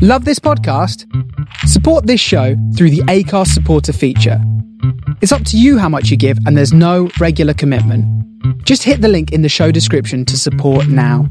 Love this podcast? Support this show through the Acast supporter feature. It's up to you how much you give, and there's no regular commitment. Just hit the link in the show description to support now.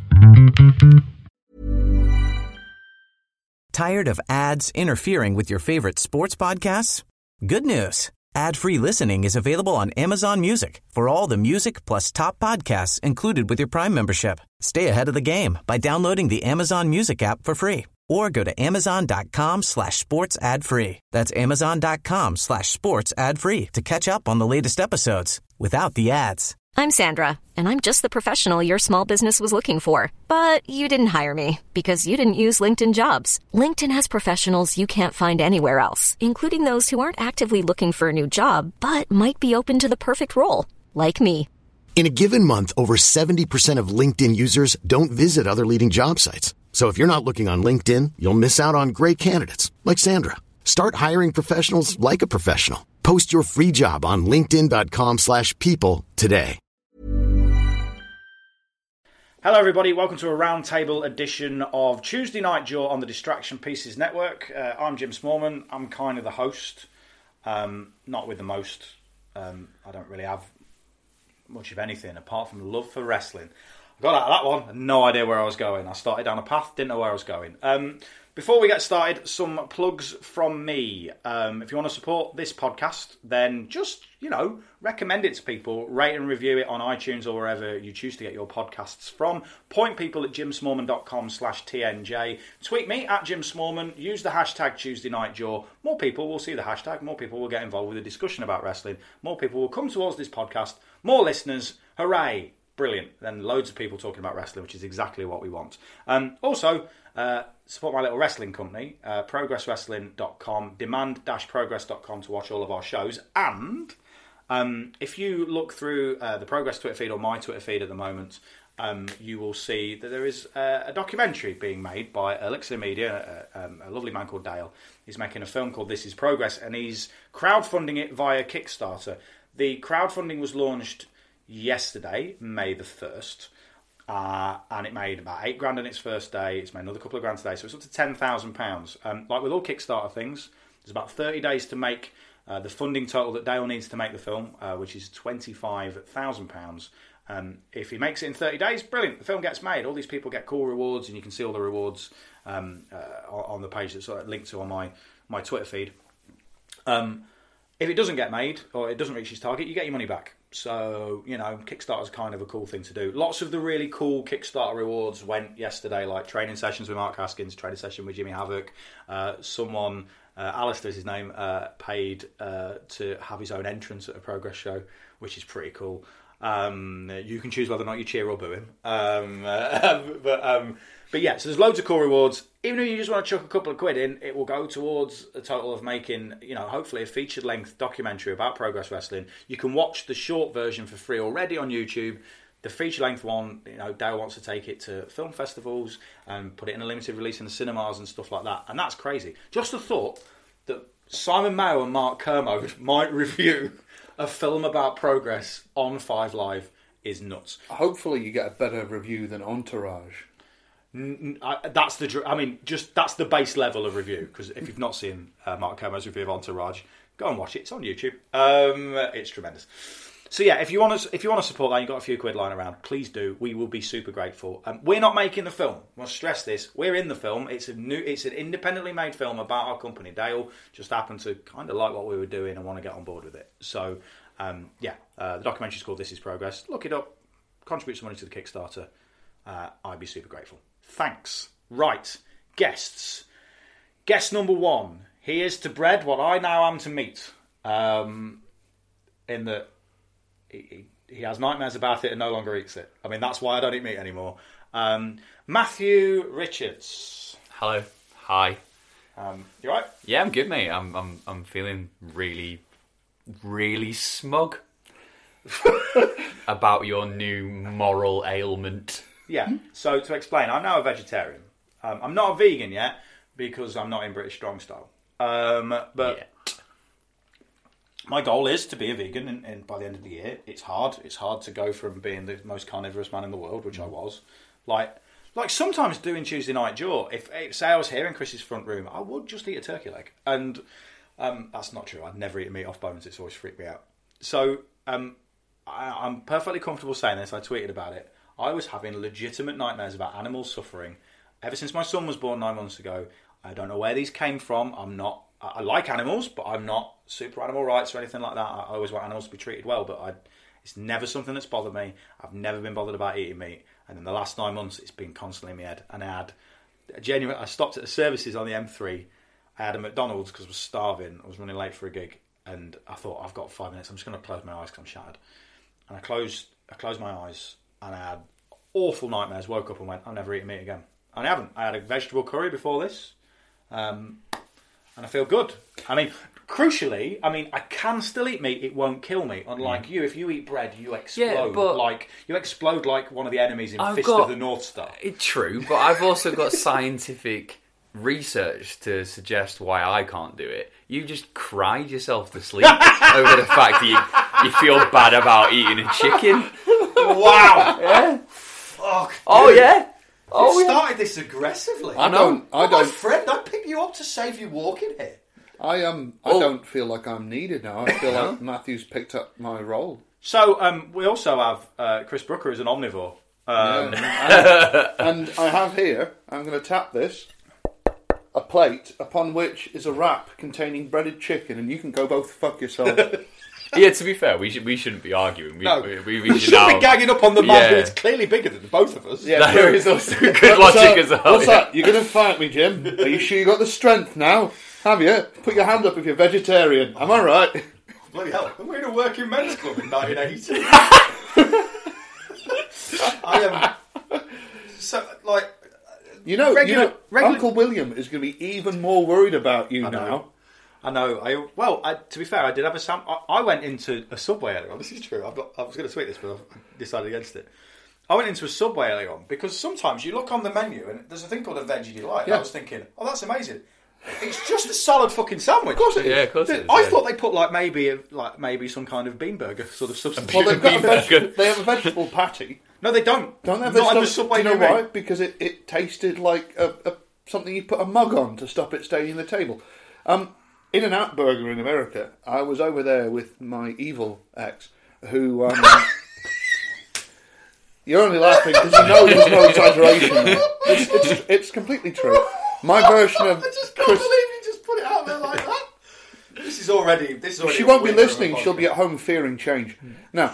Tired of ads interfering with your favorite sports podcasts? Good news. Ad-free listening is available on Amazon Music for all the music plus top podcasts included with your Prime membership. Stay ahead of the game by downloading the Amazon Music app for free or go to amazon.com/sports ad free. That's amazon.com/sports ad free to catch up on the latest episodes without the ads. I'm Sandra, and I'm just the professional your small business was looking for. But you didn't hire me because you didn't use LinkedIn Jobs. LinkedIn has professionals you can't find anywhere else, including those who aren't actively looking for a new job, but might be open to the perfect role, like me. In a given month, over 70% of LinkedIn users don't visit other leading job sites. So if you're not looking on LinkedIn, you'll miss out on great candidates like Sandra. Start hiring professionals like a professional. Post your free job on linkedin.com/people today. Hello everybody, welcome to a roundtable edition of Tuesday Night Jaw on the Distraction Pieces Network. I'm Jim Smallman, I'm kind of the host, not with the most. I don't really have much of anything apart from love for wrestling. I got out of that one, had no idea where I was going. I started down a path, didn't know where I was going. Before we get started, some plugs from me. If you want to support this podcast, then just, recommend it to people. Rate and review it on iTunes or wherever you choose to get your podcasts from. Point people at jimsmallman.com/TNJ. Tweet me at Jim Smallman. Use the hashtag Tuesday Night Jaw. More people will see the hashtag. More people will get involved with the discussion about wrestling. More people will come towards this podcast. More listeners. Hooray. Brilliant. Then loads of people talking about wrestling, which is exactly what we want. Also, support my little wrestling company, progresswrestling.com, demand-progress.com to watch all of our shows. And if you look through the Progress Twitter feed or my Twitter feed at the moment, you will see that there is a documentary being made by Elixir Media, a lovely man called Dale. He's making a film called This Is Progress, and he's crowdfunding it via Kickstarter. The crowdfunding was launched yesterday, May the 1st, and it made about $8,000 on its first day. It's made another couple of grand today, so it's up to £10,000. Like with all Kickstarter things, there's about 30 days to make the funding total that Dale needs to make the film, which is £25,000. If he makes it in 30 days, brilliant, the film gets made. All these people get cool rewards, and you can see all the rewards on the page that's linked to on my Twitter feed. If it doesn't get made, or it doesn't reach its target, you get your money back. So, Kickstarter's kind of a cool thing to do. Lots of the really cool Kickstarter rewards went yesterday, like training sessions with Mark Haskins, training session with Jimmy Havoc. Someone, Alistair's his name, paid to have his own entrance at a Progress show, which is pretty cool. You can choose whether or not you cheer or boo him. But yeah, so there's loads of cool rewards. Even if you just want to chuck a couple of quid in, it will go towards a total of making, hopefully a featured-length documentary about Progress Wrestling. You can watch the short version for free already on YouTube. The feature-length one, Dale wants to take it to film festivals and put it in a limited release in the cinemas and stuff like that. And that's crazy. Just the thought that Simon Mayo and Mark Kermode might review a film about Progress on 5 Live is nuts. Hopefully you get a better review than Entourage. That's the base level of review, because if you've not seen Mark Kermode's review of Entourage, go and watch it. It's on YouTube. It's tremendous. So yeah, if you want to support that, you've got a few quid lying around, please do. We will be super grateful. We're not making the film. I want to stress this. We're in the film. It's an independently made film about our company. Dale just happened to kind of like what we were doing and want to get on board with it. So the documentary's called This Is Progress. Look it up. Contribute some money to the Kickstarter. I'd be super grateful. Thanks. Right. Guests. Guest number 1. He is to bread what I now am to meat. In that he has nightmares about it and no longer eats it. I mean, that's why I don't eat meat anymore. Matthew Richards. Hello. Hi. You alright? Yeah, I'm good, mate. I'm feeling really, really smug about your new moral ailment. Yeah, so to explain, I'm now a vegetarian. I'm not a vegan yet because I'm not in British Strong Style. But my goal is to be a vegan and by the end of the year. It's hard. It's hard to go from being the most carnivorous man in the world, which I was. Like, Like sometimes doing Tuesday night jaw, if say I was here in Chris's front room, I would just eat a turkey leg, and that's not true. I'd never eat meat off bones. It's always freaked me out. So I'm perfectly comfortable saying this. I tweeted about it. I was having legitimate nightmares about animals suffering ever since my son was born 9 months ago. I don't know where these came from. I like animals, but I'm not super animal rights or anything like that. I always want animals to be treated well, but it's never something that's bothered me. I've never been bothered about eating meat. And in the last 9 months, it's been constantly in my head. And I stopped at the services on the M3. I had a McDonald's because I was starving. I was running late for a gig. And I thought, I've got 5 minutes. I'm just going to close my eyes because I'm shattered. And I closed my eyes and I had awful nightmares. Woke up and went, I'm never eating meat again. And I haven't. I had a vegetable curry before this. And I feel good. I mean, crucially, I can still eat meat. It won't kill me. Unlike you, if you eat bread, you explode. Yeah, but you explode like one of the enemies in Fist of the North Star. It's true, but I've also got scientific research to suggest why I can't do it. You just cried yourself to sleep over the fact that you feel bad about eating a chicken. Wow. Yeah. Fuck. Oh, dude. yeah. You started this aggressively. I don't. My friend, I'd pick you up to save you walking here. I don't feel like I'm needed now. I feel like Matthew's picked up my role. So we also have Chris Brooker as an omnivore. And I have here, I'm going to tap this, a plate upon which is a wrap containing breaded chicken, and you can go both fuck yourself. Yeah, to be fair, we shouldn't be arguing. We should be gagging up on the man who's clearly bigger than both of us. Yeah, there is also good logic as well. What's that? You're going to fight me, Jim? Are you sure you got the strength now? Have you? Put your hand up if you're vegetarian. Am I right? Bloody hell. We're in a working men's club in 1980. I am... So, like... You know, Uncle William is going to be even more worried about you now. I know. To be fair, I did have I went into a Subway earlier on. This is true. I was going to tweet this, but I've decided against it. I went into a Subway earlier on because sometimes you look on the menu and there's a thing called a veggie delight. Yeah. I was thinking, oh, that's amazing. It's just a solid fucking sandwich. Of course it is. Yeah, of course it is. I thought they put maybe some kind of bean burger sort of substitute. Well, they have a vegetable patty. No, they don't. Don't they have Not vegetable? Subway. Do you know why? Because it tasted like something you put a mug on to stop it staining the table. In-N-Out Burger in America, I was over there with my evil ex, who... You're only laughing because you know there's no exaggeration there. It's completely true. My version of... I just can't believe you just put it out there like that. This is already... If she won't be listening, she'll be at home fearing change. Now,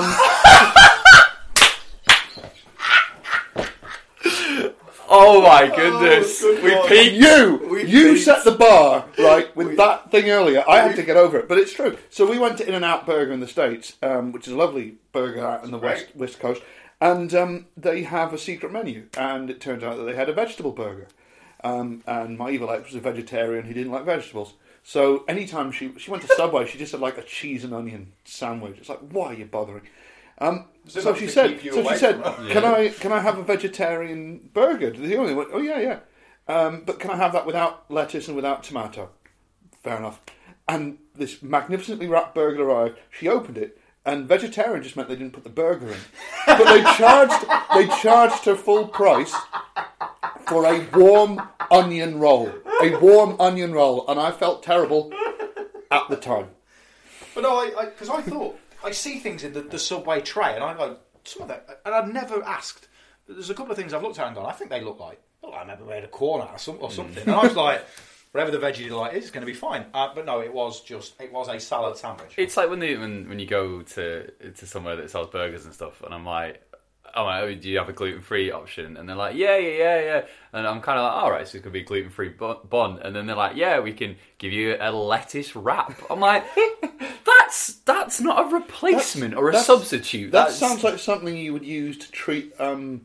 oh my goodness. We peaked. You set the bar, right, with that thing earlier. I had to get over it, but it's true. So we went to In-N-Out Burger in the States, which is a lovely burger out in the West Coast, and they have a secret menu, and it turns out that they had a vegetable burger. And my evil ex was a vegetarian, he didn't like vegetables. So anytime she went to Subway, she just had like a cheese and onion sandwich. It's like, why are you bothering? So she said, can I have a vegetarian burger? The only one, oh yeah. But can I have that without lettuce and without tomato? Fair enough. And this magnificently wrapped burger arrived. She opened it, and vegetarian just meant they didn't put the burger in. But they charged her full price for a warm onion roll. A warm onion roll, and I felt terrible at the time. But no, because I thought, I see things in the Subway tray, and I go, some of that, and I've never asked. There's a couple of things I've looked at and gone, I think they look like I maybe made a corner or something. And I was like, whatever the veggie delight is, it's going to be fine. But no, it was a salad sandwich. It's like when you go to somewhere that sells burgers and stuff, and I'm like, oh, do you have a gluten-free option? And they're like, yeah. And I'm kind of like, all right, so it's going to be a gluten-free bun. And then they're like, yeah, we can give you a lettuce wrap. I'm like, that's not a replacement or a substitute. That sounds like something you would use to treat a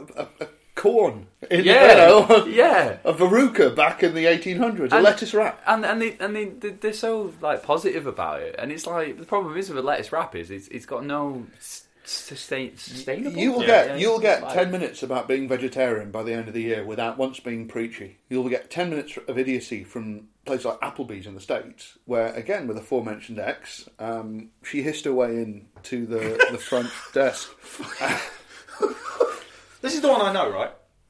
corn. A verruca back in the 1800s, a lettuce wrap. And they're so like positive about it. And it's like, the problem is with a lettuce wrap is it's got no... sustainable. You'll get 10 minutes about being vegetarian by the end of the year without once being preachy. You'll get 10 minutes of idiocy from places like Applebee's in the States, where again with aforementioned ex, she hissed her way in to the front desk. This is the one I know, right?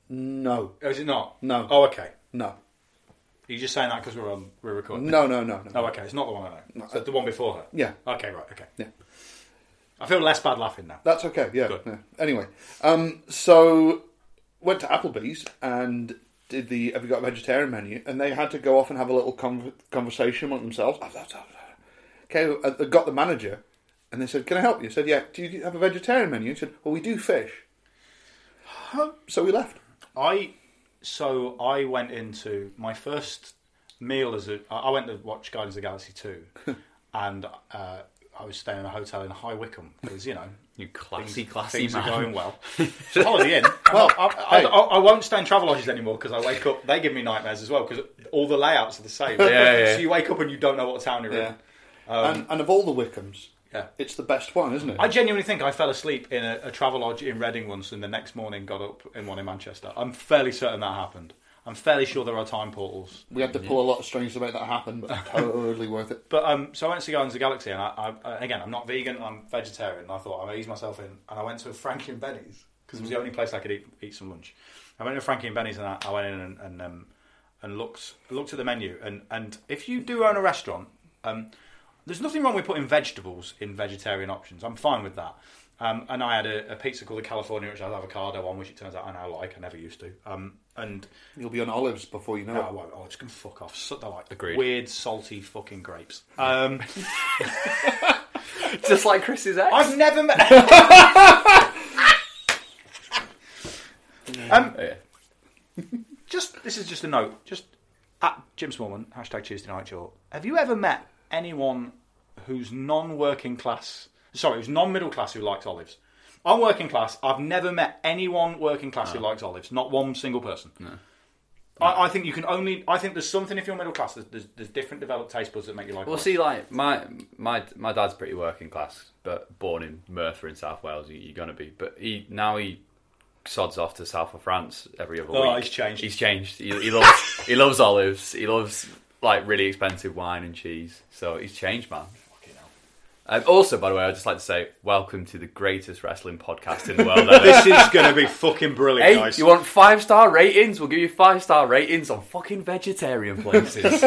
No. Oh, is it not? No. Oh, okay. No. Are you just saying that because we're recording? No. Oh, okay. It's not the one I know. No. So the one before her? Yeah. Okay, right, okay. Yeah. I feel less bad laughing now. That's okay, yeah. Good. Yeah. Anyway, so went to Applebee's and did the Have You Got a Vegetarian menu, and they had to go off and have a little conversation among themselves. Okay, they got the manager, and they said, "Can I help you?" I said, "Yeah." "Do you have a vegetarian menu?" He said, "Well, we do fish." So we left. I went into my first meal I went to watch Guardians of the Galaxy 2, and I was staying in a hotel in High Wycombe because, you classy things man. are going well. It's a holiday inn. Well, I won't stay in Travelodges anymore because I wake up. They give me nightmares as well because all the layouts are the same. Yeah. So you wake up and you don't know what town you're in. And of all the Wycombes, it's the best one, isn't it? I genuinely think I fell asleep in a Travelodge in Reading once, and the next morning got up in one in Manchester. I'm fairly certain that happened. I'm fairly sure there are time portals. We had to pull a lot of strings to make that happen, but totally worth it. But so I went to Guardians of the Galaxy, and again, I'm not vegan, I'm vegetarian. And I thought I'd ease myself in, and I went to a Frankie and Benny's because it was the only place I could eat some lunch. I went to Frankie and Benny's, and I went in and looked at the menu. And if you do own a restaurant, there's nothing wrong with putting vegetables in vegetarian options. I'm fine with that. And I had a pizza called the California, which has avocado on, which it turns out I now like. I never used to. And you'll be on olives before you know no, it. I won't. Olives can fuck off. They're like Agreed. weird, salty fucking grapes. Just like Chris's ex. I've never met. This is just a note. Just at Jim Smallman #Tuesday Night Jaw. Have you ever met anyone who's non-working class? Sorry, who's non-middle class who likes olives? I'm working class. I've never met anyone working class who likes olives. Not one single person. No. I think you can only. I think there's something if you're middle class. There's different developed taste buds that make you like. Well, olives. see, like my dad's pretty working class, but born in Merthyr in South Wales. You're gonna be, but he sods off to south of France every other week. Oh, he's changed. He's changed. He loves olives. He loves like really expensive wine and cheese. So he's changed, man. Also, by the way, I'd just like to say, welcome to the greatest wrestling podcast in the world. This is going to be fucking brilliant, hey, guys. you want 5-star ratings? We'll give you 5-star ratings on fucking vegetarian places.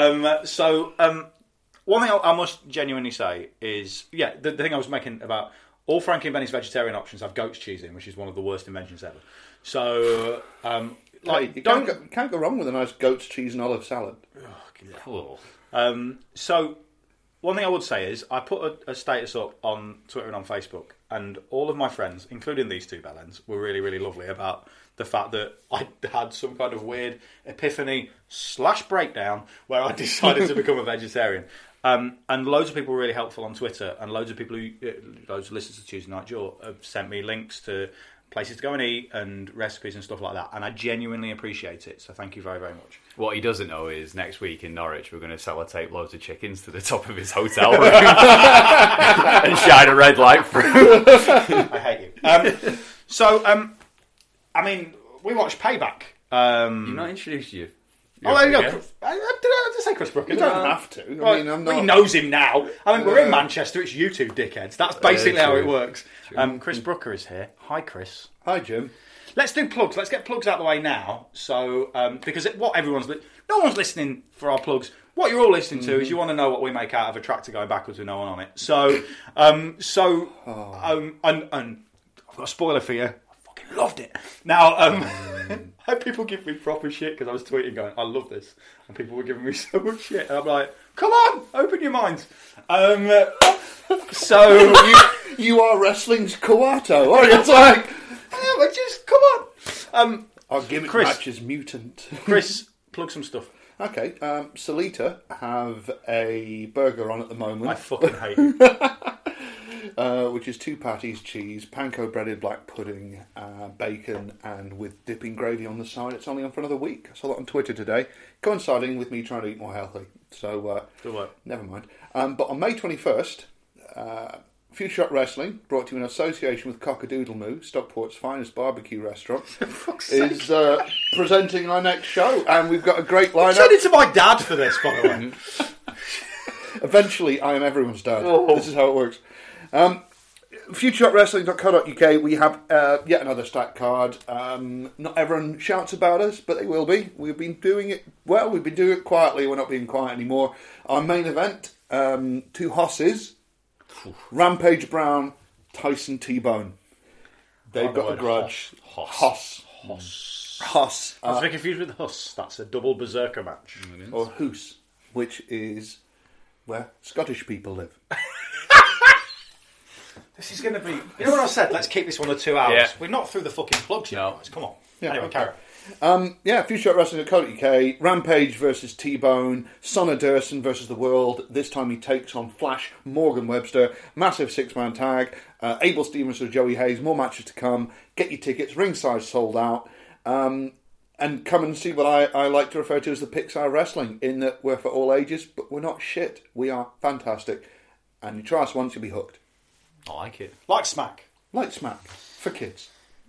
One thing I must genuinely say is, the thing I was making about all Frankie and Benny's vegetarian options have goat's cheese in, which is one of the worst inventions ever. So, you can't go wrong with a nice goat's cheese and olive salad. Cool. So, one thing I would say is I put a status up on Twitter and on Facebook, and all of my friends, including these two bellends, were really, really lovely about the fact that I had some kind of weird epiphany / breakdown where I decided to become a vegetarian. And loads of people were really helpful on Twitter, and loads of people loads of listeners to Tuesday Night Jaw have sent me links to places to go and eat and recipes and stuff like that, and I genuinely appreciate it, so thank you very, very much. What he doesn't know is next week in Norwich we're going to sellotape loads of chickens to the top of his hotel room and shine a red light through. I hate you. I mean, we watched Payback. You've not introduced you. There you go. Did I say Chris Brooker? You don't have to. I mean, I'm not... He knows him now. I mean, we're in Manchester. It's you two dickheads. That's basically how it works. Chris Brooker is here. Hi, Chris. Hi, Jim. Let's do plugs. Let's get plugs out of the way now. So, because no one's listening for our plugs. What you're all listening to is you want to know what we make out of a tractor going backwards with no one on it. So, and I've got a spoiler for you. I fucking loved it. Now, I had people give me proper shit because I was tweeting going, I love this. And people were giving me so much shit. And I'm like, come on, open your minds. So you are wrestling's Kawato, aren't you? It's like, yeah, but just come on. Our gimmick Chris, match is mutant. Chris, plug some stuff. Okay, Salita have a burger on at the moment. I fucking hate you. Which is 2 patties, cheese, panko breaded black pudding, bacon, and with dipping gravy on the side. It's only on for another week. I saw that on Twitter today, coinciding with me trying to eat more healthy. So, never mind. But on May 21st, Future Shot Wrestling, brought to you in association with Cock-a-Doodle Moo, Stockport's finest barbecue restaurant, is presenting our next show, and we've got a great lineup. Send it to my dad for this, by the way. Eventually, I am everyone's dad. Oh. This is how it works. FutureShotWrestling.co.uk, we have yet another stacked card. Not everyone shouts about us, but they will be. We've been doing it well. We've been doing it quietly. We're not being quiet anymore. Our main event, two Hosses, Rampage Brown, Tyson T-Bone. They've got a grudge. Hoss. I was very confused with Huss. That's a double berserker match. Or Hoos, which is where Scottish people live. This is going to be... You know what I said? Let's keep this one to 2 hours. Yeah. We're not through the fucking plugs yet, guys. Come on. Yeah, anyway, okay. carry on. FutureWrestling.co.uk, Rampage versus T-Bone, Sonna Durson versus The World. This time he takes on Flash Morgan Webster. Massive 6-man tag. Abel Stevens or Joey Hayes. More matches to come. Get your tickets. Ringside sold out. And come and see what I like to refer to as the Pixar Wrestling, in that we're for all ages, but we're not shit. We are fantastic. And you try us once, you'll be hooked. I like it. Like Smack. Like Smack. For kids.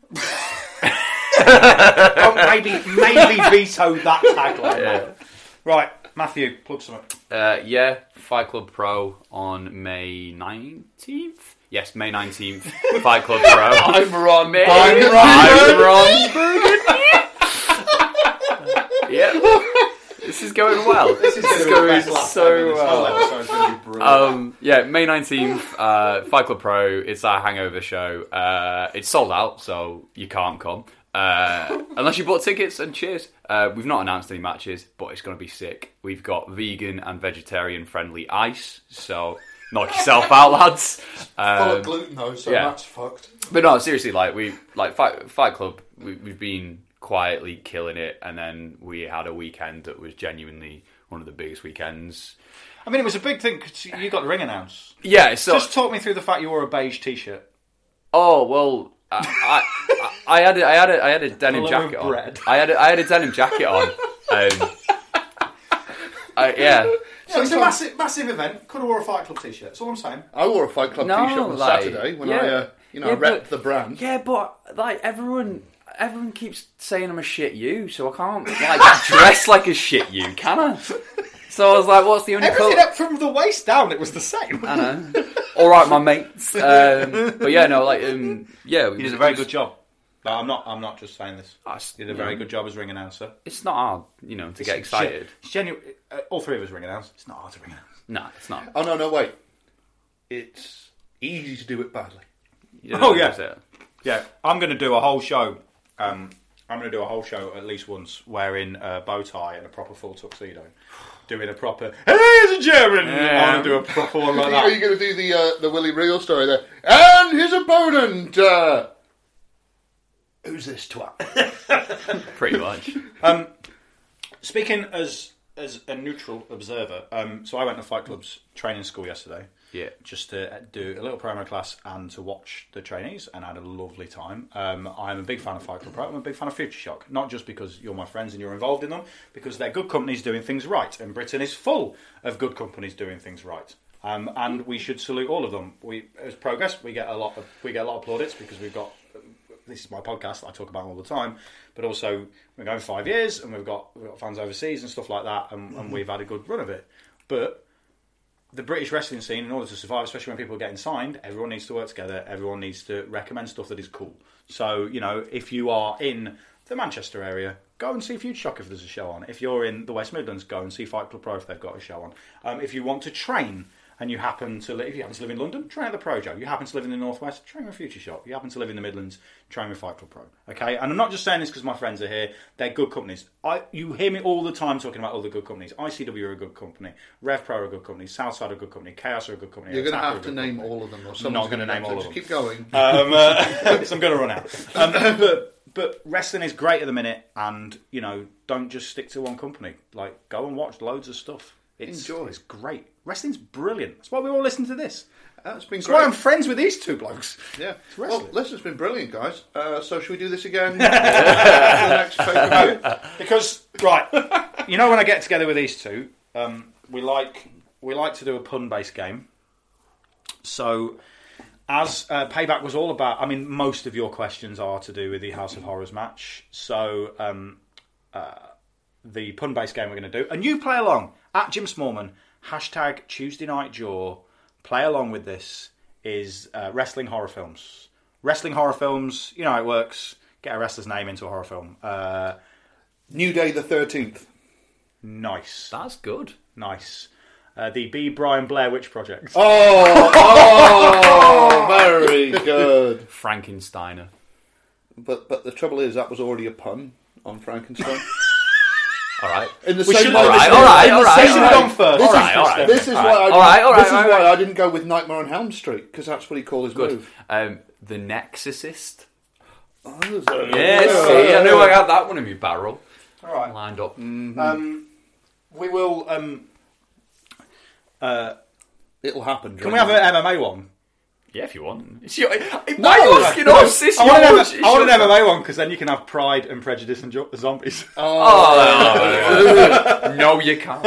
Maybe veto that tagline. Yeah. Right, Matthew, plug something. Fight Club Pro on May 19th. Yes, May 19th. Fight Club Pro. I'm Ron. I'm Ron. Yep. This is going well. This is going so well. May 19th, Fight Club Pro. It's our hangover show. It's sold out, so you can't come. Unless you bought tickets, and cheers. We've not announced any matches, but it's going to be sick. We've got vegan and vegetarian friendly ice, so knock yourself out, lads. Full of gluten though, so that's fucked. But no, seriously, Fight Club, we've been quietly killing it, and then we had a weekend that was genuinely one of the biggest weekends. I mean, it was a big thing because you got the ring announce. Yeah, so just talk me through the fact you wore a beige t-shirt. Oh well, I had a denim jacket on. I had a denim jacket on. So it's a massive event. Could have wore a Fight Club t-shirt. That's all I'm saying. I wore a Fight Club t-shirt on Saturday when I repped the brand. Yeah, but everyone keeps saying I'm a shit you, so I can't dress like a shit you, can I? So I was like, what's the only everything up from the waist down? It was the same. I know. All right, my mates. But yeah, no, you did a very good job. No, I'm not just saying this. You did a very good job as ring announcer. It's not hard, to get excited. It's genuine. All three of us ring announce. It's not hard to ring announce. No, it's not. Oh no, wait. It's easy to do it badly. Yeah. I'm going to do a whole show. I'm going to do a whole show at least once wearing a bow tie and a proper full tuxedo. Doing a proper, hey, ladies and gentlemen, I'm going to do a proper one like that. Are you going to do the Willie Regal story there? And his opponent, who's this twat? Pretty much. Speaking as a neutral observer, so I went to Fight Club's training school yesterday. Yeah. Just to do a little promo class and to watch the trainees, and I had a lovely time. I'm a big fan of Fight Club Pro. I'm a big fan of Future Shock, not just because you're my friends and you're involved in them, because they're good companies doing things right, and Britain is full of good companies doing things right. And we should salute all of them. As Progress, we get a lot of plaudits because we've got. This is my podcast. I talk about it all the time, but also we're going 5 years, and we've got fans overseas and stuff like that, and we've had a good run of it. But the British wrestling scene, in order to survive, especially when people are getting signed, everyone needs to work together. Everyone needs to recommend stuff that is cool. So, if you are in the Manchester area, go and see Future Shock if there's a show on. If you're in the West Midlands, go and see Fight Club Pro if they've got a show on. If you want to train, and if you happen to live in London, train at the Projo. You happen to live in the Northwest, train with Future Shock. You happen to live in the Midlands, train with Fight Club Pro. Okay? And I'm not just saying this because my friends are here. They're good companies. You hear me all the time talking about other good companies. ICW are a good company. Rev Pro are a good company. Southside are a good company. Chaos are a good company. You're going to have to name all of them. I'm not going to name all of them. Just keep going. So I'm going to run out. But wrestling is great at the minute, and, don't just stick to one company. Go and watch loads of stuff. Enjoy. It's great. Wrestling's brilliant. That's why we all listen to this. That's been That's great. why I'm friends with these two blokes. Yeah. It's wrestling. Well, listen's been brilliant, guys. So should we do this again? For the next pay-per-view? Because, right, when I get together with these two, we like to do a pun-based game. So, as Payback was all about, most of your questions are to do with the House of Horrors match. So, the pun-based game we're going to do, and you play along at Jim Smallman, #Tuesday Night Jaw. Play along with this. is wrestling horror films. Wrestling horror films, you know how it works. Get a wrestler's name into a horror film. New Day the 13th. Nice. That's good. Nice. The B. Brian Blair Witch Project. Oh, very good. Frankensteiner. But the trouble is, that was already a pun on Frankenstein. All right. In the We same should- way, all right, in the all right, same all right. way- We should have gone first. This All is- right, all right. This is All why right. I. All right, all right, This is all right. why I didn't go with Nightmare on Elm Street, because that's what he called his Good. move. The Nexusist. Oh, Yes, see, I knew I had that one in my barrel. All right. Lined up. We will... It'll happen. can we have an MMA one? Yeah, if you want. Why are you asking us? This I want an MMA one, because then you can have Pride and Prejudice and Zombies. No, you can't.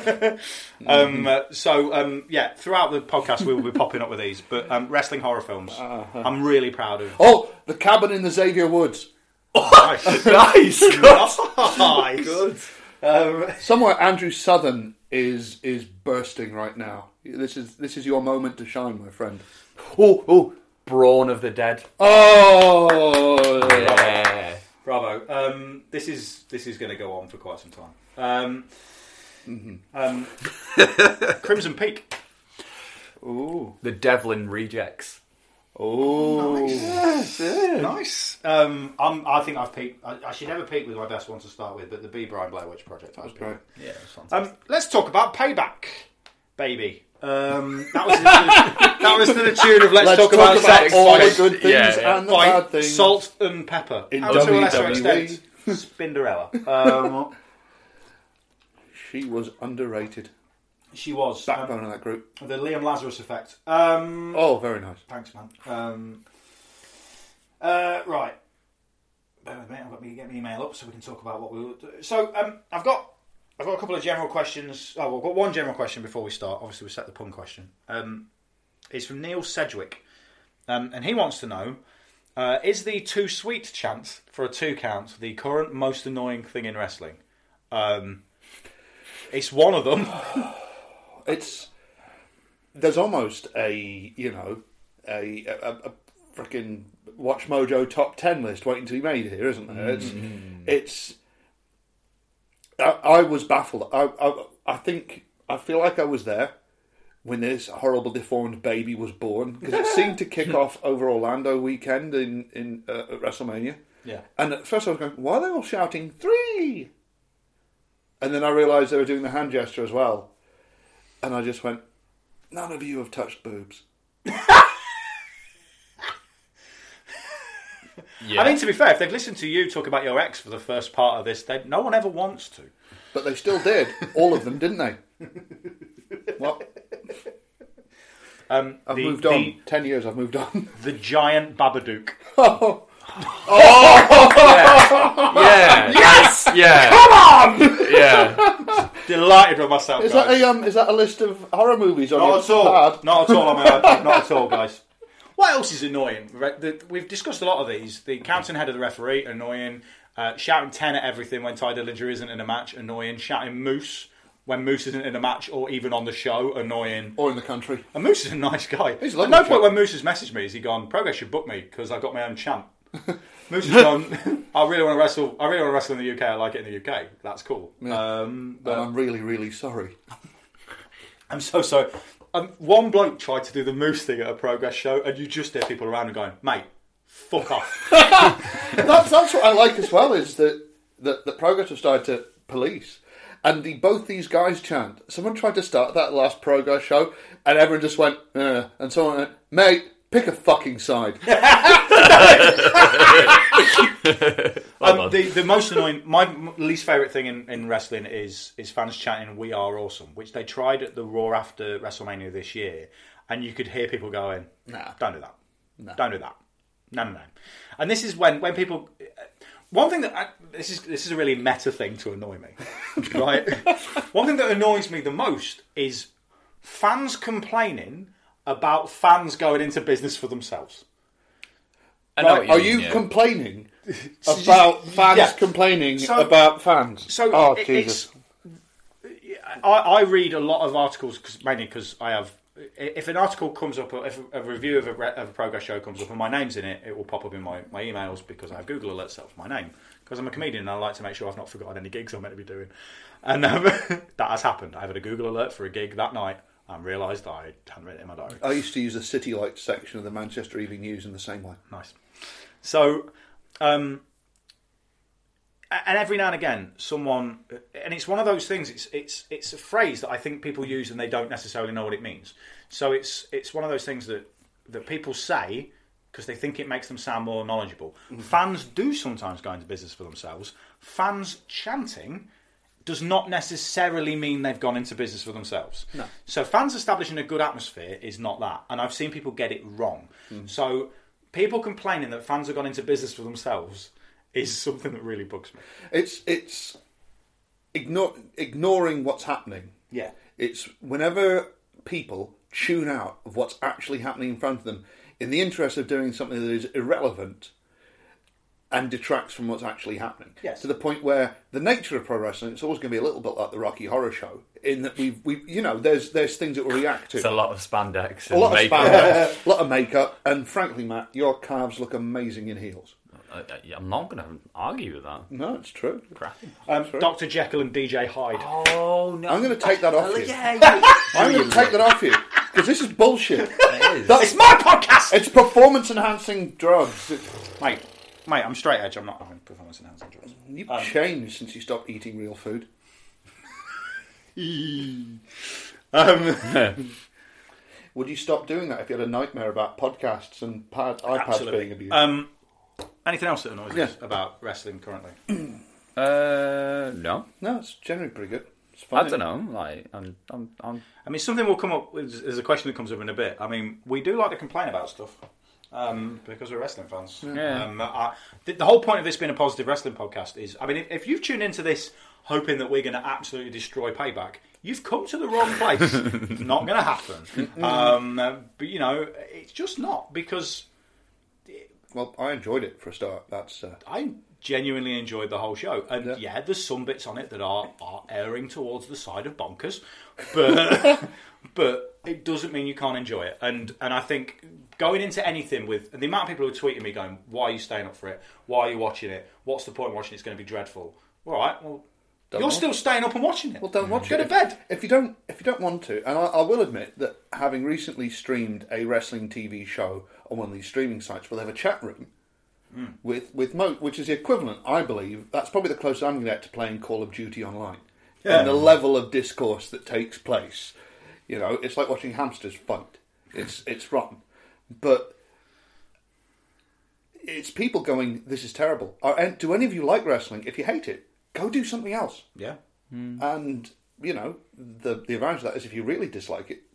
Throughout the podcast we will be popping up with these, but wrestling horror films. I'm really proud of. Oh, The Cabin in the Xavier Woods. Nice. Nice. Nice. Good. Somewhere Andrew Southern is bursting right now. This is your moment to shine, my friend. Oh, Brawn of the Dead. Oh, Yeah. Bravo. This is going to go on for quite some time. Crimson Peak. Ooh. The Devlin Rejects. Oh, Nice. I think I've peaked. I should never peak with my best one to start with, but the B. Brian Blair Witch Project. That was great. Yeah, it's fantastic. Let's talk about Payback, baby. That was to the tune of Let's talk about sex all by, the good things Yeah. and the by bad things. Salt and Pepper. In And to a lesser WWE. extent, Spinderella. She was underrated. She was Backbone of that group. the Liam Lazarus effect. Oh, very nice. Thanks, man. Right. Bear with me. I've got to get my email up so we can talk about what we will do. So, I've got a couple of general questions. Oh, we've got one general question before we start. Obviously, we set the pun question. It's from Neil Sedgwick. And he wants to know, is the too sweet chant for a 2 count the current most annoying thing in wrestling? It's one of them. There's almost a freaking Watch Mojo top 10 list waiting to be made here, isn't there? I was baffled. I feel like I was there when this horrible deformed baby was born, because it seemed to kick off over Orlando weekend in WrestleMania. Yeah. And at first I was going, why are they all shouting 3? And then I realised they were doing the hand gesture as well. And I just went, none of you have touched boobs. Yeah. Uh, I mean, to be fair, if they've listened to you talk about your ex for the first part of this, no one ever wants to. But they still did. All of them, didn't they? Well, I've moved on. 10 years I've moved on. The giant Babadook. Yeah. Yes! Yeah. Come on! Yeah. Delighted with myself, Is guys. that a list of horror movies on Not your at all. pad? Not at all on my iPad. Not at all, guys. What else is annoying? We've discussed a lot of these. The counting head of the referee, annoying. Shouting 10 at everything when Ty Dillinger isn't in a match, annoying. Shouting Moose when Moose isn't in a match or even on the show, annoying. Or in the country. And Moose is a nice guy. He's a At lovely no chap. point when Moose has messaged me has he gone, Progress should book me because I've got my own chant. Moose has gone, I really want to wrestle in the UK, I like it in the UK. That's cool. Yeah. But I'm really, really sorry. I'm so sorry. One bloke tried to do the Moose thing at a Progress show and you just hear people around and going, mate, fuck off. That's what I like as well, is that Progress have started to police. And both these guys chant. Someone tried to start that last Progress show and everyone just went, and someone went, mate, pick a fucking side. The most annoying, my least favourite thing in wrestling is fans chanting "We are awesome," which they tried at the Raw after WrestleMania this year, and you could hear people going, Nah. don't do that, don't do that, no. And this is when people. One thing that this is a really meta thing to annoy me, right? One thing that annoys me the most is fans complaining about fans going into business for themselves. I know what Are mean, you yeah. complaining about fans Yeah. complaining So- about fans? So oh, it's, Jesus. I read a lot of articles mainly because I have if an article comes up, or if a review of a Progress show comes up and my name's in it, it will pop up in my emails because I have Google alerts set for my name. Because I'm a comedian and I like to make sure I've not forgotten any gigs I'm meant to be doing. And that has happened. I had a Google alert for a gig that night and realised I hadn't written it in my diary. I used to use the City Lights section of the Manchester Evening News in the same way. Nice. So, and every now and again, someone, and it's one of those things. It's a phrase that I think people use and they don't necessarily know what it means. So it's one of those things that people say because they think it makes them sound more knowledgeable. Mm-hmm. Fans do sometimes go into business for themselves. Fans chanting does not necessarily mean they've gone into business for themselves. No. So fans establishing a good atmosphere is not that, and I've seen people get it wrong. Mm. So people complaining that fans have gone into business for themselves is something that really bugs me. It's ignoring what's happening. Yeah. It's whenever people tune out of what's actually happening in front of them in the interest of doing something that is irrelevant and detracts from what's actually happening. Yes. To the point where the nature of pro wrestling, it's always going to be a little bit like the Rocky Horror Show, in that we there's things that we'll react to. It's a lot of spandex. A lot of spandex, a lot of makeup, and frankly, Matt, your calves look amazing in heels. I'm not going to argue with that. No, it's true. Cracking. Dr. Jekyll and DJ Hyde. Oh, no. I'm going to take that off you. Yeah, I'm going to take that off you, because this is bullshit. It's my podcast! It's performance-enhancing drugs. Mate, I'm straight edge. I'm not having performance-enhancing drugs. You've changed since you stopped eating real food. Would you stop doing that if you had a nightmare about podcasts and iPads being abused? Anything else that annoys us about wrestling currently? No. No, it's generally pretty good. It's fine. I don't know. Like, I'm. I mean, something will come up. There's a question that comes up in a bit. I mean, we do like to complain about stuff because we're wrestling fans. Yeah. The whole point of this being a positive wrestling podcast is, I mean, if you've tuned into this hoping that we're going to absolutely destroy Payback, you've come to the wrong place. It's not going to happen. But it's just not because. Well, I enjoyed it for a start. That's I genuinely enjoyed the whole show, and there's some bits on it that are erring towards the side of bonkers, but it doesn't mean you can't enjoy it. And I think going into anything with the amount of people who are tweeting me going, "Why are you staying up for it? Why are you watching it? What's the point of watching it? It's going to be dreadful." All right, well. You're still staying up and watching it. Well, don't watch it. Go to bed. If you don't want to, and I will admit that having recently streamed a wrestling TV show on one of these streaming sites where they have a chat room with which is the equivalent, I believe, that's probably the closest I'm going to get to playing Call of Duty online. Yeah. And the level of discourse that takes place. It's like watching hamsters fight. It's rotten. But it's people going, this is terrible. Do any of you like wrestling? If you hate it, go do something else. Yeah. And, the advantage of that is if you really dislike it,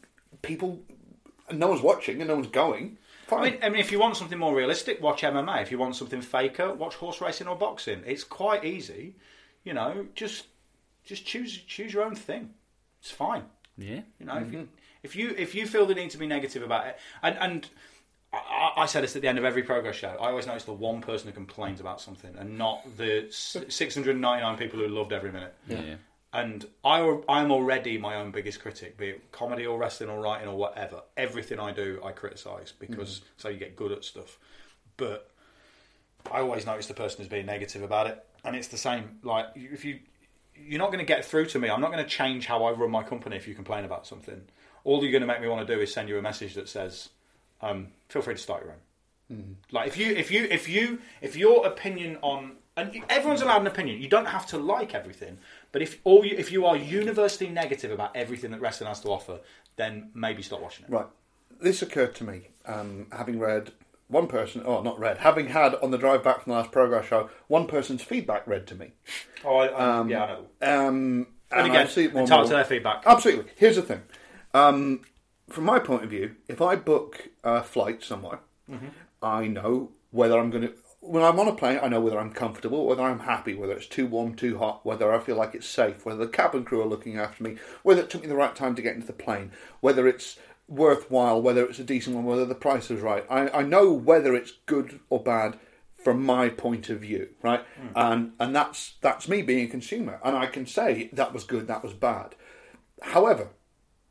no one's watching and no one's going. Fine. I mean, if you want something more realistic, watch MMA. If you want something faker, watch horse racing or boxing. It's quite easy. Just choose your own thing. It's fine. Yeah. If you feel the need to be negative about it, and I say this at the end of every Progress show, I always notice the one person who complains about something and not the 699 people who loved every minute. Yeah. And I'm already my own biggest critic, be it comedy or wrestling or writing or whatever. Everything I do, I criticise because so you get good at stuff. But I always notice the person who's being negative about it, and it's the same. Like if you're not going to get through to me, I'm not going to change how I run my company if you complain about something. All you're going to make me want to do is send you a message that says, feel free to start your own. Like if your opinion on, and everyone's allowed an opinion. You don't have to like everything, but if you are universally negative about everything that wrestling has to offer, then maybe stop watching it. Right. This occurred to me having read one person, having had on the drive back from the last Progress show, one person's feedback read to me. I know. And again, entitled to their feedback. Absolutely. Here's the thing. From my point of view, if I book a flight somewhere, I know whether I'm going to... When I'm on a plane, I know whether I'm comfortable, whether I'm happy, whether it's too warm, too hot, whether I feel like it's safe, whether the cabin crew are looking after me, whether it took me the right time to get into the plane, whether it's worthwhile, whether it's a decent one, whether the price is right. I know whether it's good or bad from my point of view, right? And that's me being a consumer. And I can say that was good, that was bad. However,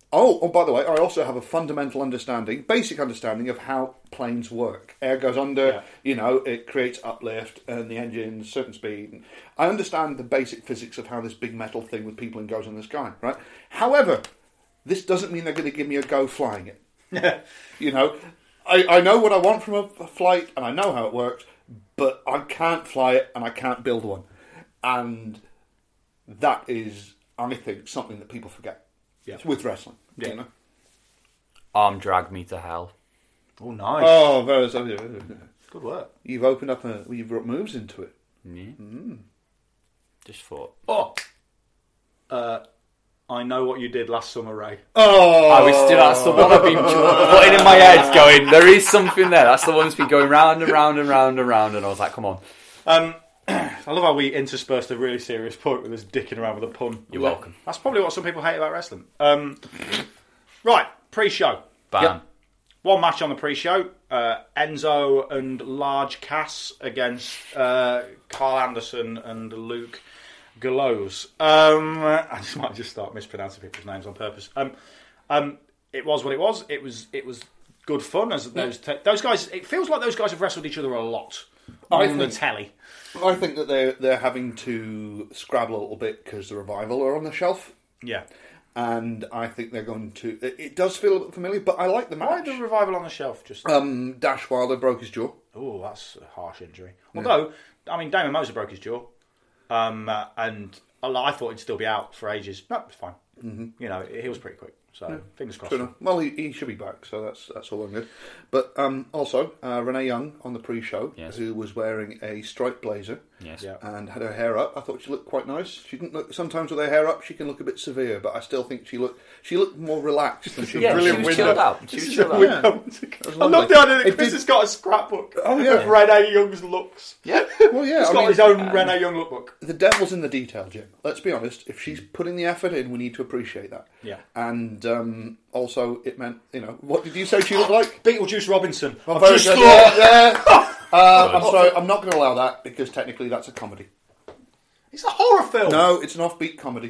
Oh, by the way, I also have a fundamental understanding, basic understanding of how planes work. Air goes under, it creates uplift, and the engine's certain speed. I understand the basic physics of how this big metal thing with people in goes in the sky, right? However, this doesn't mean they're going to give me a go flying it. I know what I want from a flight, and I know how it works, but I can't fly it, and I can't build one. And that is, I think, something that people forget. Yeah. With wrestling. Yeah. Arm drag me to hell. Oh, nice. Oh, very good work. You've opened up you've brought moves into it. Yeah. Just thought. I know what you did last summer, Ray. I was still, that's the one I've been putting in my head going, there is something there. That's the one that's been going round and round and round and round, and I was like, come on. I love how we interspersed a really serious point with us dicking around with a pun. You're welcome. That's probably what some people hate about wrestling. Right, pre-show. Bam. Yep. One match on the pre-show. Enzo and Large Cass against Carl Anderson and Luke Gallows. I might just start mispronouncing people's names on purpose. It was what it was. It was good fun. As those guys, it feels like those guys have wrestled each other a lot on the telly. I think that they're having to scrabble a little bit because the Revival are on the shelf. Yeah. And I think they're going to... It does feel a bit familiar, but I like the match. Why the Revival on the shelf? Just Dash Wilder broke his jaw. Oh, that's a harsh injury. Although, I mean, Damon Moser broke his jaw. And I thought he'd still be out for ages. No, it's fine. Mm-hmm. He was pretty quick. So, fingers crossed. Well, he should be back, so that's all good. But also, Renee Young on the pre-show, who was wearing a striped blazer and had her hair up. I thought she looked quite nice. She didn't look. Sometimes with her hair up, she can look a bit severe, but I still think she looked more relaxed than she was. She was chilled out. She was chilled out. I love the idea that Chris has got a scrapbook of Renee Young's looks. Yeah. Well, yeah. He's got his own Renee Young lookbook. The devil's in the detail, Jim. Let's be honest. If she's putting the effort in, we need to appreciate that. Yeah. And also, it meant, what did you say she looked like? Beetlejuice Robinson. I'm sorry, I'm not going to allow that because technically that's a comedy. It's a horror film. No, it's an offbeat comedy.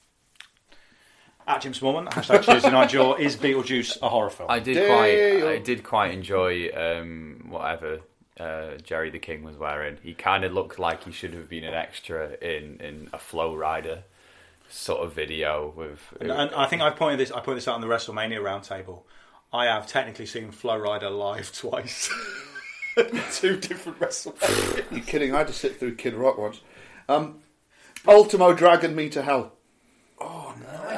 At Jim Smallman, # Tuesday Night Jaw, is Beetlejuice a horror film? I did quite enjoy whatever Jerry the King was wearing. He kind of looked like he should have been an extra in a Flow Rider sort of video with. And I think I pointed this out on the WrestleMania roundtable. I have technically seen Flow Rider live twice. 2 different WrestleMania. You're kidding? I had to sit through Kid Rock once. Ultimo dragging me to hell. Oh,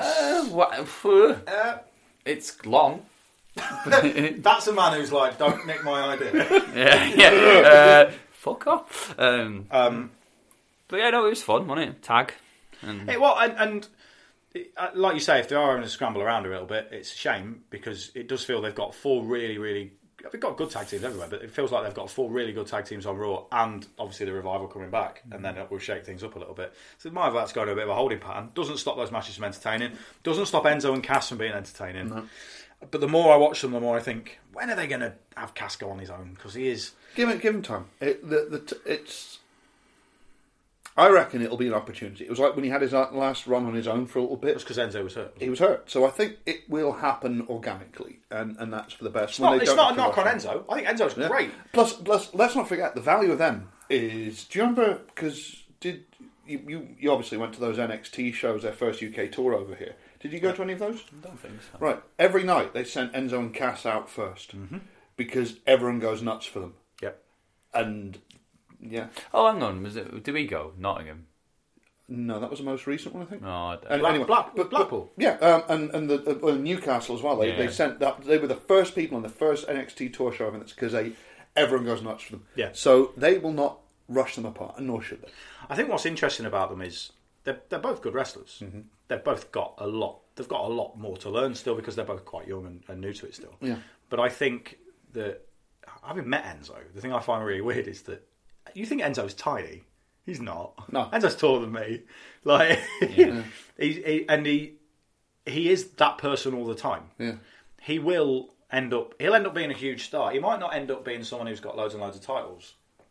nice. It's long. That's a man who's like, don't nick my idea. yeah. Fuck off. But yeah, no, it was fun, wasn't it? Tag. And like you say, if they are having to scramble around a little bit, it's a shame because it does feel they've got 4 really, really... They've got good tag teams everywhere, but it feels like they've got 4 really good tag teams on Raw and obviously the Revival coming back, and then it will shake things up a little bit. So my that's going to a bit of a holding pattern. Doesn't stop those matches from entertaining. Doesn't stop Enzo and Cass from being entertaining. No. But the more I watch them, the more I think, when are they going to have Cass go on his own? Because he is... Give him time. It's... I reckon it'll be an opportunity. It was like when he had his last run on his own for a little bit. It's because Enzo was hurt. He was hurt. So I think it will happen organically, and that's for the best. It's not a knock on Enzo. I think Enzo's great. Plus, let's not forget, the value of them is... Do you remember, because you obviously went to those NXT shows, their first UK tour over here. Did you go to any of those? I don't think so. Right. Every night they sent Enzo and Cass out first because everyone goes nuts for them. Yep. And... Yeah. Oh, hang on. Did we go? Nottingham? No, that was the most recent one, I think. No, I don't. Anyway, Blackpool. Yeah, and the Newcastle as well. They sent that. They were the first people on the first NXT tour show events because everyone goes nuts for them. Yeah. So they will not rush them apart, and nor should they. I think what's interesting about them is they're both good wrestlers. Mm-hmm. They've both got a lot. They've got a lot more to learn still because they're both quite young and new to it still. Yeah. But I think that having met Enzo, the thing I find really weird is that. You think Enzo's tiny? He's not. No, Enzo's taller than me. Like, he is that person all the time. Yeah, he'll end up being a huge star. He might not end up being someone who's got loads and loads of titles,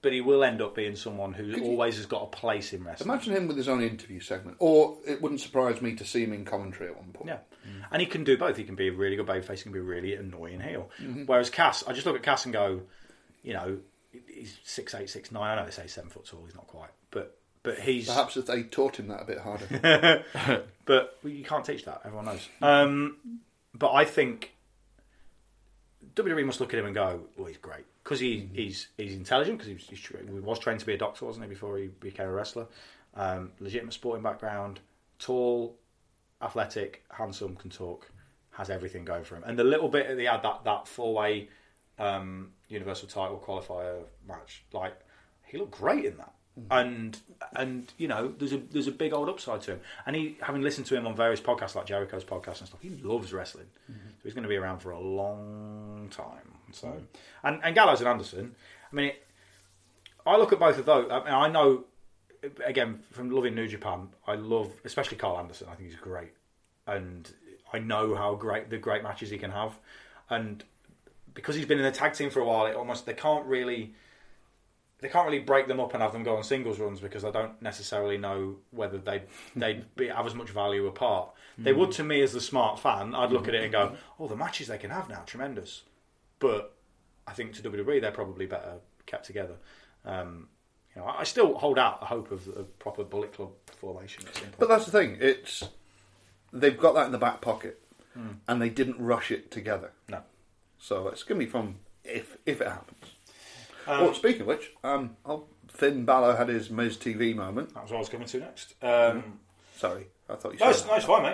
but he will end up being someone who always has got a place in wrestling. Imagine him with his own interview segment. Or it wouldn't surprise me to see him in commentary at one point. Yeah. And he can do both. He can be a really good babyface, he can be a really annoying heel. Whereas Cass, I just look at Cass and go, you know, he's 6'8", 6'9". I know they say 7 foot tall, he's not quite. But he's... Perhaps if they taught him that a bit harder. But you can't teach that, everyone knows. But I think WWE must look at him and go, well, he's great. Because he's intelligent, because he was trained to be a doctor, wasn't he, before he became a wrestler. Legitimate sporting background, tall, athletic, handsome, can talk, has everything going for him. And the little bit that he had, that four-way Universal title qualifier match, like, he looked great in that. And you know, there's a big old upside to him. And he, having listened to him on various podcasts like Jericho's podcast and stuff, he loves wrestling. So he's going to be around for a long time. So and Gallows and Anderson, I mean, I look at both of those. I mean, I know, again, from loving New Japan, I love especially Carl Anderson. I think he's great, and I know how great matches he can have. And because he's been in the tag team for a while, they can't really break them up and have them go on singles runs, because I don't necessarily know whether they'd have as much value apart. They would to me as the smart fan. I'd look at it and go, oh, the matches they can have now, tremendous. But I think to WWE, they're probably better kept together. You know, I still hold out a hope of a proper Bullet Club formation. But that's the thing. They've got that in the back pocket, and they didn't rush it together. No. So it's going to be fun if it happens. Speaking of which, Finn Balor had his Miz TV moment. That was what I was coming to next. Sorry, I thought you said No, it's fine,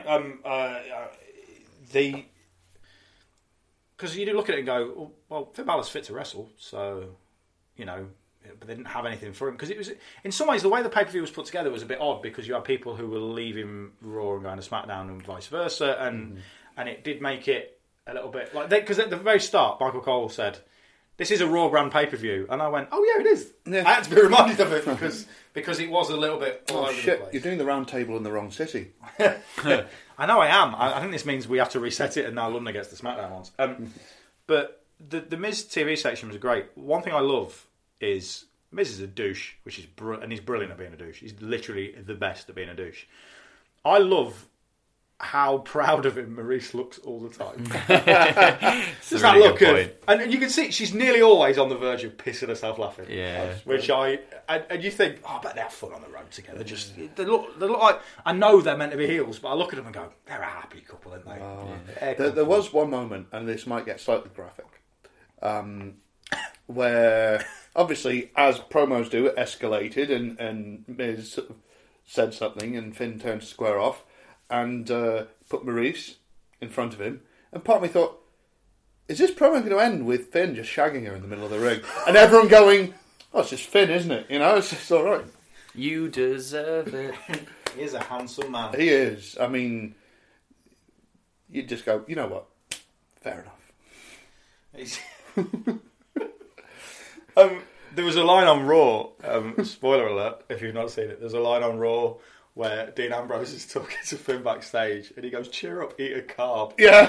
mate. Because you do look at it and go, well, Finn Balor's fit to wrestle, so, you know, but they didn't have anything for him. Because it was, in some ways, the way the pay-per-view was put together was a bit odd, because you had people who were leaving Raw and going to SmackDown and vice versa, and it did make it a little bit like... Because at the very start, Michael Cole said, this is a Raw brand pay-per-view. And I went, oh yeah, it is. Yeah. I had to be reminded of it because it was a little bit all over the place. You're doing the round table in the wrong city. I know I am. I think this means we have to reset it and now London gets the SmackDown ones. But the Miz TV section was great. One thing I love is Miz is a douche, and he's brilliant at being a douche. He's literally the best at being a douche. I love how proud of him Maurice looks all the time. Just that look of, and you can see she's nearly always on the verge of pissing herself laughing. Yeah, and you think, oh, I bet they have fun on the road together. Just they look like, I know they're meant to be heels, but I look at them and go, they're a happy couple, aren't they? There was one moment, and this might get slightly graphic, where obviously, as promos do, it escalated, and Miz sort of said something, and Finn turned to square off. And put Maurice in front of him. And part of me thought, is this promo going to end with Finn just shagging her in the middle of the ring? And everyone going, oh, it's just Finn, isn't it? You know, it's just all right. You deserve it. He is a handsome man. He is. I mean, you'd just go, you know what? Fair enough. There was a line on Raw, spoiler alert, if you've not seen it, there's a line on Raw where Dean Ambrose is talking to Finn backstage, and he goes, cheer up, eat a carb. Yeah.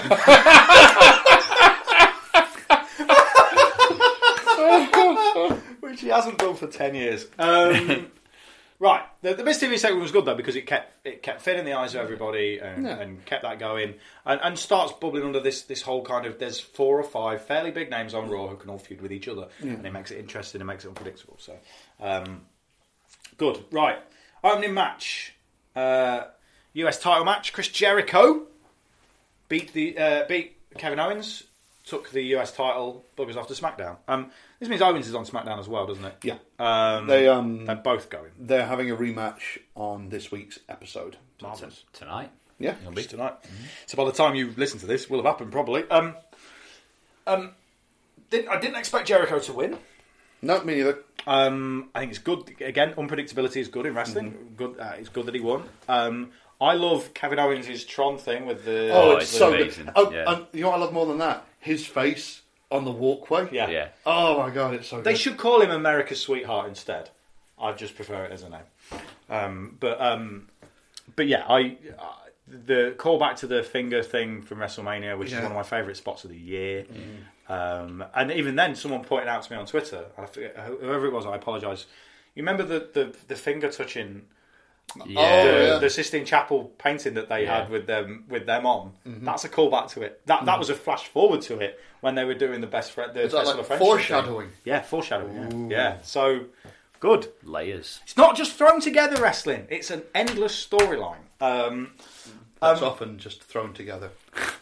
Which he hasn't done for 10 years. Right, the Miz TV segment was good, though, because it kept Finn in the eyes of everybody and kept that going, and starts bubbling under this whole kind of, there's 4 or 5 fairly big names on Raw who can all feud with each other, and it makes it interesting and makes it unpredictable. So, good. Right. Opening match, US title match. Chris Jericho beat Kevin Owens, took the US title, buggers off to SmackDown. This means Owens is on SmackDown as well, doesn't it? Yeah. They're both going. They're having a rematch on this week's episode. Marvellous. Tonight? Yeah. It'll be tonight. Mm-hmm. So by the time you listen to this, will have happened probably. I didn't expect Jericho to win. No, me neither. I think it's good. Again, unpredictability is good in wrestling. Mm-hmm. Good. It's good that he won. I love Kevin Owens' Tron thing with the... Oh, it's so amazing. Good. And you know what I love more than that? His face on the walkway. Yeah. Oh my God, it's so good. They should call him America's Sweetheart instead. I just prefer it as a name. But yeah, the callback to the finger thing from WrestleMania, which is one of my favourite spots of the year. And even then, someone pointed out to me on Twitter, I forget, whoever it was, I apologise. You remember the finger touching, the Sistine Chapel painting that they had with them on? That's a callback to it. That was a flash forward to it when they were doing the best friend. Is that like foreshadowing? Yeah, foreshadowing. Yeah. So good layers. It's not just thrown together wrestling; it's an endless storyline. That's often just thrown together.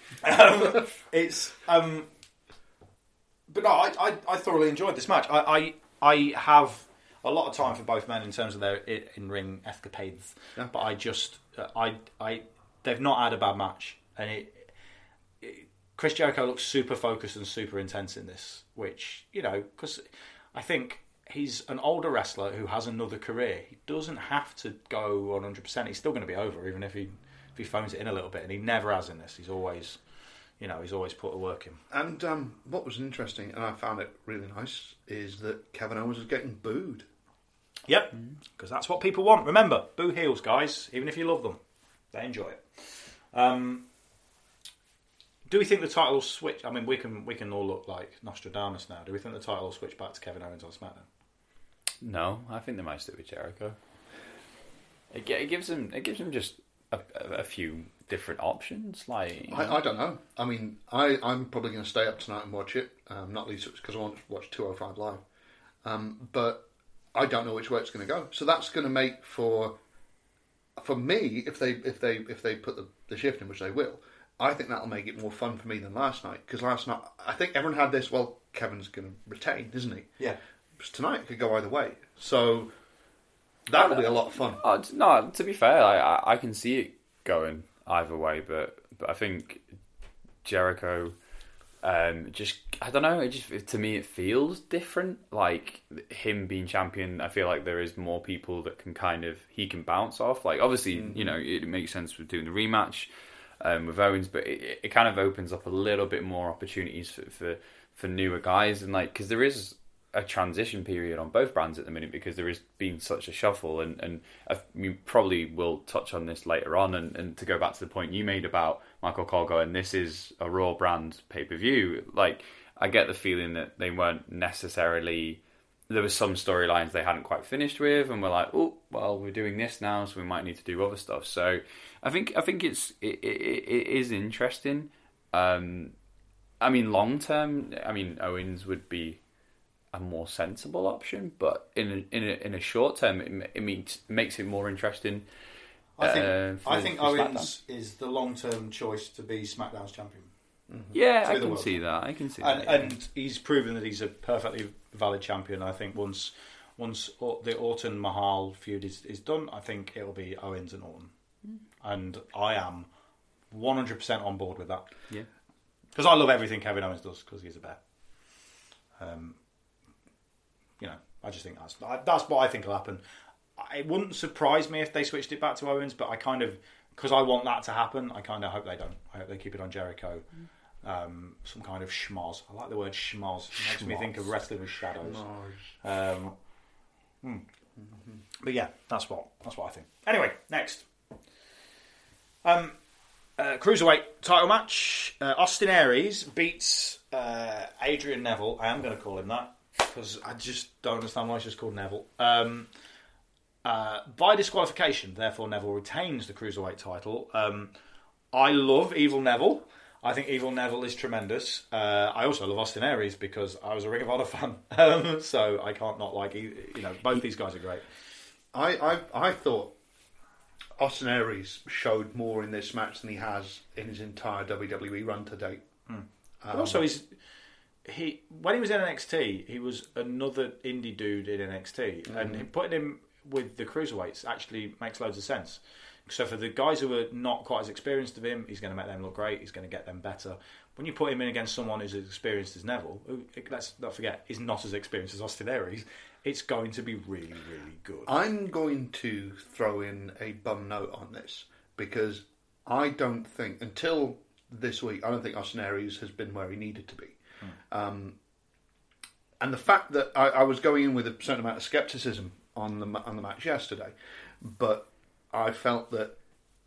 But no, I thoroughly enjoyed this match. I have a lot of time for both men in terms of their in-ring escapades, but I just they've not had a bad match, and Chris Jericho looks super focused and super intense in this, which because I think he's an older wrestler who has another career. He doesn't have to go 100%. He's still going to be over, even if he phones it in a little bit, and he never has in this. He's always put the work in. And what was interesting, and I found it really nice, is that Kevin Owens is getting booed. Yep, because that's what people want. Remember, boo heels, guys. Even if you love them, they enjoy it. Do we think the title will switch? I mean, we can all look like Nostradamus now. Do we think the title will switch back to Kevin Owens on SmackDown? No, I think they might stick with Jericho. It gives them just a few different options. Like I don't know. I mean, I'm probably going to stay up tonight and watch it. Not least because I want to watch 205 live. But I don't know which way it's going to go. So that's going to make for me if they put the shift in, which they will. I think that'll make it more fun for me than last night. Because last night I think everyone had this. Well, Kevin's going to retain, isn't he? Yeah. Because tonight it could go either way. So that'll be a lot of fun. No, to be fair, I can see it going either way, but I think Jericho, just I don't know. To me, it feels different. Like him being champion, I feel like there is more people that he can bounce off. Like obviously, it makes sense with doing the rematch with Owens, but it kind of opens up a little bit more opportunities for newer guys, and like because there is a transition period on both brands at the minute because there has been such a shuffle, and we probably will touch on this later on, and to go back to the point you made about Michael Cole going, this is a Raw brand pay-per-view, like I get the feeling that they weren't necessarily, there was some storylines they hadn't quite finished with, and we're like, oh, well, we're doing this now, so we might need to do other stuff. So I think it is interesting. I mean, long term, Owens would be a more sensible option, but in a short term, it makes it more interesting. I think Owens is the long term choice to be SmackDown's champion. Mm-hmm. Yeah, I can see that. And he's proven that he's a perfectly valid champion. I think once the Orton Mahal feud is done, I think it'll be Owens and Orton, and I am 100% on board with that. Yeah, because I love everything Kevin Owens does because he's a bear. I just think that's what I think will happen. It wouldn't surprise me if they switched it back to Owens, but because I want that to happen, I kind of hope they don't. I hope they keep it on Jericho. Some kind of schmoz. I like the word schmoz. It makes me think of wrestling with shadows. But yeah, that's what I think. Anyway, next. Cruiserweight title match. Austin Aries beats Adrian Neville. I am going to call him that because I just don't understand why it's just called Neville. By disqualification, therefore Neville retains the Cruiserweight title. I love Evil Neville. I think Evil Neville is tremendous. I also love Austin Aries because I was a Ring of Honor fan, so I can't not like both these guys are great. I thought Austin Aries showed more in this match than he has in his entire WWE run to date. But also, when he was in NXT, he was another indie dude in NXT, and putting him with the Cruiserweights actually makes loads of sense. So for the guys who are not quite as experienced as him, he's going to make them look great. He's going to get them better. When you put him in against someone who's as experienced as Neville, who, let's not forget, is not as experienced as Austin Aries, it's going to be really, really good. I'm going to throw in a bum note on this because I don't think, until this week, I don't think Austin Aries has been where he needed to be. And the fact that I was going in with a certain amount of scepticism on the match yesterday, but I felt that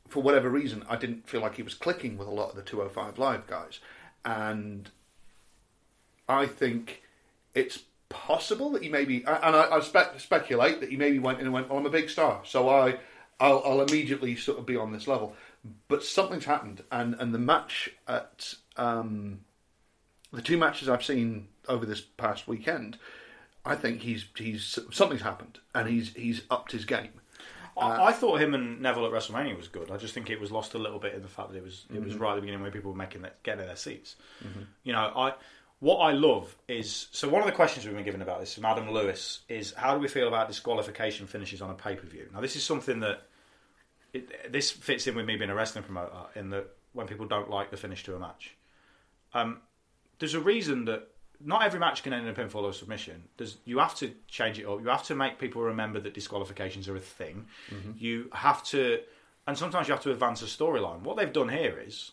for whatever reason, I didn't feel like he was clicking with a lot of the 205 Live guys. And I think it's possible that he maybe... And I speculate that he maybe went in and went, well, I'm a big star, so I'll immediately sort of be on this level. But something's happened, and the match at... the two matches I've seen over this past weekend, I think he's something's happened, and he's upped his game. I thought him and Neville at WrestleMania was good. I just think it was lost a little bit in the fact that it was right at the beginning where people were getting their seats. Mm-hmm. What I love is, so one of the questions we've been given about this from Adam Lewis is, how do we feel about disqualification finishes on a pay-per-view? Now, this is something that this fits in with me being a wrestling promoter, in that when people don't like the finish to a match, there's a reason that not every match can end in a pinfall or submission. You have to change it up. You have to make people remember that disqualifications are a thing. Mm-hmm. You have to, and sometimes you have to advance a storyline. What they've done here is,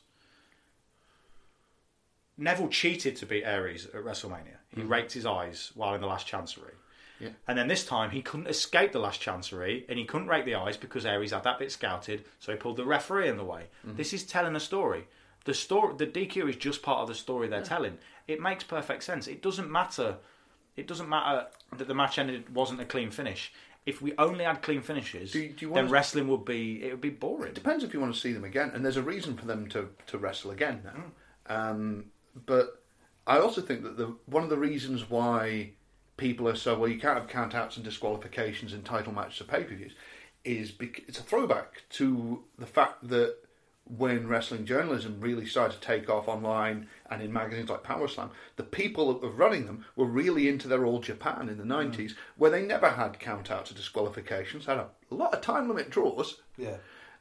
Neville cheated to beat Aries at WrestleMania. He raked his eyes while in the Last Chancery. Yeah. And then this time he couldn't escape the Last Chancery, and he couldn't rake the eyes because Aries had that bit scouted, so he pulled the referee in the way. Mm-hmm. This is telling a story. The DQ is just part of the story they're telling. It makes perfect sense. It doesn't matter that the match wasn't a clean finish. If we only had clean finishes, then wrestling would be boring. It depends if you want to see them again, and there's a reason for them to wrestle again now. But I also think that one of the reasons why people are so, well, you can't have count-outs and disqualifications in title matches or pay-per-views, is because it's a throwback to the fact that when wrestling journalism really started to take off online and in magazines like Power Slam, the people that were running them were really into their All Japan in the 90s, where they never had count-outs or disqualifications, had a lot of time-limit draws. Yeah.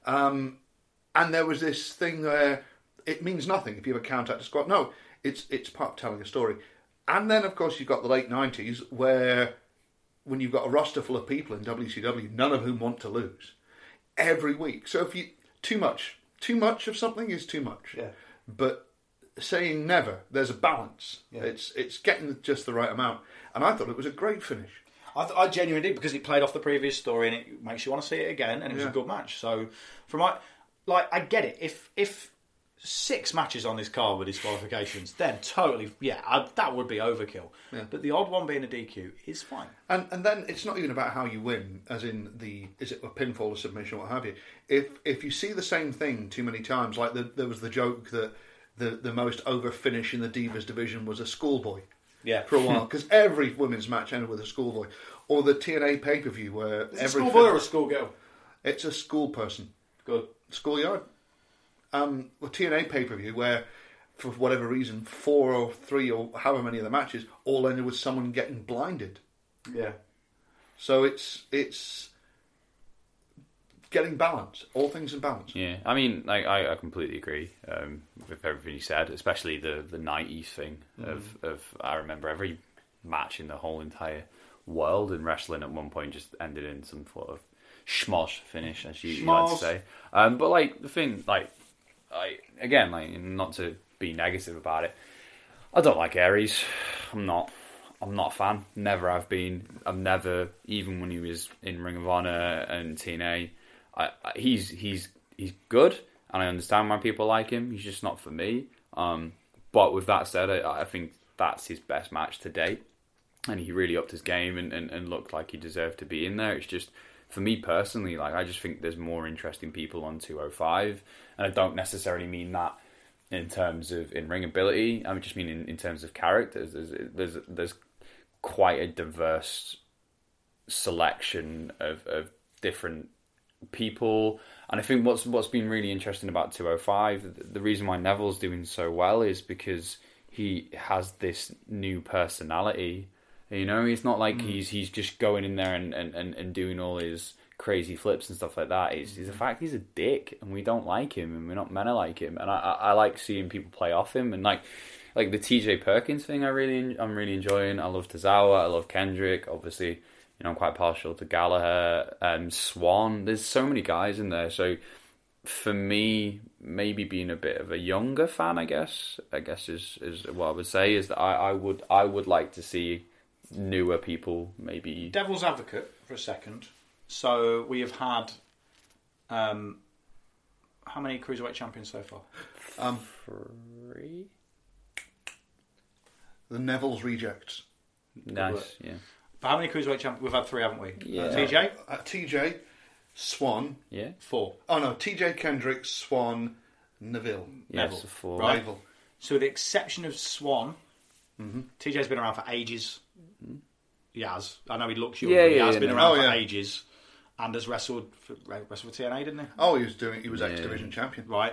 And there was this thing where it means nothing if you have a count-out disqual. No, it's part of telling a story. And then, of course, you've got the late 90s, where when you've got a roster full of people in WCW, none of whom want to lose, every week. So if you... Too much of something is too much. Yeah. But saying never, there's a balance. Yeah. It's getting just the right amount. And I thought it was a great finish. I genuinely did, because it played off the previous story and it makes you want to see it again, and it was a good match. So, I get it. If 6 matches on this card were disqualifications, then totally, that would be overkill. Yeah. But the odd one being a DQ is fine. And then it's not even about how you win, as in is it a pinfall or submission or what have you. If you see the same thing too many times, like there was the joke that the most over finish in the Divas division was a schoolboy. Yeah. For a while, because every women's match ended with a schoolboy. Or the TNA pay-per-view where is it a schoolboy or a schoolgirl? It's a school person. Good. Schoolyard. The TNA pay-per-view where, for whatever reason, 4 or 3 or however many of the matches all ended with someone getting blinded. Yeah. So it's getting balance, all things in balance. Yeah, I mean, I completely agree with everything you said, especially the 90s thing of I remember every match in the whole entire world in wrestling at one point just ended in some sort of schmosh finish, as you like to say. But the thing, again, not to be negative about it, I don't like Aries. I'm not a fan. Never have been. I've never, even when he was in Ring of Honor and TNA, he's good, and I understand why people like him. He's just not for me. But with that said, I think that's his best match to date, and he really upped his game and looked like he deserved to be in there. It's just, for me personally, I just think there's more interesting people on 205, and I don't necessarily mean that in terms of in-ring ability. I just mean in terms of characters. There's quite a diverse selection of different people, and I think what's been really interesting about 205, the reason why Neville's doing so well is because he has this new personality. You know, it's not like he's just going in there and doing all his crazy flips and stuff like that. It's the fact he's a dick, and we don't like him, and we're not meant to like him. And I like seeing people play off him, and like the TJ Perkins thing. I'm really enjoying. I love Tozawa. I love Kendrick. Obviously, I'm quite partial to Gallagher and Swan. There's so many guys in there. So for me, maybe being a bit of a younger fan, I guess is what I would say, is that I would like to see newer people, maybe. Devil's advocate for a second. So we have had how many cruiserweight champions so far? 3. The Neville's rejects. Nice, yeah. But how many cruiserweight champions? We've had 3, haven't we? Yeah. TJ? TJ, Swan. Yeah. 4. Oh no, TJ, Kendrick, Swan, Neville. Yeah, Neville. so 4. Right. Neville. So with the exception of Swan, TJ's been around for ages. He has. I know he looks young, but he has been around for ages. And has wrestled for TNA, didn't he? Oh, he was X Division champion. Right.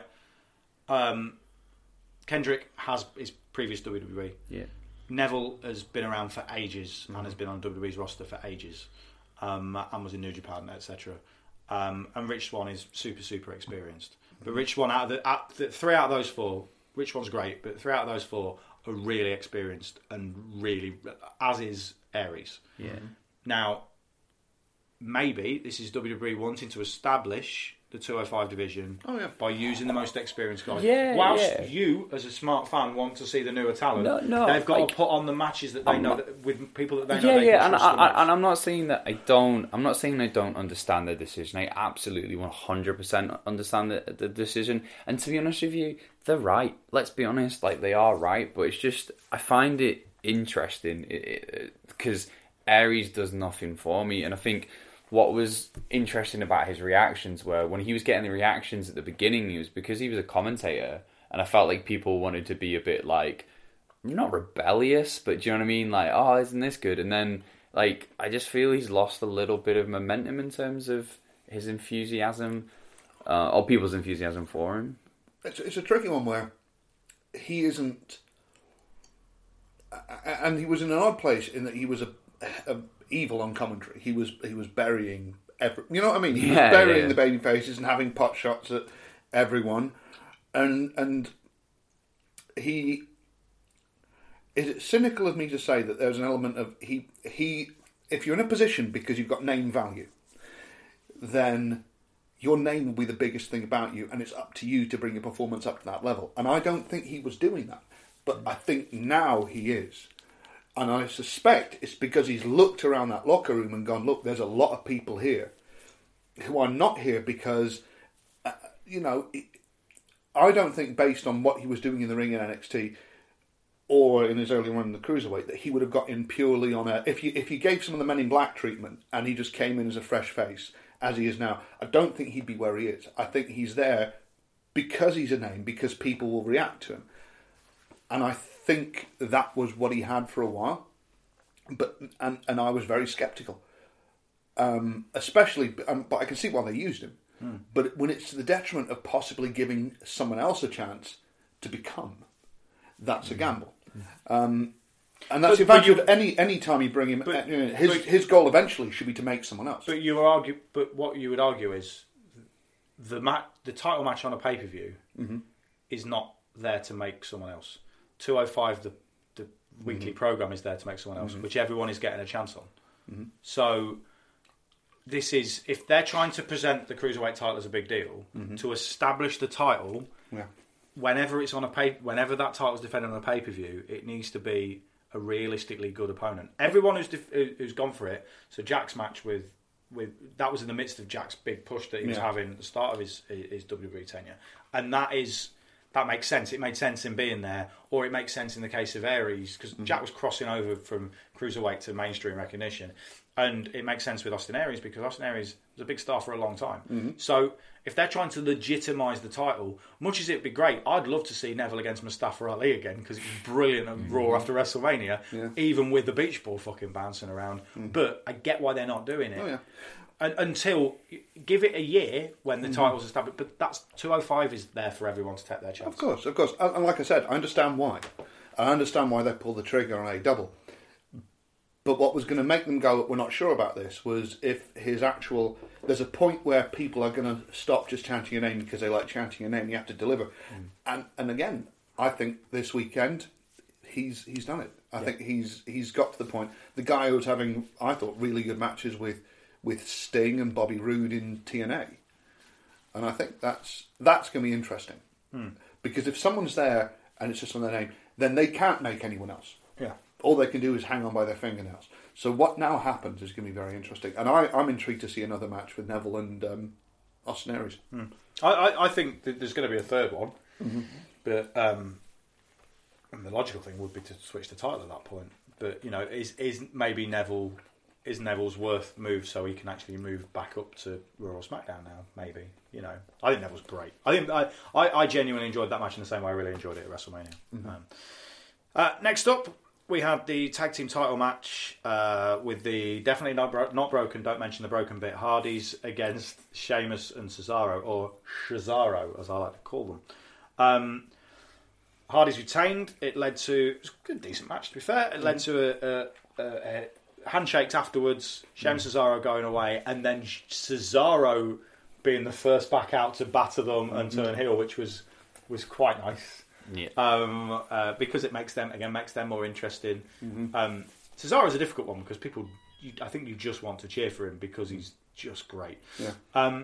Kendrick has his previous WWE. Yeah. Neville has been around for ages and has been on WWE's roster for ages, and was in New Japan, etc. And Rich Swann is super experienced. But Rich Swann, out of the 3 out of those 4, Rich Swann's great, but 3 out of those 4 are really experienced and really, as is Aries. Yeah. Now, maybe this is WWE wanting to establish the 205 division by using the most experienced guys. Whilst you, as a smart fan, want to see the newer talent, they've got to put on the matches that they know with people that they know. And I'm not saying that I don't. I'm not saying I don't understand the decision. I absolutely 100% understand the decision. And to be honest with you, they're right. Let's be honest, like they are right. But it's just I find it interesting because Aries does nothing for me, and I think. What was interesting about his reactions were when he was getting the reactions at the beginning, it was because he was a commentator, and I felt like people wanted to be a bit like, not rebellious, but do you know what I mean? Like, oh, isn't this good? And then, like, I just feel he's lost a little bit of momentum in terms of his enthusiasm, or people's enthusiasm for him. It's a tricky one where he isn't, and he was in an odd place in that he was a evil on commentary. He was burying you know what I mean? He was burying the baby faces and having pot shots at everyone, and he. Is it cynical of me to say that there's an element of he? If you're in a position because you've got name value, then your name will be the biggest thing about you, and it's up to you to bring your performance up to that level. And I don't think he was doing that, but I think now he is. And I suspect it's because he's looked around that locker room and gone, look, there's a lot of people here who are not here because, I don't think based on what he was doing in the ring in NXT or in his early run in the Cruiserweight that he would have got in purely on if you gave some of the Men in Black treatment and he just came in as a fresh face, as he is now, I don't think he'd be where he is. I think he's there because he's a name, because people will react to him. And I think that was what he had for a while, but I was very sceptical, especially. But I can see why they used him. But when it's to the detriment of possibly giving someone else a chance to become, that's a gamble. And that's the advantage of any time you bring him. His goal eventually should be to make someone else. But what you would argue is the title match on a pay-per-view is not there to make someone else. 205, the weekly program is there to make someone else, which everyone is getting a chance on. So this is, if they're trying to present the Cruiserweight title as a big deal, to establish the title, whenever it's on whenever that title is defended on a pay-per-view, it needs to be a realistically good opponent. Everyone who's gone for it. So Jack's match with that was in the midst of Jack's big push that he was having at the start of his WWE tenure, and that makes sense. It made sense in being there, or it makes sense in the case of Aries, because Jack was crossing over from Cruiserweight to mainstream recognition. And it makes sense with Austin Aries, because Austin Aries was a big star for a long time. So if they're trying to legitimise the title, much as it would be great, I'd love to see Neville against Mustafa Ali again, because it was brilliant at Raw after WrestleMania, even with the beach ball fucking bouncing around. But I get why they're not doing it. Until give it a year when the title's established, but that's 205 is there for everyone to take their chance. Of course, and like I said, I understand why. I understand why they pulled the trigger on a double. But what was going to make them go, we're not sure about this, was if there's a point where people are going to stop just chanting your name because they like chanting your name. You have to deliver, and again, I think this weekend he's done it. I think he's got to the point. The guy who was having, I thought, really good matches with Sting and Bobby Roode in TNA. And I think that's going to be interesting. Because if someone's there and it's just on their name, then they can't make anyone else. Yeah. All they can do is hang on by their fingernails. So what now happens is going to be very interesting. And I'm intrigued to see another match with Neville and Austin Aries. I think that there's going to be a third one, but and the logical thing would be to switch the title at that point. But is maybe Neville's worth move so he can actually move back up to Raw or SmackDown now? Maybe I think Neville's great. I genuinely enjoyed that match in the same way I really enjoyed it at WrestleMania. Next up, we had the tag team title match with the definitely not broken, don't mention the broken bit, Hardys against Sheamus and Cesaro, or Cesaro as I like to call them. Hardys retained. It led to it was a good, decent match to be fair. It led to a handshakes afterwards, Sheamus and Cesaro going away, and then Cesaro being the first back out to batter them and turn heel, which was quite nice. Yeah. Because it makes them more interesting. Cesaro's a difficult one because I think you just want to cheer for him because he's just great. Yeah.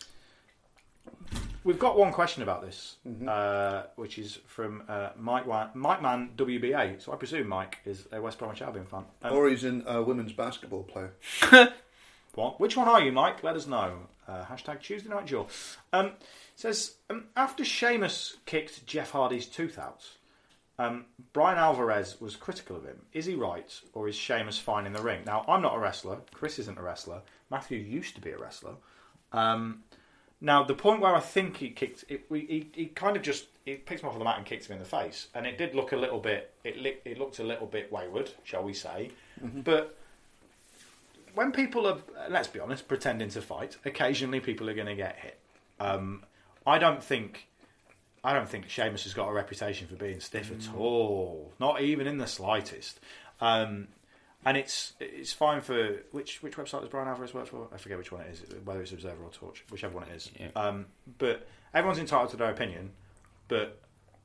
We've got one question about this, which is from Mike Man WBA. So I presume Mike is a West Bromwich Albion fan, or he's a women's basketball player. What? Which one are you, Mike? Let us know. Hashtag Tuesday Night Jaw. Says, after Sheamus kicked Jeff Hardy's tooth out, Brian Alvarez was critical of him. Is he right, or is Sheamus fine in the ring? Now, I'm not a wrestler. Chris isn't a wrestler. Matthew used to be a wrestler. Now, the point where I think he kicked, he kind of just picked him off of the mat and kicked him in the face, and it did look a little bit. It looked a little bit wayward, shall we say? But when people are, let's be honest, pretending to fight, occasionally people are going to get hit. I don't think Sheamus has got a reputation for being stiff at all, not even in the slightest. And it's fine for which website does Brian Alvarez work for? I forget which one it is, whether it's Observer or Torch, whichever one it is. Yeah. But everyone's entitled to their opinion. But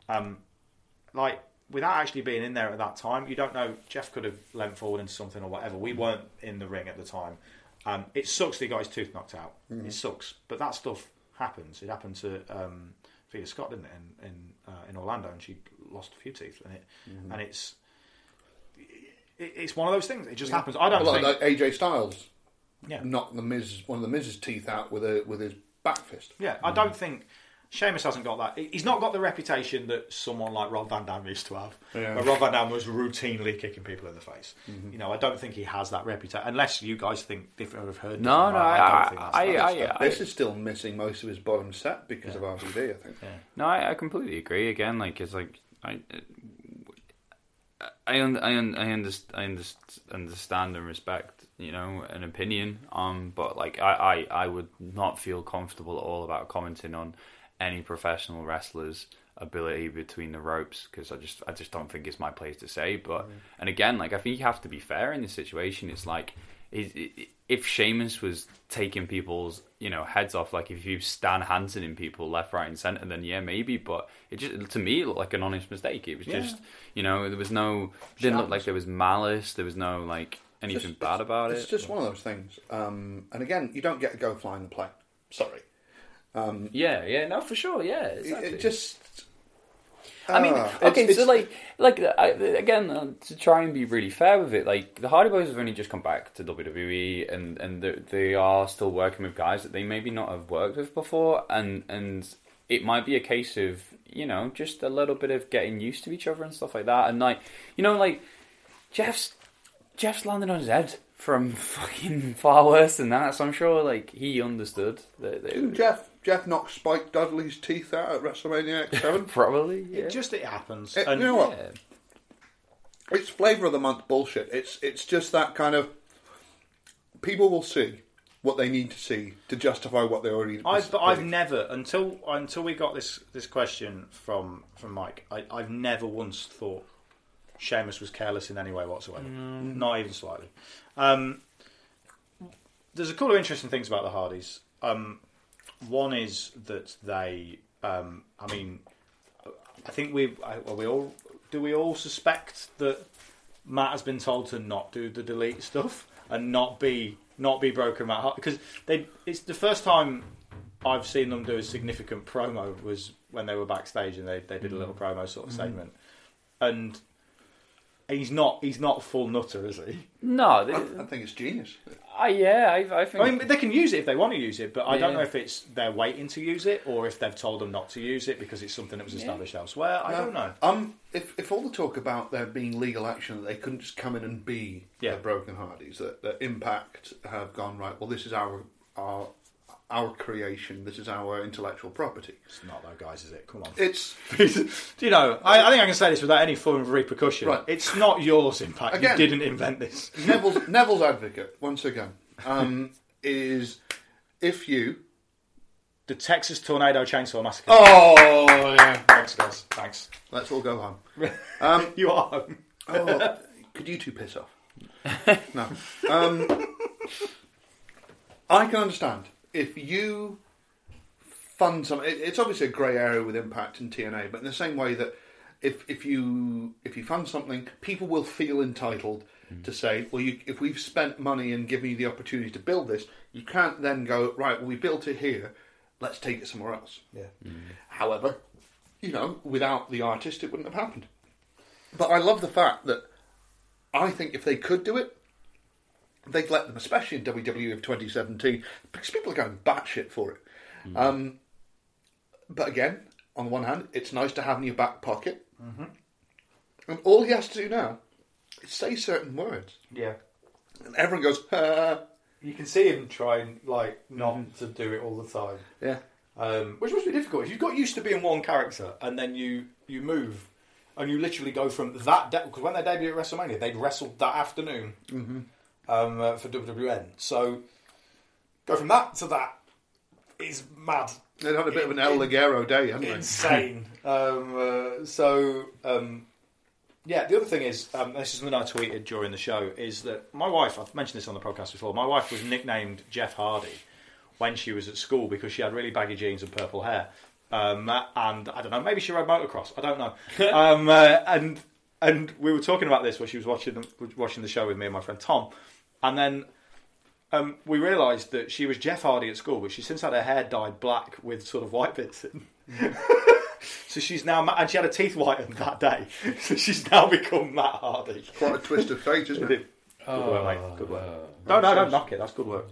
without actually being in there at that time, you don't know. Jeff could have leant forward into something or whatever. We weren't in the ring at the time. It sucks that he got his tooth knocked out. It sucks, but that stuff happens. It happened to Vita Scott, didn't it, in Orlando, and she lost a few teeth in it, and it's one of those things. It just happens. I don't think like AJ Styles, knocked one of the Miz's teeth out with his back fist. Yeah, I don't think Sheamus hasn't got that. He's not got the reputation that someone like Rob Van Dam used to have. Yeah. Where Rob Van Dam was routinely kicking people in the face. I don't think he has that reputation. Unless you guys think different or have heard. No, I don't think this is still missing most of his bottom set because of RVD, I think. Yeah. No, I completely agree. Again, I understand and respect, an opinion. But I would not feel comfortable at all about commenting on any professional wrestler's ability between the ropes because I just don't think it's my place to say. But and again, I think you have to be fair in this situation. It's like if Sheamus was taking people's heads off, like if you Stan Hansen in people left, right, and centre, then yeah, maybe. But it just to me it looked like an honest mistake. It was just there was no didn't look like there was malice. There was no anything bad about it. It's just one of those things. And again, you don't get to go flying the plane. Sorry. No, for sure. Yeah, exactly. It just. I mean, okay, again, to try and be really fair with it, the Hardy Boys have only just come back to WWE, and they are still working with guys that they maybe not have worked with before, and it might be a case of just a little bit of getting used to each other and stuff like that, and Jeff's landed on his head from fucking far worse than that, so I'm sure he understood that. Jeff knocked Spike Dudley's teeth out at WrestleMania X7. Probably, yeah. It happens. You know what? Yeah. It's flavour of the month bullshit. It's just that kind of people will see what they need to see to justify what they already. I've never until we got this question from Mike. I've never once thought Sheamus was careless in any way whatsoever. Not even slightly. There's a couple of interesting things about the Hardys. One is that they, I think we all suspect that Matt has been told to not do the delete stuff and not be broken Matt Hart, because it's the first time I've seen them do a significant promo was when they were backstage and they did a little promo sort of segment, and he's not full nutter, is he? No, I think it's genius. I think. I mean, they can use it if they want to use it, but I don't know if it's they're waiting to use it or if they've told them not to use it because it's something that was established elsewhere. I don't know. If all the talk about there being legal action, that they couldn't just come in and be the Broken Hardys, that Impact have gone, right, well, this is our creation, this is our intellectual property. It's not though, guys, is it? Come on. It's... Do you know, I think I can say this without any form of repercussion. Right. It's not yours, Impact. Again, you didn't invent this. Neville's advocate, once again, is if you... The Texas Tornado Chainsaw Massacre. Oh, yeah. Thanks, guys. Thanks. Let's all go home. You are home. Oh, could you two piss off? No. I can understand. If you fund something, it's obviously a grey area with Impact and TNA, but in the same way that if you fund something, people will feel entitled to say, well, if we've spent money and given you the opportunity to build this, you can't then go, right, well, we built it here, let's take it somewhere else. Yeah. However, without the artist, it wouldn't have happened. But I love the fact that I think if they could do it, they'd let them, especially in WWE of 2017, because people are going batshit for it. But again, on the one hand, it's nice to have in your back pocket. Mm-hmm. And all he has to do now is say certain words. Yeah. And everyone goes, You can see him trying, not to do it all the time. Yeah. Which must be difficult. If you've got used to being one character and then you move and you literally go from that... Because when they debuted at WrestleMania, they'd wrestled that afternoon. Mm-hmm. For WWN. So, go from that to that is mad. They'd had a bit of an El Ligero day, hadn't they? Insane. The other thing is, this is something I tweeted during the show, is that my wife, I've mentioned this on the podcast before, my wife was nicknamed Jeff Hardy when she was at school because she had really baggy jeans and purple hair. And I don't know, maybe she rode motocross, I don't know. And we were talking about this when she was watching the show with me and my friend Tom. And then we realised that she was Jeff Hardy at school, but she's since had her hair dyed black with sort of white bits in. So she's now... And she had her teeth whitened that day. So she's now become Matt Hardy. It's quite a twist of fate, isn't it? Good work, mate. Good work. No, don't knock it. That's good work.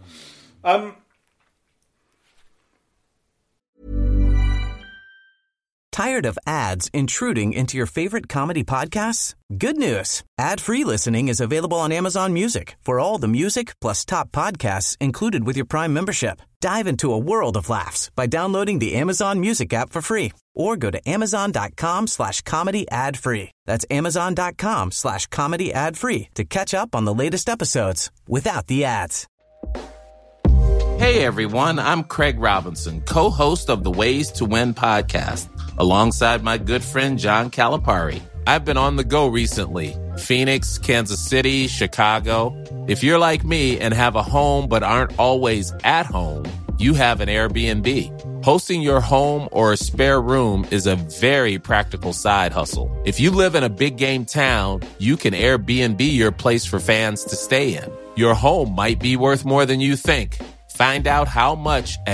Tired of ads intruding into your favorite comedy podcasts? Good news. Ad-free listening is available on Amazon Music for all the music plus top podcasts included with your Prime membership. Dive into a world of laughs by downloading the Amazon Music app for free or go to amazon.com/comedy ad-free. That's amazon.com/comedy ad-free to catch up on the latest episodes without the ads. Hey everyone, I'm Craig Robinson, co-host of the Ways to Win podcast, alongside my good friend John Calipari. I've been on the go recently. Phoenix, Kansas City, Chicago. If you're like me and have a home but aren't always at home, you have an Airbnb. Hosting your home or a spare room is a very practical side hustle. If you live in a big game town, you can Airbnb your place for fans to stay in. Your home might be worth more than you think. Find out how much at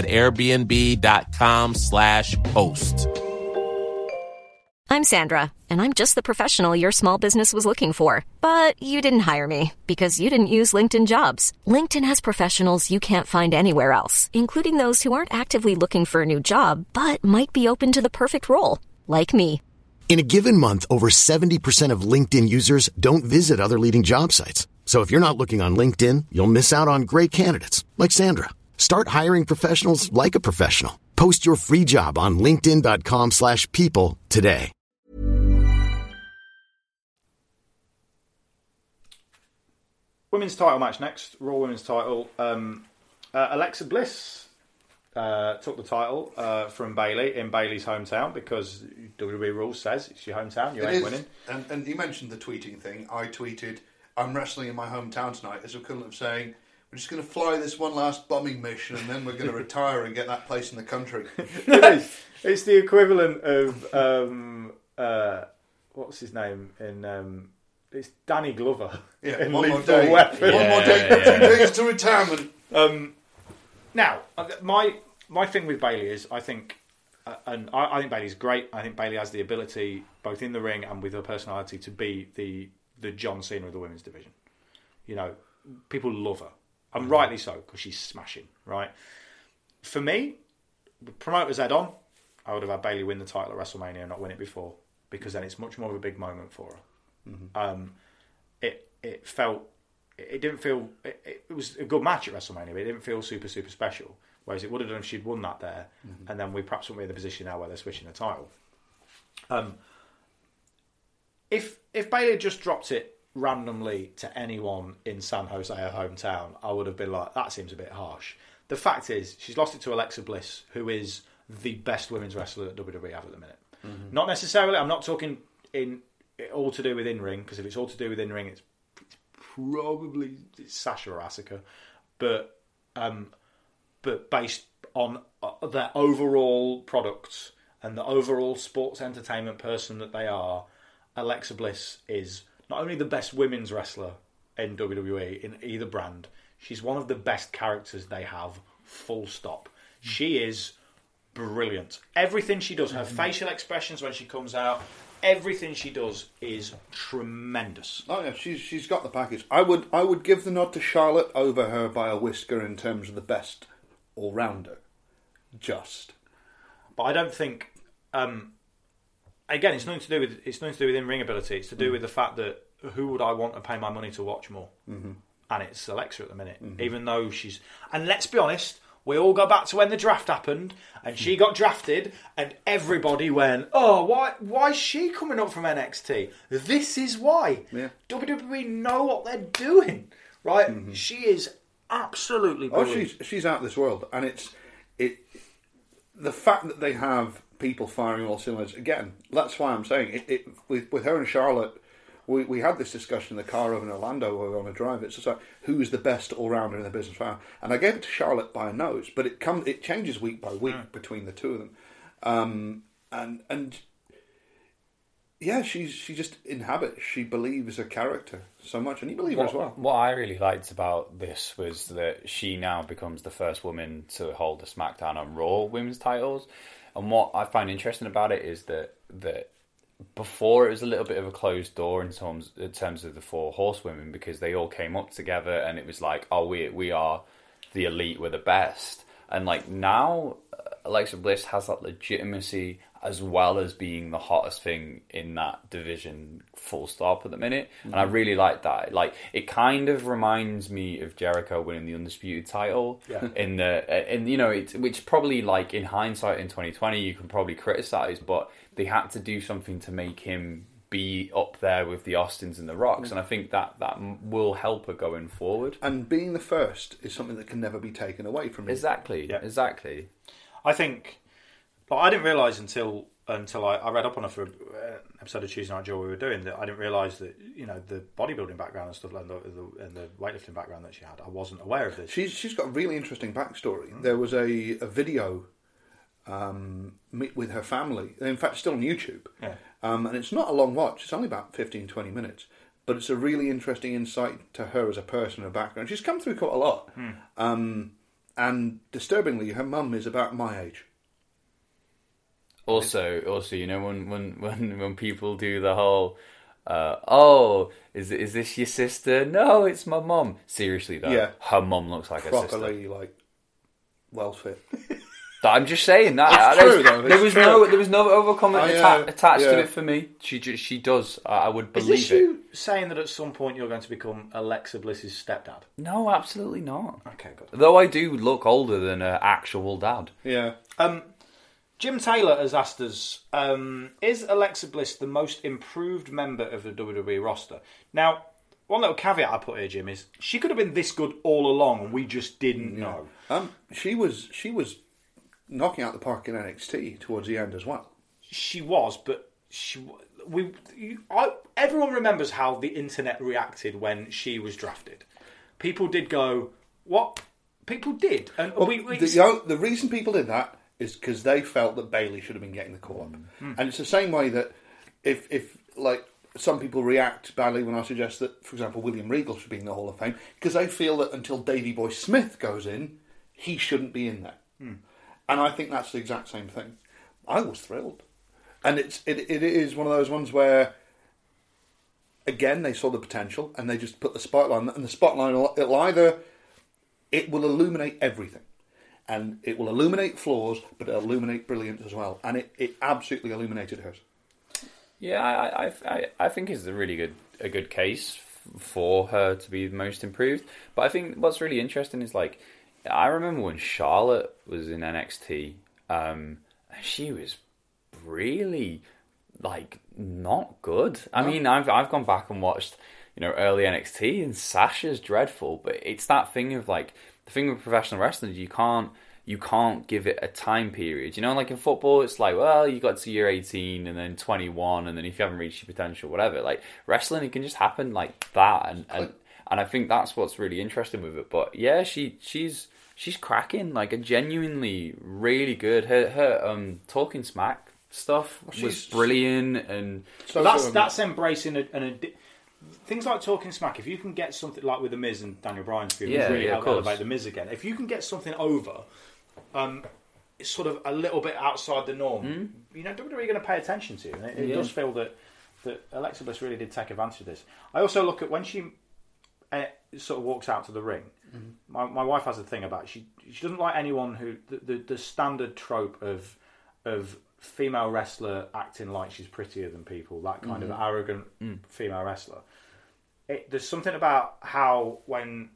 airbnb.com/host. I'm Sandra, and I'm just the professional your small business was looking for. But you didn't hire me because you didn't use LinkedIn Jobs. LinkedIn has professionals you can't find anywhere else, including those who aren't actively looking for a new job, but might be open to the perfect role, like me. In a given month, over 70% of LinkedIn users don't visit other leading job sites. So if you're not looking on LinkedIn, you'll miss out on great candidates like Sandra. Start hiring professionals like a professional. Post your free job on linkedin.com/people today. Women's title match next. Raw Women's title. Alexa Bliss took the title from Bayley in Bayley's hometown because WWE rules says it's your hometown, you ain't winning. And you mentioned the tweeting thing. I tweeted, I'm wrestling in my hometown tonight, as equivalent of saying, we're just going to fly this one last bombing mission and then we're going to retire and get that place in the country. It is. It's the equivalent of, what's his name? It's Danny Glover. Yeah, in one more Lethal day. Weapon. One more day, 2 days to retirement. Now, my thing with Bayley is, I think Bayley's great. I think Bayley has the ability, both in the ring and with her personality, to be the the John Cena of the women's division. You know, people love her, and rightly so, because she's smashing, right? For me, the promoters head on, I would have had Bayley win the title at WrestleMania and not win it before, because then it's much more of a big moment for her. It was a good match at WrestleMania, but it didn't feel super, super special. Whereas it would have done if she'd won that there, and then we perhaps wouldn't be in the position now where they're switching the title. If Bayley had just dropped it randomly to anyone in San Jose, her hometown, I would have been like, that seems a bit harsh. The fact is, she's lost it to Alexa Bliss, who is the best women's wrestler that WWE have at the minute. Not necessarily, I'm not talking in all to do with in-ring, because if it's all to do with in-ring, it's probably Sasha or Asuka. But based on their overall products and the overall sports entertainment person that they are, Alexa Bliss is not only the best women's wrestler in WWE, in either brand, she's one of the best characters they have, full stop. She is brilliant. Everything she does, her facial expressions when she comes out, everything she does is tremendous. Oh yeah, she's got the package. I would give the nod to Charlotte over her by a whisker in terms of the best all-rounder. But I don't think... again, it's nothing to do with in-ring ability. It's to do with the fact that who would I want to pay my money to watch more? And it's Alexa at the minute. Even though she's... And let's be honest, we all go back to when the draft happened, and she got drafted, and everybody went, oh, why is she coming up from NXT? This is why. Yeah. WWE know what they're doing, right? She is absolutely brilliant. Oh, she's out of this world, and the fact that they have people firing all cylinders, again, that's why I'm saying with her and Charlotte, we had this discussion in the car over in Orlando where we were on a drive. It's just like, who's the best all-rounder in the business now? And I gave it to Charlotte by a nose, but it changes week by week between the two of them. And yeah, she just inhabits. She believes her character so much, and you believe her as well. What I really liked about this was that she now becomes the first woman to hold the SmackDown and Raw women's titles. And what I find interesting about it is that before it was a little bit of a closed door in terms of the four horsewomen, because they all came up together and it was like, oh, we are the elite, we're the best. And like now, Alexa Bliss has that legitimacy as well as being the hottest thing in that division, full stop at the minute. And I really like that. Like, it kind of reminds me of Jericho winning the Undisputed title. Yeah. And you know, which probably, like, in hindsight in 2020, you can probably criticize, but they had to do something to make him be up there with the Austins and the Rocks, and I think that will help her going forward. And being the first is something that can never be taken away from you. Exactly. I think, but I didn't realise until I read up on her for an episode of Tuesday Night Joe we were doing, that I didn't realise that, you know, the bodybuilding background and stuff like that, and the weightlifting background that she had. I wasn't aware of this. She's got a really interesting backstory. There was a video with her family. In fact, it's still on YouTube. Yeah. And it's not a long watch. It's only about 15, 20 minutes. But it's a really interesting insight to her as a person, her background. She's come through quite a lot. And disturbingly, her mum is about my age. Also, you know, when people do the whole, is this your sister? No, it's my mum. Seriously though, her mum looks like properly, a sister. Properly, like, well fit. I'm just saying that. It's true, though. There was no overcomment attached to it for me. She does. I would believe it. Is this you saying that at some point you're going to become Alexa Bliss's stepdad? No, absolutely not. Okay, good. Though I do look older than her actual dad. Yeah. Jim Taylor has asked us, is Alexa Bliss the most improved member of the WWE roster? Now, one little caveat I put here, Jim, is she could have been this good all along and we just didn't know. She was knocking out the park in NXT towards the end as well. She was, but everyone remembers how the internet reacted when she was drafted. People did go, what? People did. And the reason people did that is because they felt that Bayley should have been getting the call-up. And it's the same way that if like, some people react badly when I suggest that, for example, William Regal should be in the Hall of Fame, because they feel that until Davey Boy Smith goes in, he shouldn't be in there. And I think that's the exact same thing. I was thrilled. And it is one of those ones where again, they saw the potential and they just put the spotlight on, and the spotlight it will illuminate everything. And it will illuminate flaws, but it'll illuminate brilliance as well. And it absolutely illuminated hers. Yeah, I think it's a really good case for her to be the most improved. But I think what's really interesting is, like, I remember when Charlotte was in NXT, she was really, like, not good. I mean, I've gone back and watched, early NXT, and Sasha's dreadful. But it's that thing of, like, the thing with professional wrestling is you can't give it a time period. Like in football, it's like, well, you got to year 18 and then 21, and then if you haven't reached your potential, whatever. Like wrestling, it can just happen like that, and I think that's what's really interesting with it. But yeah, she's cracking, like a genuinely really good. Her talking smack stuff was brilliant, and so that's embracing things like talking smack. If you can get something like with The Miz and Daniel Bryan's feud, really help elevate The Miz again. If you can get something over, it's sort of a little bit outside the norm. WWE are going to pay attention to. And it does feel that Alexa Bliss really did take advantage of this. I also look at when she sort of walks out to the ring. My wife has a thing about she doesn't like anyone who the standard trope of female wrestler acting like she's prettier than people, that kind of arrogant female wrestler. There's something about how when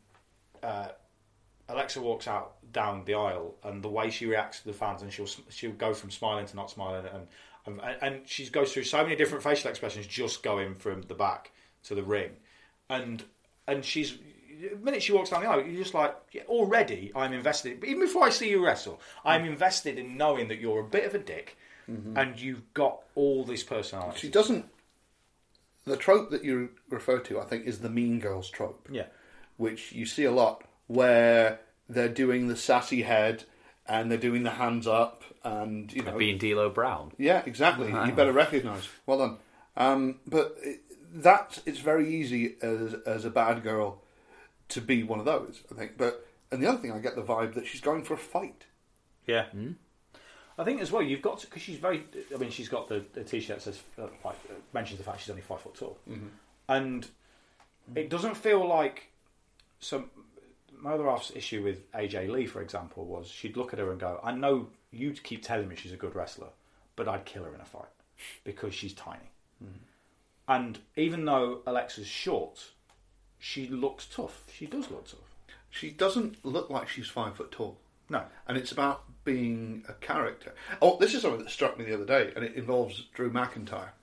Alexa walks out down the aisle and the way she reacts to the fans, and she'll go from smiling to not smiling, and she goes through so many different facial expressions just going from the back to the ring, and she's. The minute she walks down the aisle, you're just like, already I'm invested. Even before I see you wrestle, I'm invested in knowing that you're a bit of a dick. And you've got all this personality. She doesn't. The trope that you refer to, I think, is the Mean Girls trope. Yeah. Which you see a lot, where they're doing the sassy head and they're doing the hands up, and being D'Lo Brown. Yeah, exactly. You better recognise. Well done. But it's very easy as a bad girl to be one of those, I think. And the other thing, I get the vibe that she's going for a fight. Yeah. I think as well, you've got to, because she's very. I mean, she's got the T-shirt that says mentions the fact she's only 5 foot tall, and it doesn't feel like some. My other half's issue with AJ Lee, for example, was she'd look at her and go, "I know you keep telling me she's a good wrestler, but I'd kill her in a fight because she's tiny." And even though Alexa's short, she looks tough. She does look tough. She doesn't look like she's 5 foot tall. No. And it's about being a character. Oh, this is something that struck me the other day, and it involves Drew McIntyre.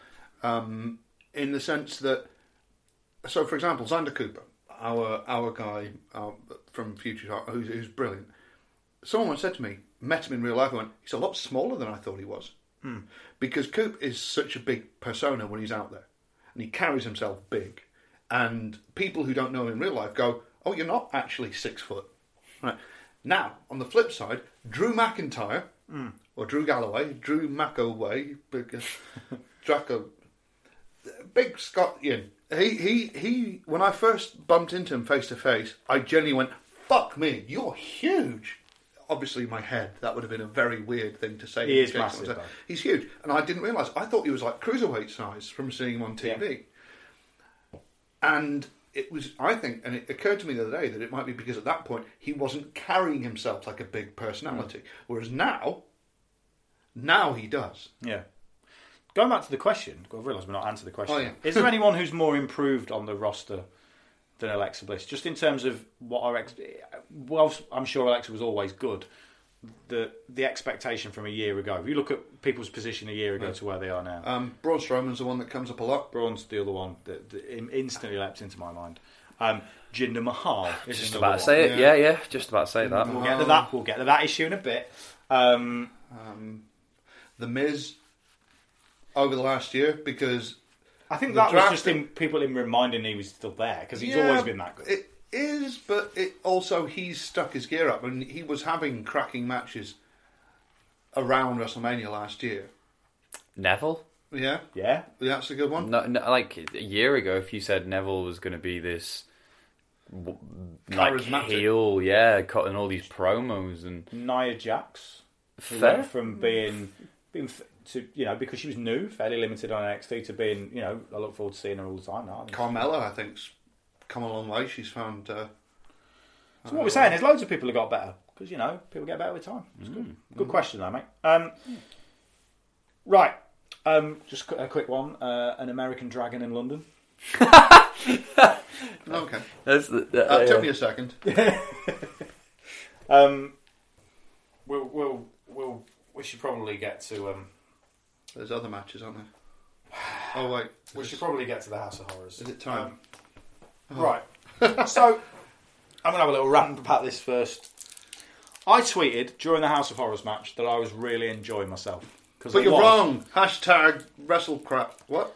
In the sense that, so for example, Xander Cooper, our guy from Future Talk, who's brilliant. Someone once said to me, met him in real life, and went, he's a lot smaller than I thought he was. Because Coop is such a big persona when he's out there. And he carries himself big. And people who don't know him in real life go, oh, you're not actually 6 foot. Right. Now, on the flip side, Drew McIntyre, or Drew Galloway, Drew McAway, Draco, big Scottian. He, when I first bumped into him face to face, I genuinely went, fuck me, you're huge. Obviously, in my head, that would have been a very weird thing to say. He is massive, though. He's huge. And I didn't realise. I thought he was like cruiserweight size from seeing him on TV. Yeah. And it was, I think, and it occurred to me the other day that it might be because at that point he wasn't carrying himself like a big personality. Whereas now he does. Yeah. Going back to the question, I realise we're not answering the question. Oh, yeah. Is there anyone who's more improved on the roster than Alexa Bliss? Just in terms of what well, I'm sure Alexa was always good. The expectation from a year ago. If you look at people's position a year ago to where they are now. Braun Strowman's the one that comes up a lot. Braun's the other one that instantly leapt into my mind. Jinder Mahal is just about to say it. Yeah, just about to say that. We'll get to that. We'll get to that issue in a bit. The Miz over the last year, because I think that was just people reminding he was still there, because he's always been that good. It is, but it also, he's stuck his gear up, and he was having cracking matches around WrestleMania last year. Neville? Yeah, that's a good one. No, like a year ago, if you said Neville was going to be this like heel, cutting all these promos, and Nia Jax, fair from being because she was new, fairly limited on NXT, to being, I look forward to seeing her all the time now. Carmella, I think's come a long way. She's found. So what we're saying is, loads of people have got better because people get better with time. It's good question, though, mate. Right, just a quick one. An American Dragon in London. Okay, That took me a second. We should probably get to. There's other matches, aren't there? Oh wait, we should probably get to the House of Horrors. Is it time? Right. So I'm gonna have a little rant about this first. I tweeted during the House of Horrors match that I was really enjoying myself. But you're wrong. Hashtag WrestleCrap. What?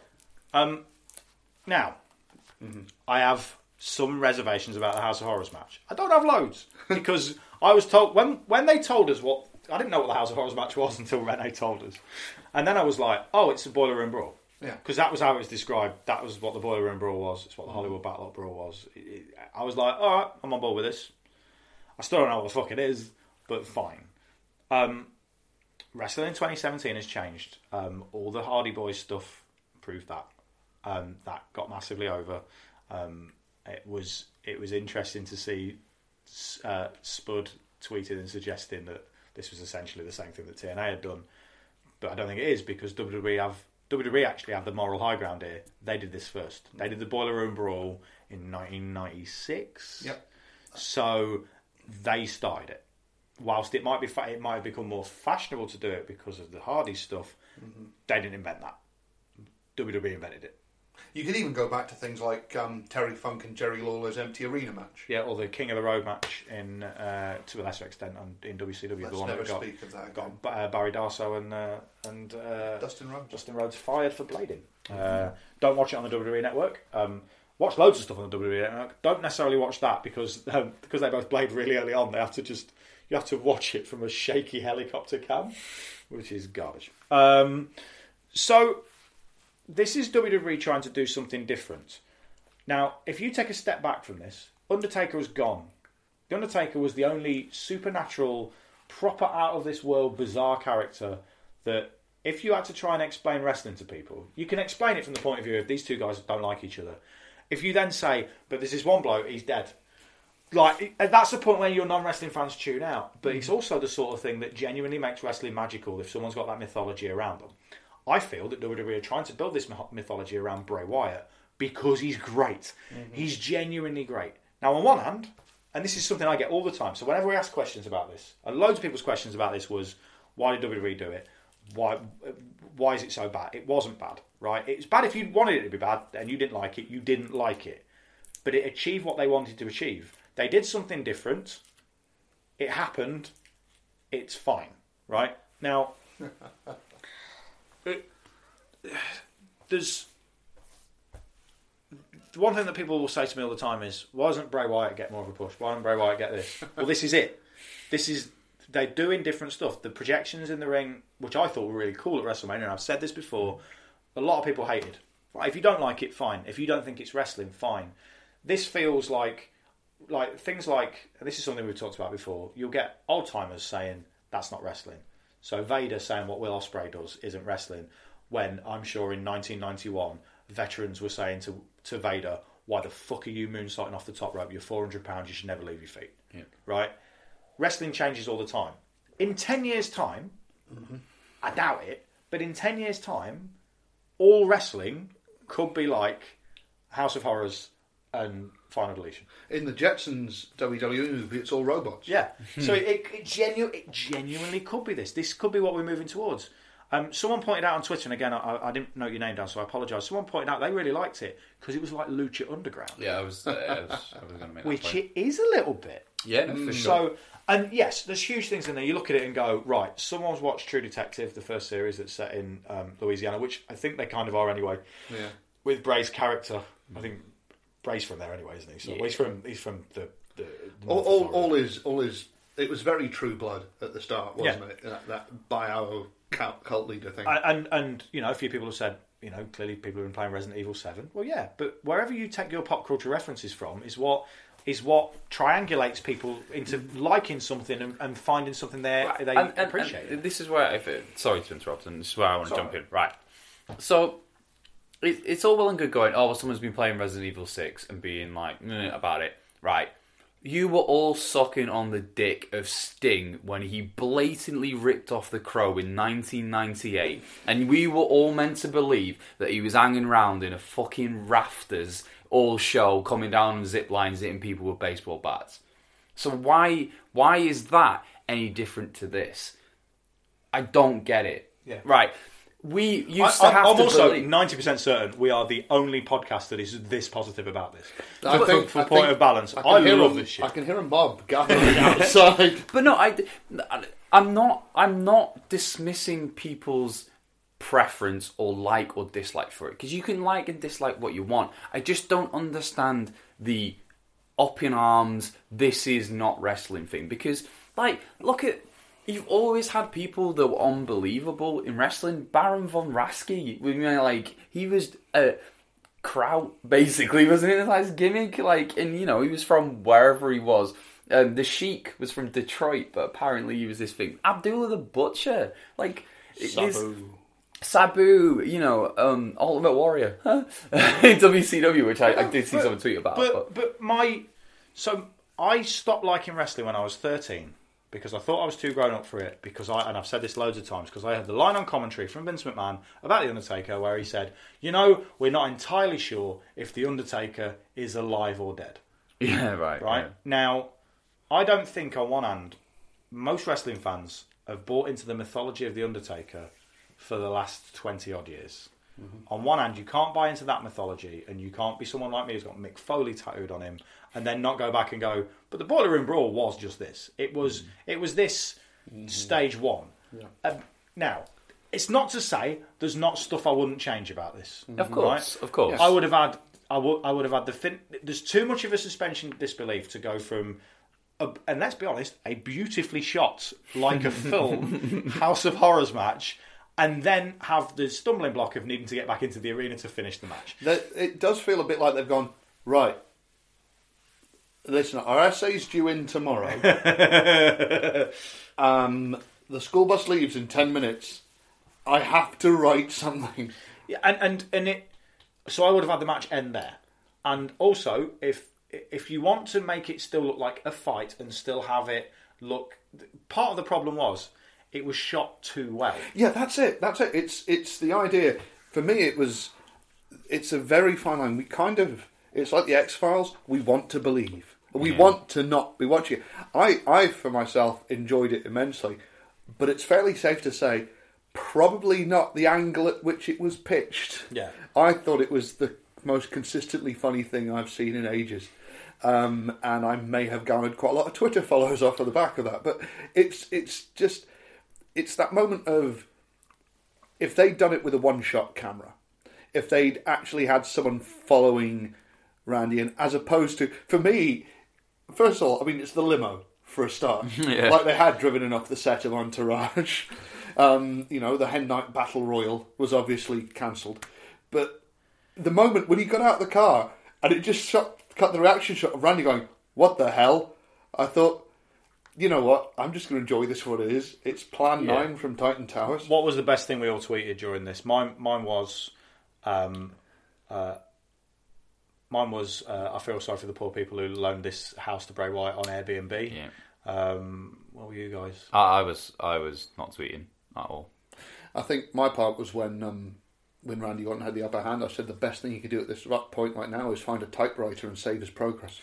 Now, I have some reservations about the House of Horrors match. I don't have loads because I was told when they told us what. I didn't know what the House of Horrors match was until Renee told us. And then I was like, oh, it's a Boiler Room Brawl. Yeah. Because that was how it was described. That was what the Boiler Room Brawl was. It's what the Hollywood Backlot Brawl was. I was like, all right, I'm on board with this. I still don't know what the fuck it is, but fine. Wrestling in 2017 has changed. All the Hardy Boys stuff proved that. That got massively over. It was interesting to see Spud tweeting and suggesting that this was essentially the same thing that TNA had done, but I don't think it is because WWE actually have the moral high ground here. They did this first. They did the Boiler Room Brawl in 1996. Yep. So they started it. Whilst it might have become more fashionable to do it because of the Hardy stuff, they didn't invent that. WWE invented it. You could even go back to things like Terry Funk and Jerry Lawler's Empty Arena match. Yeah, or the King of the Road match in to a lesser extent in WCW. Let's the one never that speak of that again. got Barry Darso and Dustin Rhodes fired for blading. Don't watch it on the WWE Network. Watch loads of stuff on the WWE Network. Don't necessarily watch that because they both blade really early on. You have to watch it from a shaky helicopter cam, which is garbage. So this is WWE trying to do something different. Now, if you take a step back from this, Undertaker was gone. The Undertaker was the only supernatural, proper out-of-this-world, bizarre character that if you had to try and explain wrestling to people, you can explain it from the point of view of these two guys don't like each other. If you then say, but there's this one bloke, he's dead. Like, that's the point where your non-wrestling fans tune out. But it's also the sort of thing that genuinely makes wrestling magical if someone's got that mythology around them. I feel that WWE are trying to build this mythology around Bray Wyatt because he's great. He's genuinely great. Now, on one hand, and this is something I get all the time, so whenever we ask questions about this, and loads of people's questions about this was, why did WWE do it? Why is it so bad? It wasn't bad, right? It's bad if you wanted it to be bad and you didn't like it. You didn't like it. But it achieved what they wanted to achieve. They did something different. It happened. It's fine, right? Now, there's the one thing that people will say to me all the time is, why doesn't Bray Wyatt get more of a push? Why doesn't Bray Wyatt get this? Well, this is it. They're doing different stuff. The projections in the ring, which I thought were really cool at WrestleMania, and I've said this before, a lot of people hated. Right? If you don't like it, fine. If you don't think it's wrestling, fine. This feels like things like, and this is something we've talked about before, you'll get old-timers saying, that's not wrestling. So Vader saying what Will Ospreay does isn't wrestling, when I'm sure in 1991, veterans were saying to Vader, why the fuck are you moonsaulting off the top rope? You're 400 pounds, you should never leave your feet. Yeah. Right? Wrestling changes all the time. In 10 years' time, I doubt it, but in 10 years' time, all wrestling could be like House of Horrors and Final Deletion. In the Jetsons WWE movie, it's all robots. Yeah. So it genuinely could be this. This could be what we're moving towards. Someone pointed out on Twitter, and again, I didn't note your name down, so I apologise. Someone pointed out they really liked it because it was like Lucha Underground. Yeah, I was going to make that Which point. it is a little bit. Yeah, no, for sure. So, and yes, there's huge things in there. You look at it and go, right, someone's watched True Detective, the first series that's set in Louisiana, which I think they kind of are anyway. Yeah. With Bray's character, I think Bray's from there anyway, isn't he? So he's from the all is. It was very True Blood at the start, wasn't it? That bio cult leader thing. And a few people have said, clearly people have been playing Resident Evil 7. Well, yeah, but wherever you take your pop culture references from is what is what triangulates people into liking something and finding something there they appreciate. And this is where, sorry to interrupt, and this is where I want to jump in. Right. So, it's all well and good going, well, someone's been playing Resident Evil 6 and being like, about it. Right. You were all sucking on the dick of Sting when he blatantly ripped off the Crow in 1998, and we were all meant to believe that he was hanging around in a fucking rafters all show, coming down zip lines, hitting people with baseball bats. So why is that any different to this? I don't get it. Yeah. Right. We used to have I'm to also believe... 90% certain we are the only podcast that is this positive about this. I think, for point of balance, I love this shit. I can hear a mob gathering outside. But no, I'm not dismissing people's preference or like or dislike for it, because you can like and dislike what you want. I just don't understand the up in arms, this is not wrestling thing, because like, look at, you've always had people that were unbelievable in wrestling. Baron von Raschke, like, he was a Kraut, basically, wasn't it? Like his gimmick, like, and he was from wherever he was. The Sheik was from Detroit, but apparently he was this thing. Abdullah the Butcher, like, Sabu, Ultimate Warrior, WCW, which I did see someone tweet about. So I stopped liking wrestling when I was 13. Because I thought I was too grown up for it. And I've said this loads of times, because I had the line on commentary from Vince McMahon about The Undertaker where he said, we're not entirely sure if The Undertaker is alive or dead. Yeah, right. Right? Yeah. Now, I don't think, on one hand, most wrestling fans have bought into the mythology of The Undertaker for the last 20-odd years. Mm-hmm. On one hand, you can't buy into that mythology, and you can't be someone like me who's got Mick Foley tattooed on him, and then not go back and go, but the Boiler Room Brawl was just this. It was this stage one. Yeah. Now, it's not to say there's not stuff I wouldn't change about this. Of course, right? Of course. I would have had. I would have had there's too much of a suspension of disbelief to go from, and let's be honest, a beautifully shot, like a film, House of Horrors match, and then have the stumbling block of needing to get back into the arena to finish the match. It does feel a bit like they've gone, right, listen, our essay's due in tomorrow. The school bus leaves in 10 minutes. I have to write something. Yeah, and it. So I would have had the match end there. And also, if you want to make it still look like a fight and still have it look, part of the problem was it was shot too well. Yeah, that's it. It's the idea. For me, it's a very fine line. It's like the X-Files. We want to believe. We want to not be watching it. I, for myself, enjoyed it immensely. But it's fairly safe to say, probably not the angle at which it was pitched. Yeah. I thought it was the most consistently funny thing I've seen in ages. And I may have garnered quite a lot of Twitter followers off of the back of that. But it's that moment of, if they'd done it with a one-shot camera, if they'd actually had someone following Randy, and as opposed to, for me, first of all, I mean, it's the limo for a start. Yeah. Like they had driven it off the set of Entourage. The Hen Night Battle Royal was obviously cancelled. But the moment when he got out of the car and it just cut the reaction shot of Randy going, "What the hell?" I thought, you know what? I'm just going to enjoy this for what it is. It's Plan 9 from Titan Towers. What was the best thing we all tweeted during this? Mine was... I feel sorry for the poor people who loaned this house to Bray Wyatt on Airbnb. Yeah. What were you guys? I was not tweeting at all. I think my part was when Randy Orton had the upper hand. I said the best thing he could do at this point right now is find a typewriter and save his progress.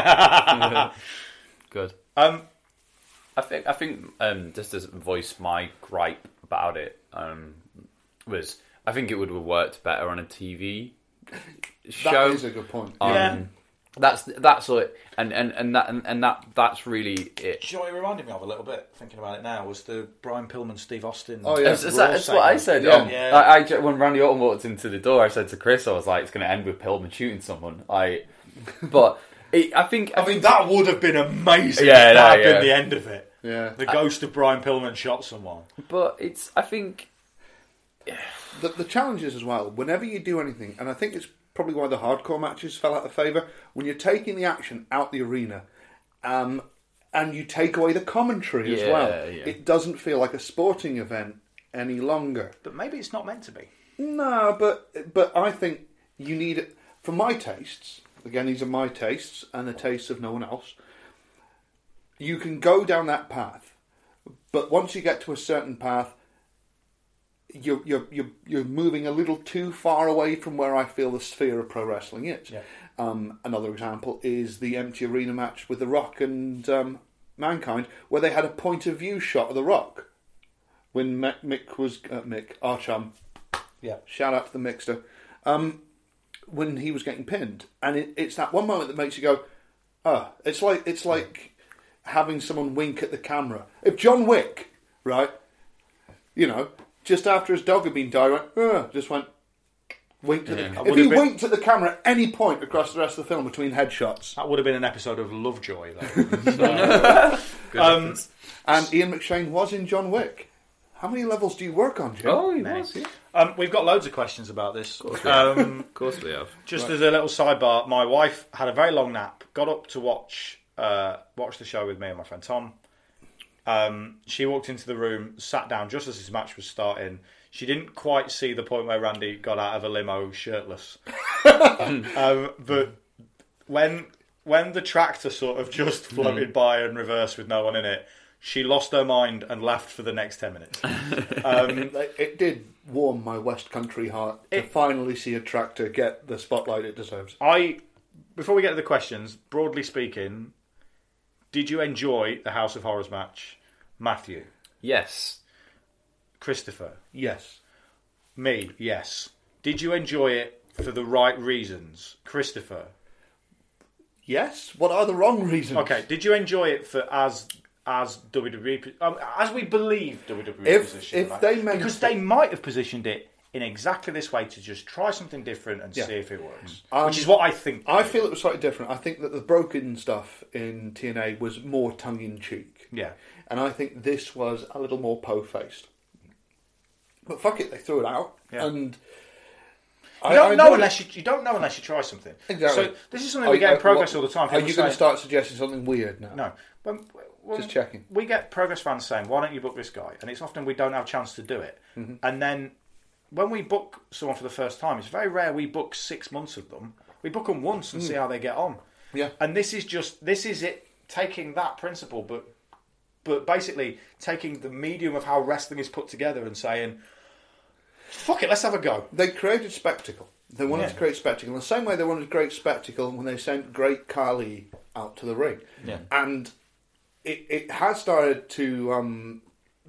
Good. I think just to voice my gripe about it was, I think it would have worked better on a TV show. That is a good point. That's it, and that's really it. Do you know what it reminded me of a little bit? Thinking about it now, was the Brian Pillman, Steve Austin. Oh yeah, that's what I said. Yeah. I when Randy Orton walked into the door, I said to Chris, I was like, "It's going to end with Pillman shooting someone." I think that would have been amazing. Yeah, if that had been the end of it. Yeah, the ghost of Brian Pillman shot someone. But I think the challenge is as well. Whenever you do anything, and I think it's probably why the hardcore matches fell out of favour. When you're taking the action out the arena, and you take away the commentary as well, it doesn't feel like a sporting event any longer. But maybe it's not meant to be. No, but I think you need it. For my tastes, again, these are my tastes and the tastes of no one else. You can go down that path, but once you get to a certain path, you're moving a little too far away from where I feel the sphere of pro wrestling is. Yeah. Another example is the empty arena match with The Rock and Mankind, where they had a point of view shot of The Rock when our chum. Yeah. Shout out to the Mixter. When he was getting pinned, and it's that one moment that makes you go, it's like having someone wink at the camera. If John Wick, right, just after his dog had been died, just went winked to the. If he winked at the camera at any point across the rest of the film between headshots, that would have been an episode of Lovejoy. Though. And Ian McShane was in John Wick. How many levels do you work on, Jim? Oh, he was, yeah. We've got loads of questions about this. Of course we have. Just as a little sidebar, my wife had a very long nap, got up to watch the show with me and my friend Tom. She walked into the room, sat down just as this match was starting. She didn't quite see the point where Randy got out of a limo shirtless. But when the tractor sort of just floated by and reversed with no one in it, she lost her mind and laughed for the next 10 minutes. It did warm my West Country heart to finally see a tractor get the spotlight it deserves. Before we get to the questions, broadly speaking, did you enjoy the House of Horrors match? Matthew? Yes. Christopher? Yes. Me? Yes. Did you enjoy it for the right reasons? Christopher? Yes. What are the wrong reasons? Okay, did you enjoy it for as WWE, as we believe WWE positioned it? Because they might have positioned it in exactly this way to just try something different and see if it works. Which is what I think. I feel it was slightly different. I think that the broken stuff in TNA was more tongue-in-cheek. Yeah. And I think this was a little more po-faced. But fuck it, they threw it out. Yeah. And you don't know unless you try something. Exactly. So this is something we get in progress all the time. Are you going to start suggesting something weird now? No. Just checking. We get progress fans saying, why don't you book this guy? And it's often we don't have a chance to do it. Mm-hmm. And then when we book someone for the first time, it's very rare we book 6 months of them. We book them once and see how they get on. Yeah. And this is it taking that principle, but basically taking the medium of how wrestling is put together and saying, fuck it, let's have a go. They created spectacle. They wanted to create spectacle. In the same way they wanted to create spectacle when they sent Great Khali out to the ring. Yeah. And it has started to,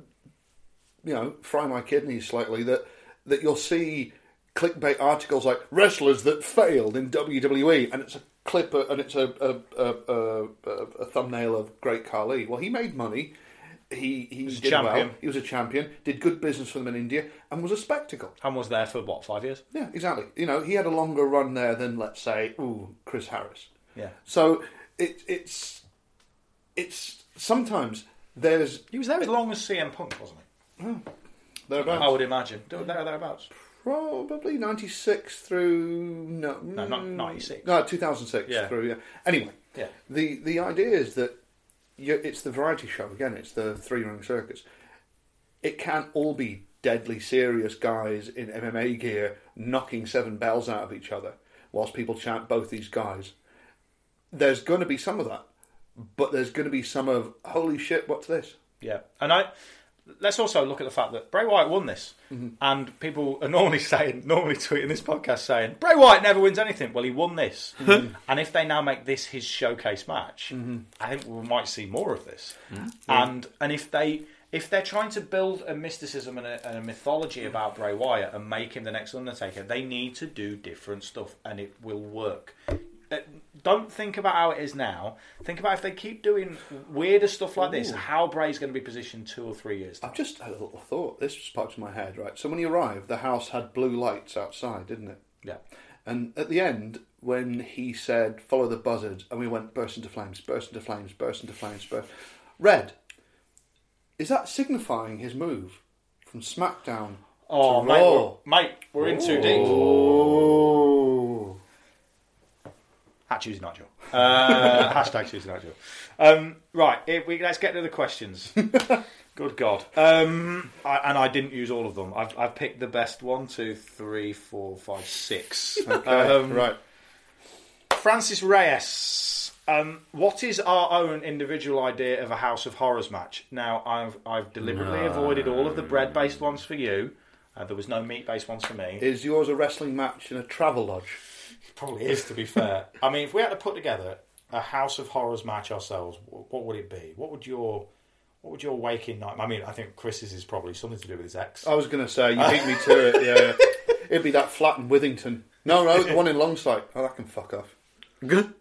fry my kidneys slightly that you'll see clickbait articles like wrestlers that failed in WWE, and it's a clip and it's a thumbnail of Great Khali. Well, he made money. He did champion. Well. He was a champion. Did good business for them in India, and was a spectacle. And was there for 5 years? Yeah, exactly. He had a longer run there than, let's say, Chris Harris. Yeah. So it's sometimes there's. He was there as long as CM Punk, wasn't he? Thereabouts. I would imagine. Thereabouts. Probably 96 through not 96. No, 2006 through. Yeah. Anyway, the idea is that it's the variety show again. It's the 3-ring circus. It can't all be deadly serious guys in MMA gear knocking 7 bells out of each other whilst people chant both these guys. There's going to be some of that, but there's going to be some of holy shit. What's this? Yeah, and let's also look at the fact that Bray Wyatt won this, and people are normally tweeting this podcast saying Bray Wyatt never wins anything. Well, he won this, and if they now make this his showcase match, I think we might see more of this. And if they're trying to build a mysticism and a mythology about Bray Wyatt and make him the next Undertaker, they need to do different stuff, and it will work. Don't think about how it is now. Think about if they keep doing weirder stuff like this, how Bray's going to be positioned 2 or 3 years. I've just had a little thought. This just popped in my head, right? So when he arrived, the house had blue lights outside, didn't it? Yeah. And at the end, when he said, follow the buzzards, and we went burst into flames, burst into flames, burst into flames, burst. Red. Is that signifying his move from SmackDown to Raw? Mate, we're in too deep. At Tuesday Night Jaw. Hashtag Tuesday Night Jaw. Right, let's get to the questions. Good God. And I didn't use all of them. I've picked the best 1, 2, 3, 4, 5, 6. Okay, right. Francis Reyes. What is our own individual idea of a House of Horrors match? Now, I've deliberately avoided all of the bread-based ones for you. There was no meat-based ones for me. Is yours a wrestling match in a travel lodge? It probably is, to be fair. I mean, if we had to put together a House of Horrors match ourselves, what would it be? What would your waking night... I mean, I think Chris's is probably something to do with his ex. I was going to say, you beat me to it, yeah. It'd be that flat in Withington. No, the one in Longsight. Oh, that can fuck off. Good.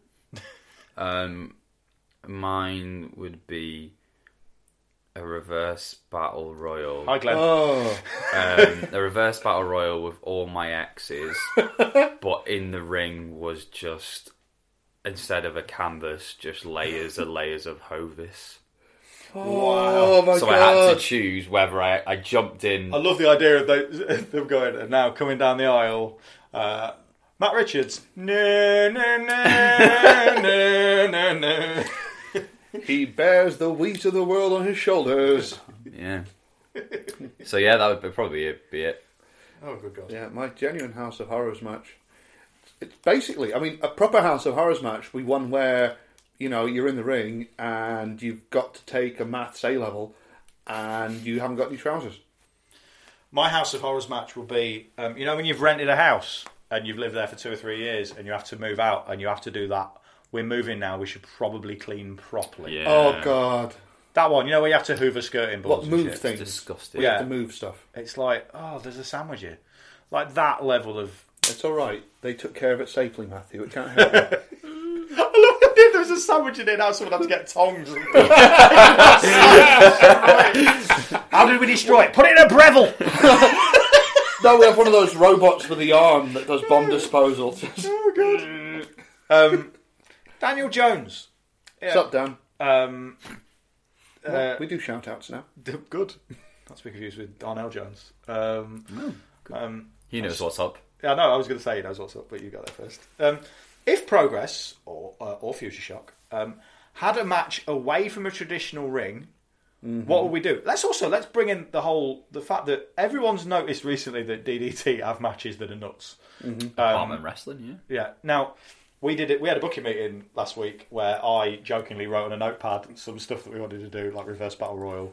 Mine would be a reverse battle royal. Hi, Glenn. Oh. A reverse battle royal with all my exes, but in the ring was just, instead of a canvas, just layers and layers of Hovis. Oh my so God. I had to choose whether I jumped in. I love the idea of them going, and now coming down the aisle, Matt Richards. No, no, no, no, no, no. He bears the weight of the world on his shoulders. Yeah. So yeah, that would probably be it. Oh, good God. Yeah, my genuine House of Horrors match. It's basically, I mean, a proper House of Horrors match. We one where, you know, you're in the ring and you've got to take a maths A level and you haven't got any trousers. My House of Horrors match will be, you know, when you've rented a house and you've lived there for 2 or 3 years and you have to move out and you have to do that. We're moving now, we should probably clean properly. Yeah. Oh, God. That one, you know, where you have to hoover skirting boards. What move and shit? things? Disgusting. We Yeah. have to move stuff. It's like, oh, there's a sandwich here. Like that level of... It's all right. They took care of it safely, Matthew. It can't help it. I love the idea there was a sandwich in it, now someone had to get tongs. How did we destroy it? Put it in a Breville! No, we have one of those robots with the arm that does bomb disposal. Oh, God. Daniel Jones. What's up, Dan? Well, we do shout-outs now. Good. Not to be confused with Darnell Jones. He knows what's up. Yeah, no, I was going to say he knows what's up, but you got there first. If Progress, or Future Shock, had a match away from a traditional ring, what would we do? Let's bring in the fact that everyone's noticed recently that DDT have matches that are nuts. Apartment wrestling, yeah. Yeah. Now, we did it. We had a booking meeting last week where I jokingly wrote on a notepad some stuff that we wanted to do, like Reverse Battle Royal,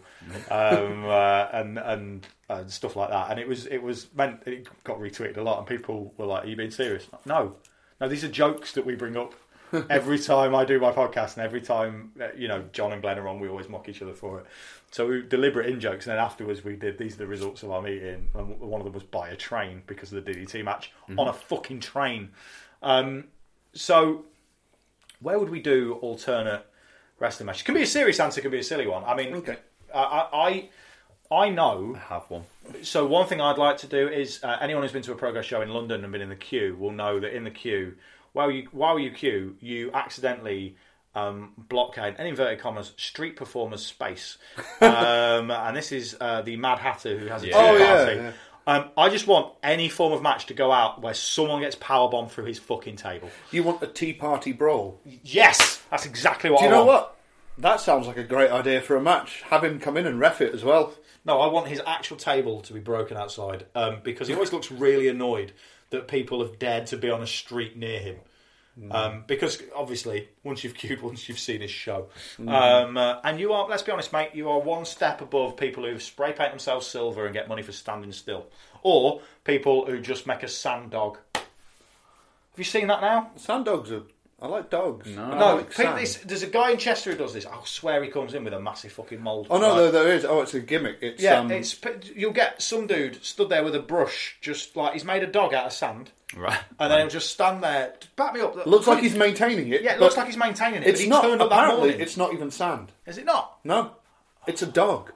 and stuff like that. And it got retweeted a lot, and people were like, "Are you being serious?" No, these are jokes that we bring up every time I do my podcast, and every time John and Glenn are on, we always mock each other for it. So we deliberate in jokes, and then afterwards we did, these are the results of our meeting, and one of them was buy a train because of the DDT match on a fucking train. So, where would we do alternate wrestling matches? It can be a serious answer, it can be a silly one. I mean, Okay. I know. I have one. So one thing I'd like to do is anyone who's been to a Progress show in London and been in the queue will know that in the queue, while you queue, you accidentally blockade, in inverted commas, street performers space. And this is the Mad Hatter who has a tea party. Yeah. I just want any form of match to go out where someone gets powerbombed through his fucking table. You want a tea party brawl? Yes! That's exactly what Do I you know want. what? That sounds like a great idea for a match. Have him come in and ref it as well. No, I want his actual table to be broken outside because he always looks really annoyed that people have dared to be on a street near him. Because obviously, once you've queued, once you've seen his show, and you are, let's be honest, mate, you are one step above people who spray paint themselves silver and get money for standing still, or people who just make a sand dog. Have you seen that now? Sand dogs are... I like dogs. No, like sand. there's a guy in Chester who does this. I swear he comes in with a massive fucking mould. Oh no, there is. Oh, it's a gimmick. It's you'll get some dude stood there with a brush, just like he's made a dog out of sand. Right. And then he'll just stand there. Back me up. looks like he's maintaining it. Yeah, it looks like he's maintaining it. It's but he not. turned up that Apparently, morning. it's not even sand. Is it not? No, it's a dog.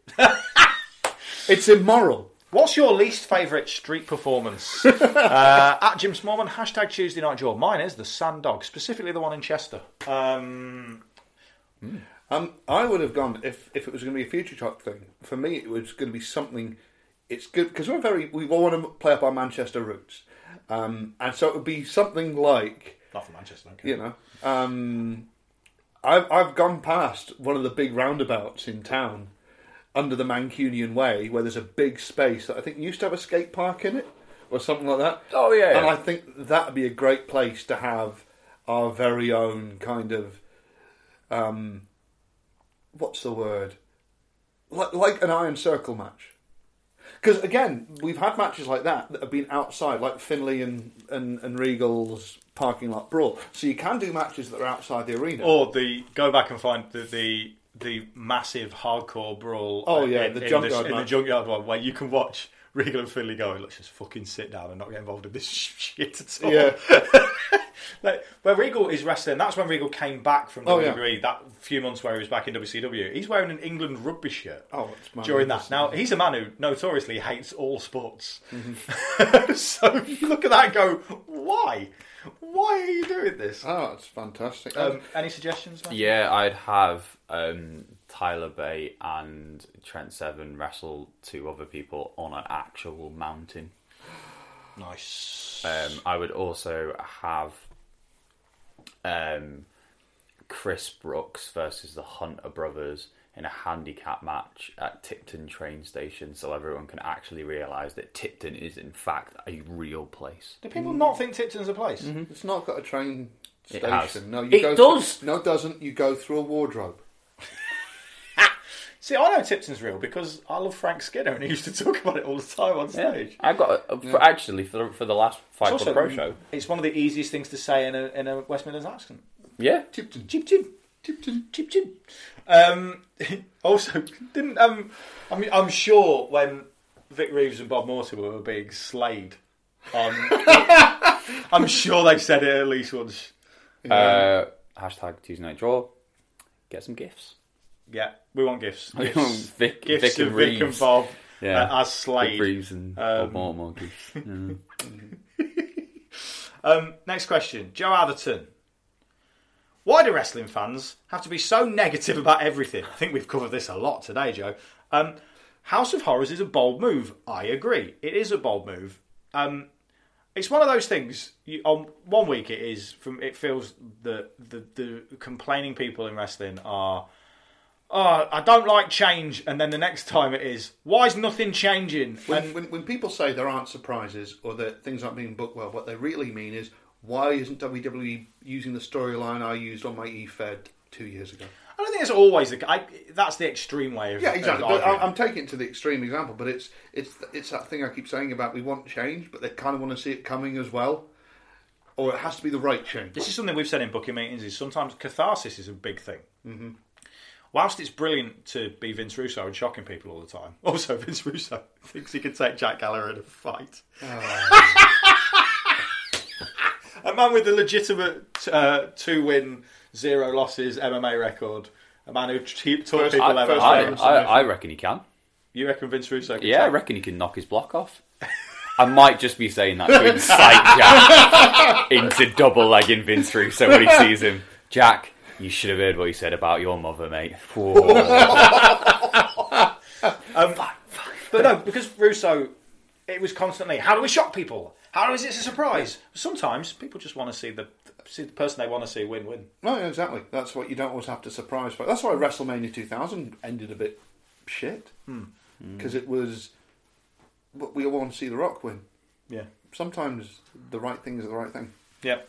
It's immoral. What's your least favourite street performance? At Jim Smallman, hashtag Tuesday Night Jaw. Mine is the Sand Dog, specifically the one in Chester. I would have gone if it was going to be a Future Shock thing. For me, it was going to be something. It's good because we all want to play up our Manchester roots, and so it would be something like Not for Manchester, okay. You know, I've gone past one of the big roundabouts in town under the Mancunian Way, where there's a big space that I think used to have a skate park in it or something like that. Oh yeah. And I think that'd be a great place to have our very own kind of what's the word? Like an Iron Circle match. Because again, we've had matches like that have been outside, like Finlay and Regal's parking lot brawl. So you can do matches that are outside the arena. Or go back and find the massive hardcore brawl. Oh yeah, the junkyard one where you can watch Regal and Finlay going, let's just fucking sit down and not get involved in this shit at all. Yeah. Like, where Regal is wrestling, that's when Regal came back from WWE, that few months where he was back in WCW. He's wearing an England rugby shirt during that. Now, he's a man who notoriously hates all sports. Mm-hmm. So you look at that and go, why? Why are you doing this? Oh, it's fantastic. Any suggestions, man? Yeah, I'd have Tyler Bate and Trent Seven wrestle two other people on an actual mountain. Nice. I would also have Chris Brooks versus the Hunter Brothers in a handicap match at Tipton train station, so everyone can actually realise that Tipton is in fact a real place. Do people not think Tipton's a place? Mm-hmm. It's not got a train It has. station. No, It does. No, it doesn't. You go through a wardrobe. See, I know Tipton's real because I love Frank Skinner and he used to talk about it all the time on stage. I got actually for the last Fight Club Pro show. It's one of the easiest things to say in a West Midlands accent. Yeah, Tipton. Tipton. Also, didn't I'm sure when Vic Reeves and Bob Mortimer were being slayed on, I'm sure they said it at least once. Hashtag Tuesday Night Draw. Get some gifts. Yeah, we want gifts. We want Vic Gifts and of Reeves. Vic and Bob as Vic Slade. Reeves and Bob Mortimer gifts. Next question. Joe Atherton. Why do wrestling fans have to be so negative about everything? I think we've covered this a lot today, Joe. House of Horrors is a bold move. I agree. It is a bold move. It's one of those things. On 1 week, it feels that the complaining people in wrestling are, I don't like change, and then the next time it is, why is nothing changing? When people say there aren't surprises or that things aren't being booked well, what they really mean is, why isn't WWE using the storyline I used on my eFed 2 years ago? I don't think it's always that's the extreme way of exactly. Of but I'm taking it to the extreme example, but it's that thing I keep saying about we want change, but they kind of want to see it coming as well, or it has to be the right change. This is something we've said in booking meetings. Is sometimes catharsis is a big thing. Mm-hmm. Whilst it's brilliant to be Vince Russo and shocking people all the time, also Vince Russo thinks he can take Jack Gallagher in a fight. A man with a legitimate 2-win, 0 losses MMA record. A man who taught people I reckon he can. You reckon Vince Russo can? Yeah, I reckon he can knock his block off. I might just be saying that to incite Jack into double-legging Vince Russo when he sees him. Jack, you should have heard what he said about your mother, mate. But no, because Russo, it was constantly, how do we shock people? How is it a surprise? Sometimes people just want to see the person they want to see win-win. No, exactly. That's what you don't always have to surprise. That's why WrestleMania 2000 ended a bit shit. Because it was, we all want to see The Rock win. Yeah. Sometimes the right thing is the right thing. Yeah.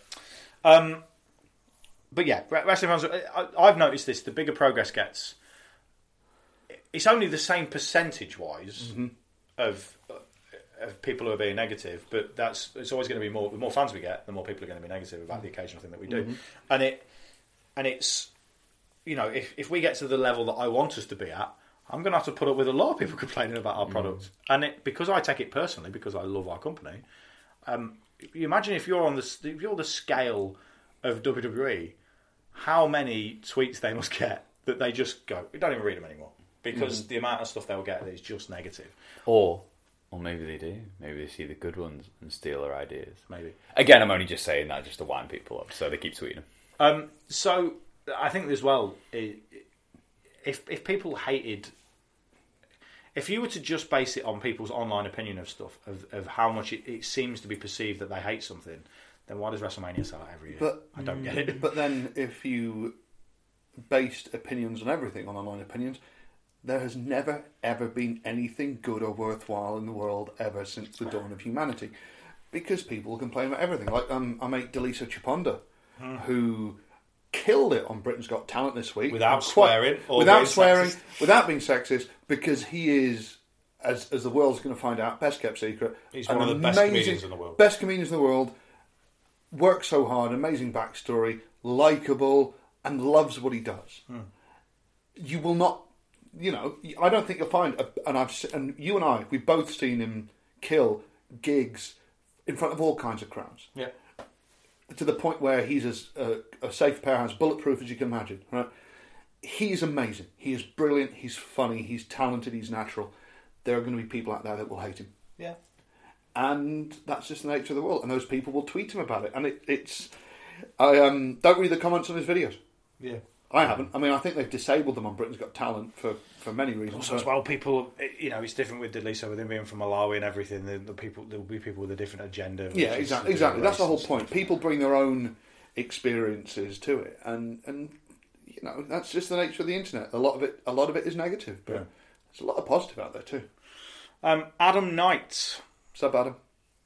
But yeah, wrestling fans, I've noticed this, the bigger progress gets, it's only the same percentage-wise of people who are being negative, but it's always going to be more. The more fans we get, the more people are going to be negative about the occasional thing that we do, and it's, you know, if we get to the level that I want us to be at, I'm going to have to put up with a lot of people complaining about our product, and because I take it personally, because I love our company. You imagine if you're the scale of WWE, how many tweets they must get that they just go, we don't even read them anymore because the amount of stuff they'll get is just negative. Or maybe they do. Maybe they see the good ones and steal their ideas. Maybe. Again, I'm only just saying that just to wind people up, so they keep tweeting them. So I think as well, if people hated, if you were to just base it on people's online opinion of stuff, of how much it seems to be perceived that they hate something, then why does WrestleMania sell out every year? I don't get it. But then if you based opinions on everything, on online opinions, there has never, ever been anything good or worthwhile in the world ever since the dawn of humanity. Because people complain about everything. Like our mate Delisa Chiponda, who killed it on Britain's Got Talent this week. Without swearing. Without being sexist, because he is, as the world's going to find out, best kept secret. He's one of the best comedians in the world. Best comedians in the world. Works so hard, amazing backstory, likeable, and loves what he does. You will not, I don't think you'll find, and you and I, we've both seen him kill gigs in front of all kinds of crowds. Yeah. To the point where he's as a safe pair, as bulletproof as you can imagine. Right? He's amazing. He is brilliant. He's funny. He's talented. He's natural. There are going to be people out there that will hate him. Yeah. And that's just the nature of the world. And those people will tweet him about it. And it's... I don't read the comments on his videos. Yeah. I haven't. I mean, I think they've disabled them on Britain's Got Talent for many reasons. Also, as well, people, it's different with Delisa, with him being from Malawi and everything. There'll be people with a different agenda. Yeah, exactly. That's the whole point. People bring their own experiences to it, and that's just the nature of the internet. A lot of it is negative, but there's a lot of positive out there too. Adam Knight. What's up, Adam?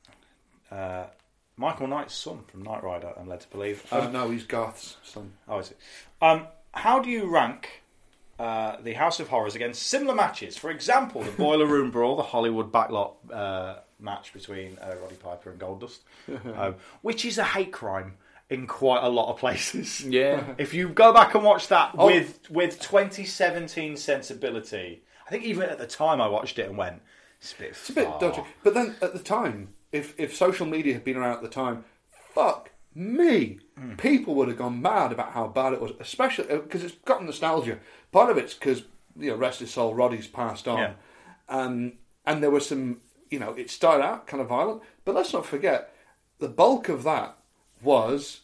Michael Knight's son from Knight Rider, I'm led to believe. No, he's Garth's son. Oh, is it? How do you rank the House of Horrors against similar matches? For example, the Boiler Room Brawl, the Hollywood backlot match between Roddy Piper and Goldust, which is a hate crime in quite a lot of places. Yeah. If you go back and watch that with 2017 sensibility, I think even at the time I watched it and went, it's a bit dodgy. But then at the time, if social media had been around at the time, fuck me, people would have gone mad about how bad it was, especially because it's got nostalgia. Part of it's because, rest his soul, Roddy's passed on. Yeah. And there was some, it started out kind of violent, but let's not forget, the bulk of that was,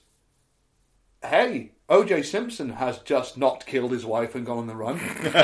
hey, O.J. Simpson has just not killed his wife and gone on the run.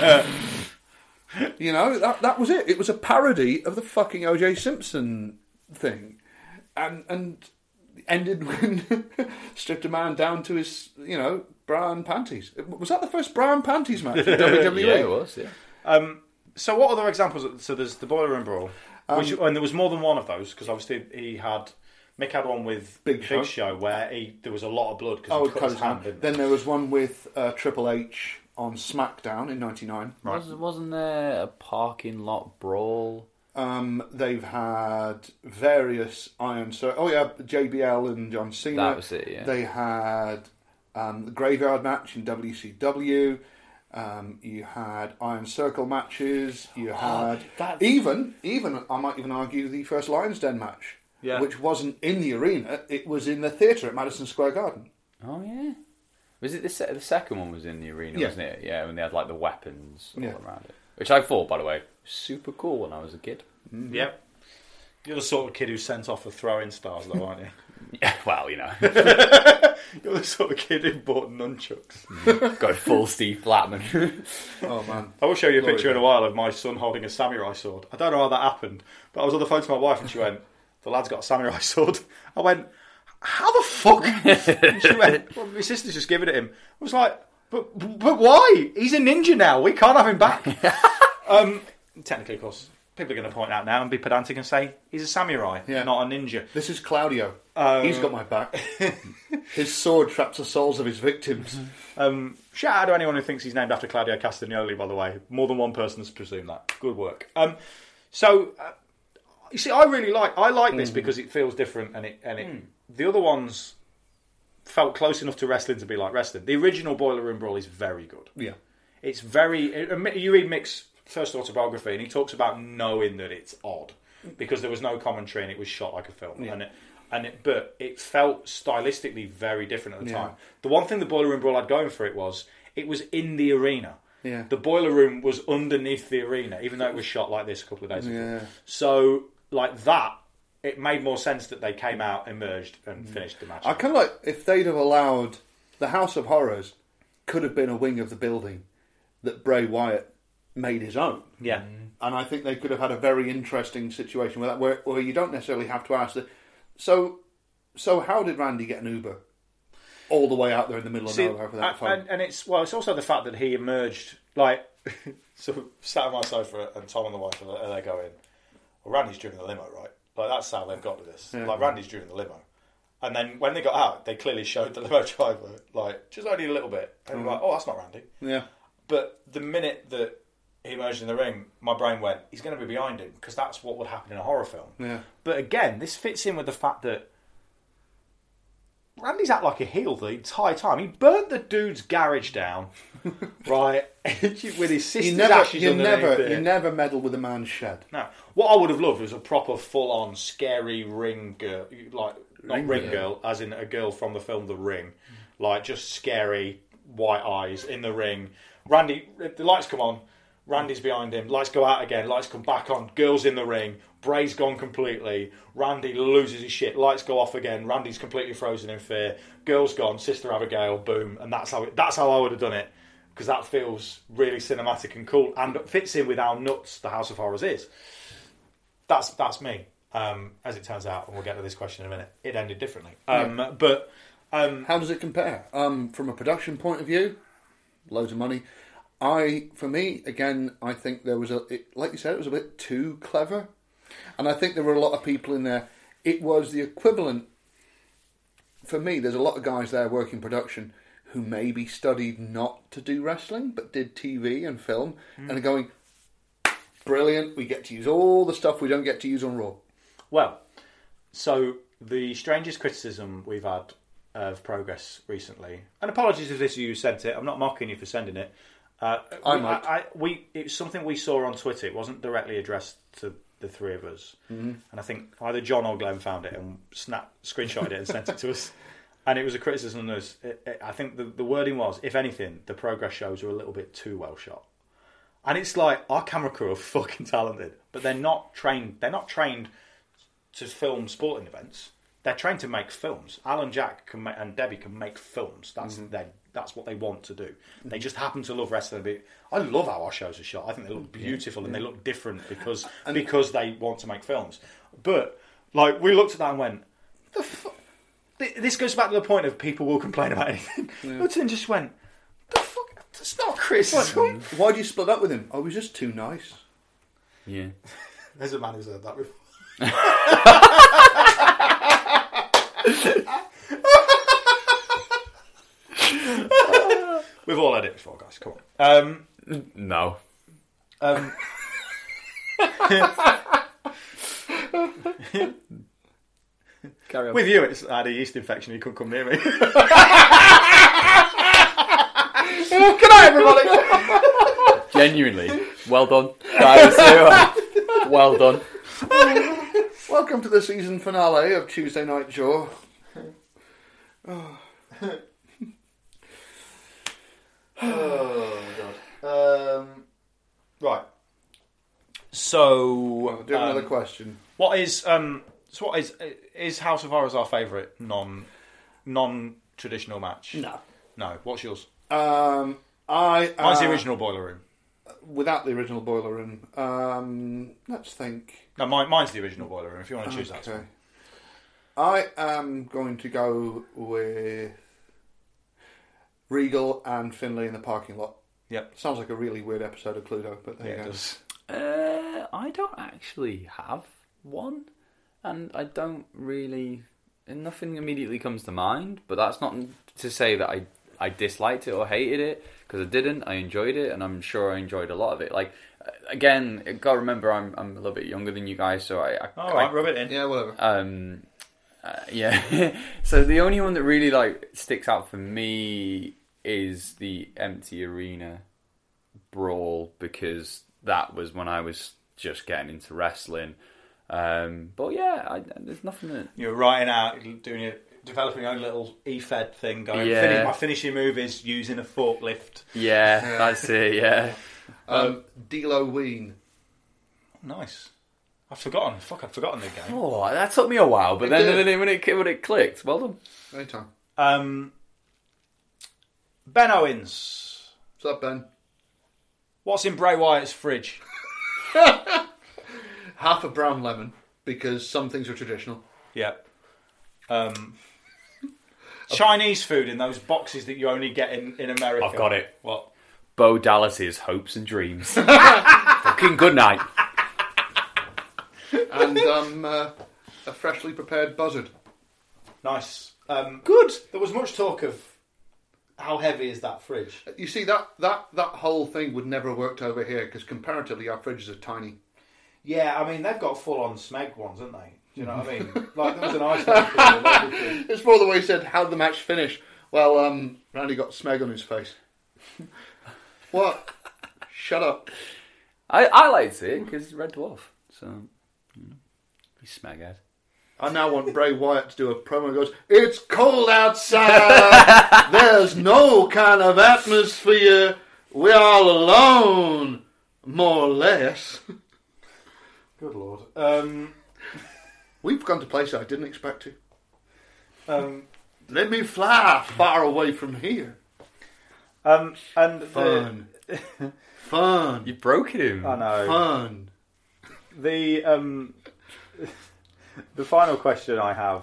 That was it. It was a parody of the fucking O.J. Simpson thing, and ended when stripped a man down to his, bra and panties. Was that the first bra and panties match in WWE? Yeah, it was. Yeah. So, what other examples? So, there's the Boiler Room Brawl, and there was more than one of those because obviously Mick had one with Big Show where there was a lot of blood because he cut his hand. Then there was one with Triple H on SmackDown in '99. Right. Wasn't there a parking lot brawl? They've had various Iron Circle. Oh yeah, JBL and John Cena. That was it. Yeah. They had the Graveyard match in WCW. You had Iron Circle matches. You had even I might even argue the first Lions Den match, which wasn't in the arena. It was in the theatre at Madison Square Garden. Oh yeah. Was it the second one was in the arena, wasn't it? Yeah, when they had like the weapons all around it. Which I thought, by the way, super cool when I was a kid. Mm-hmm. Yep. You're the sort of kid who's sent off for throwing stars, though, aren't you? Yeah, well, You're the sort of kid who bought nunchucks. Go full Steve Blackman. Oh, man. I will show you a picture in a while of my son holding a samurai sword. I don't know how that happened, but I was on the phone to my wife and she went, the lad's got a samurai sword. I went, how the fuck? And she went, well, my sister's just giving it him. I was like, but why? He's a ninja now. We can't have him back. Technically, of course, people are going to point out now and be pedantic and say he's a samurai, not a ninja. This is Claudio. He's got my back. His sword traps the souls of his victims. Shout out to anyone who thinks he's named after Claudio Castagnoli, by the way. More than one person has presumed that. Good work. You see, I like this because it feels different, and the other ones felt close enough to wrestling to be like wrestling. The original Boiler Room Brawl is very good. Yeah, it's very. You read Mick's first autobiography, and he talks about knowing that it's odd because there was no commentary and it was shot like a film, but it felt stylistically very different at the time. The one thing the Boiler Room Brawl had going for it was in the arena. Yeah, the Boiler Room was underneath the arena, even though it was shot like this a couple of days ago. So, like that, it made more sense that they came out, emerged, and finished the match. I kind of like if they'd have allowed the House of Horrors could have been a wing of the building that Bray Wyatt made his own. Yeah. And I think they could have had a very interesting situation with that, where you don't necessarily have to ask that. So, So how did Randy get an Uber all the way out there in the middle of nowhere for that phone? And it's also the fact that he emerged like so sat on my sofa and Tom and the wife are there going, well, Randy's driven the limo, right? Like that's how they've got to this. Yeah. Like Randy's driven the limo. And then when they got out, they clearly showed the limo driver, like, just only a little bit. And we're like, oh, that's not Randy. Yeah. But the minute that he emerged in the ring, my brain went, he's going to be behind him, because that's what would happen in a horror film. Yeah. But again, this fits in with the fact that Randy's act like a heel the entire time. He burnt the dude's garage down, right, with his sister's ashes underneath it. You never meddle with a man's shed. No. What I would have loved was a proper full-on scary ring girl, like, not ring girl, as in a girl from the film The Ring. Like, just scary, white eyes in the ring. Randy, the lights come on, Randy's behind him, lights go out again, lights come back on, girl's in the ring, Bray's gone completely, Randy loses his shit, lights go off again, Randy's completely frozen in fear, girl's gone, Sister Abigail, boom, and that's how I would have done it, because that feels really cinematic and cool, and fits in with how nuts the House of Horrors is. That's me. As it turns out, and we'll get to this question in a minute, it ended differently. But how does it compare? From a production point of view, loads of money. For me, again, I think there was like you said, it was a bit too clever, and I think there were a lot of people in there. It was the equivalent. For me, there's a lot of guys there working production who maybe studied not to do wrestling, but did TV and film, and are going, brilliant. We get to use all the stuff we don't get to use on Raw. Well, so the strangest criticism we've had of Progress recently, and apologies if this is you sent it, I'm not mocking you for sending it. It was something we saw on Twitter. It wasn't directly addressed to the three of us. Mm-hmm. And I think either John or Glenn found it and screenshotted it and sent it to us. And it was a criticism of us. I think the wording was, if anything, the Progress shows are a little bit too well shot. And it's like, our camera crew are fucking talented, but they're not trained to film sporting events. They're trained to make films. Alan Jack and Debbie can make films. That's what they want to do. They just happen to love wrestling a bit. I love how our shows are shot. I think they look beautiful and they look different because they want to make films. But like we looked at that and went, the fuck? This goes back to the point of people will complain about anything. Looked and just went, the fuck? That's not Chris. Why do you split up with him? I was just too nice. Yeah. There's a man who's heard that before. We've all had it before, guys. Come on. No. Carry on. With you, it's I had a yeast infection. You couldn't come near me. Good night, everybody. Genuinely, well done. Guys, well done. Welcome to the season finale of Tuesday Night Jaw. Oh God. Right. So Do another question. What is House of Horrors our favourite non-traditional match? No. What's yours? Mine's Mine's the original Boiler Room. Without the original Boiler Room, let's think. No, mine's the original Boiler Room. If you want to choose that. Okay. I am going to go with Regal and Finlay in the parking lot. Yep. Sounds like a really weird episode of Cluedo, but there you go. It does. I don't actually have one, and I don't really. And nothing immediately comes to mind. But that's not to say that I disliked it or hated it, because I didn't. I enjoyed it, and I'm sure I enjoyed a lot of it. Like, again, gotta remember I'm a little bit younger than you guys, so Alright, rub it in. Yeah, whatever. Yeah. So the only one that really sticks out for me is the empty arena brawl, because that was when I was just getting into wrestling. But yeah, there's nothing that You're writing out, developing your own little EFED thing. Going, Yeah. my finishing move is using a forklift. Yeah, that's it. Yeah. D'Lo Ween. Nice. I've forgotten. I'd forgotten the game. Oh, that took me a while, but then when it clicked, well done. Anytime. Ben Owens. What's up, Ben? What's in Bray Wyatt's fridge? Half a brown lemon, because some things are traditional. Yep. Chinese food in those boxes that you only get in America. I've got it. What? Bo Dallas's Hopes and Dreams. Fucking good night. And a freshly prepared buzzard. Nice. Good. There was much talk of how heavy is that fridge. You see, that whole thing would never have worked over here because comparatively our fridges are tiny. Yeah, I mean, they've got full-on Smeg ones, haven't they? Do you know what I mean? Like, there was an ice cream and everything. It's more the way he said, how'd the match finish? Well, Randy got Smeg on his face. What? Shut up. I like to see it because it's Red Dwarf. So, he's Smeghead. I now want Bray Wyatt to do a promo that goes, it's cold outside, there's no kind of atmosphere, we're all alone, more or less. Good Lord. We've gone to places I didn't expect to. Let me fly far away from here. And Fun. Fun. You broke him. I know. Fun. The final question I have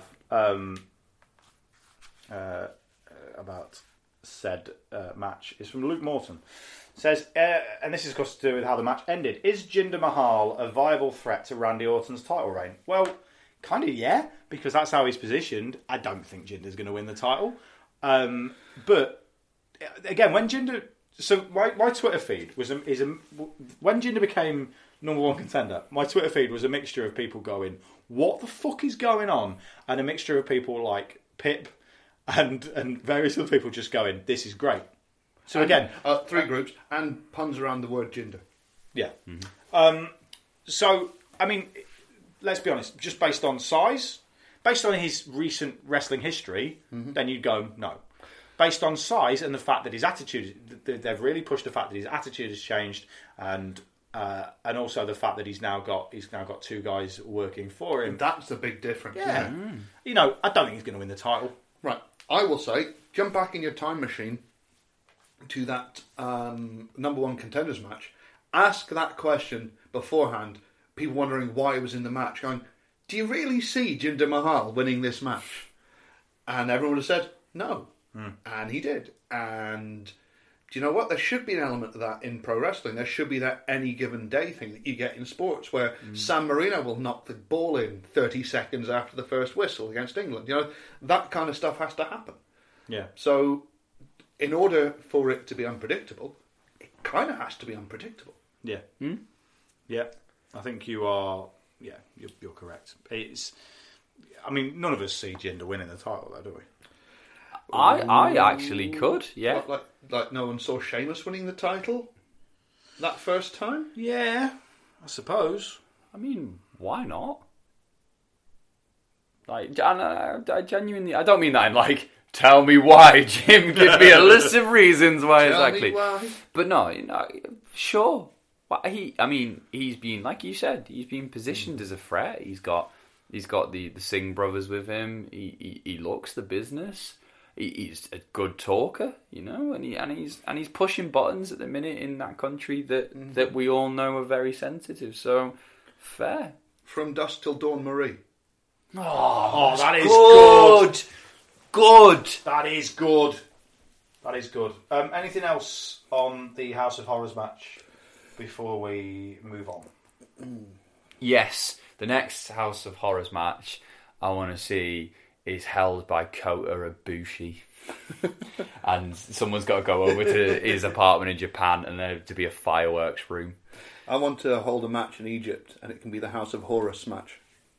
about said match is from Luke Morton. It says, and this is got to do with how the match ended. Is Jinder Mahal a viable threat to Randy Orton's title reign? Well, kind of, yeah, because that's how he's positioned. I don't think Jinder's going to win the title. But again, when Jinder... So my Twitter feed was when Jinder became #1 contender, my Twitter feed was a mixture of people going, what the fuck is going on? And a mixture of people like Pip and various other people just going, this is great. So again... 3 groups and puns around the word Jinder. Yeah. Mm-hmm. So, I mean, let's be honest, just based on size, based on his recent wrestling history, then you'd go, no. Based on size and the fact that his attitude, they've really pushed the fact that his attitude has changed, and also the fact that he's now got 2 guys working for him. That's a big difference. Yeah. You know, I don't think he's going to win the title. Right. I will say, jump back in your time machine to that #1 contenders match. Ask that question beforehand. People wondering why he was in the match, going, do you really see Jinder Mahal winning this match? And everyone would have said, no. And he did. And do you know what? There should be an element of that in pro wrestling. There should be that any given day thing that you get in sports where San Marino will knock the ball in 30 seconds after the first whistle against England. You know, that kind of stuff has to happen. Yeah. So in order for it to be unpredictable, it kind of has to be unpredictable. Yeah. Yeah. I think you are... Yeah, you're correct. It's... I mean, none of us see Jinder winning the title, though, do we? I actually could, yeah. Like no one saw Sheamus winning the title that first time? Yeah, I suppose. I mean, why not? Like, I genuinely... I don't mean that in like, tell me why, Jim. Give me a list of reasons why exactly. Why. But no, sure. He's been, like you said, he's been positioned as a threat. He's got the Singh brothers with him. He looks the business. He's a good talker, you know, and he's pushing buttons at the minute in that country that we all know are very sensitive. So fair. From Dusk Till Dawn, Marie. Oh, that is good. Good. That is good. That is good. Anything else on the House of Horrors match before we move on? Yes, the next House of Horrors match I want to see is held by Kota Ibushi. And someone's got to go over to his apartment in Japan and there to be a fireworks room. I want to hold a match in Egypt, and it can be the House of Horus match.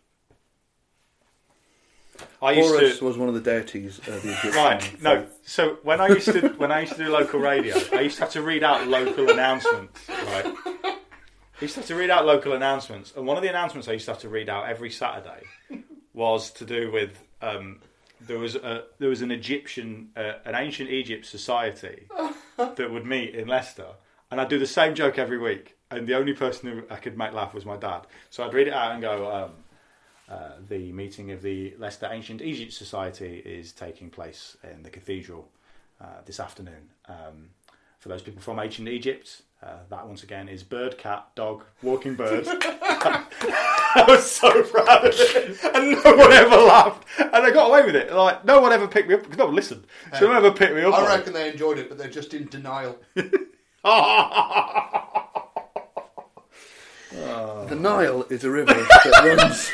Horus was one of the deities of the Egyptian. Right, no. So when I used to do local radio, I used to have to read out local announcements. Right, I used to have to read out local announcements, and one of the announcements I used to have to read out every Saturday was to do with there was an Egyptian, an ancient Egypt society that would meet in Leicester, and I'd do the same joke every week, and the only person who I could make laugh was my dad. So I'd read it out and go, the meeting of the Leicester Ancient Egypt Society is taking place in the cathedral this afternoon. for those people from ancient Egypt. That once again is bird, cat, dog, walking bird. I was so proud of it, and no one ever laughed, and I got away with it. Like no one ever picked me up because no one listened. So no one ever picked me up. I reckon they enjoyed it, but they're just in denial. The Nile is a river that runs.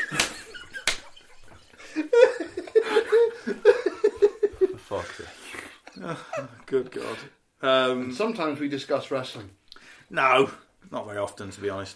For fuck's sake. Good God. And sometimes we discuss wrestling. No, not very often, to be honest.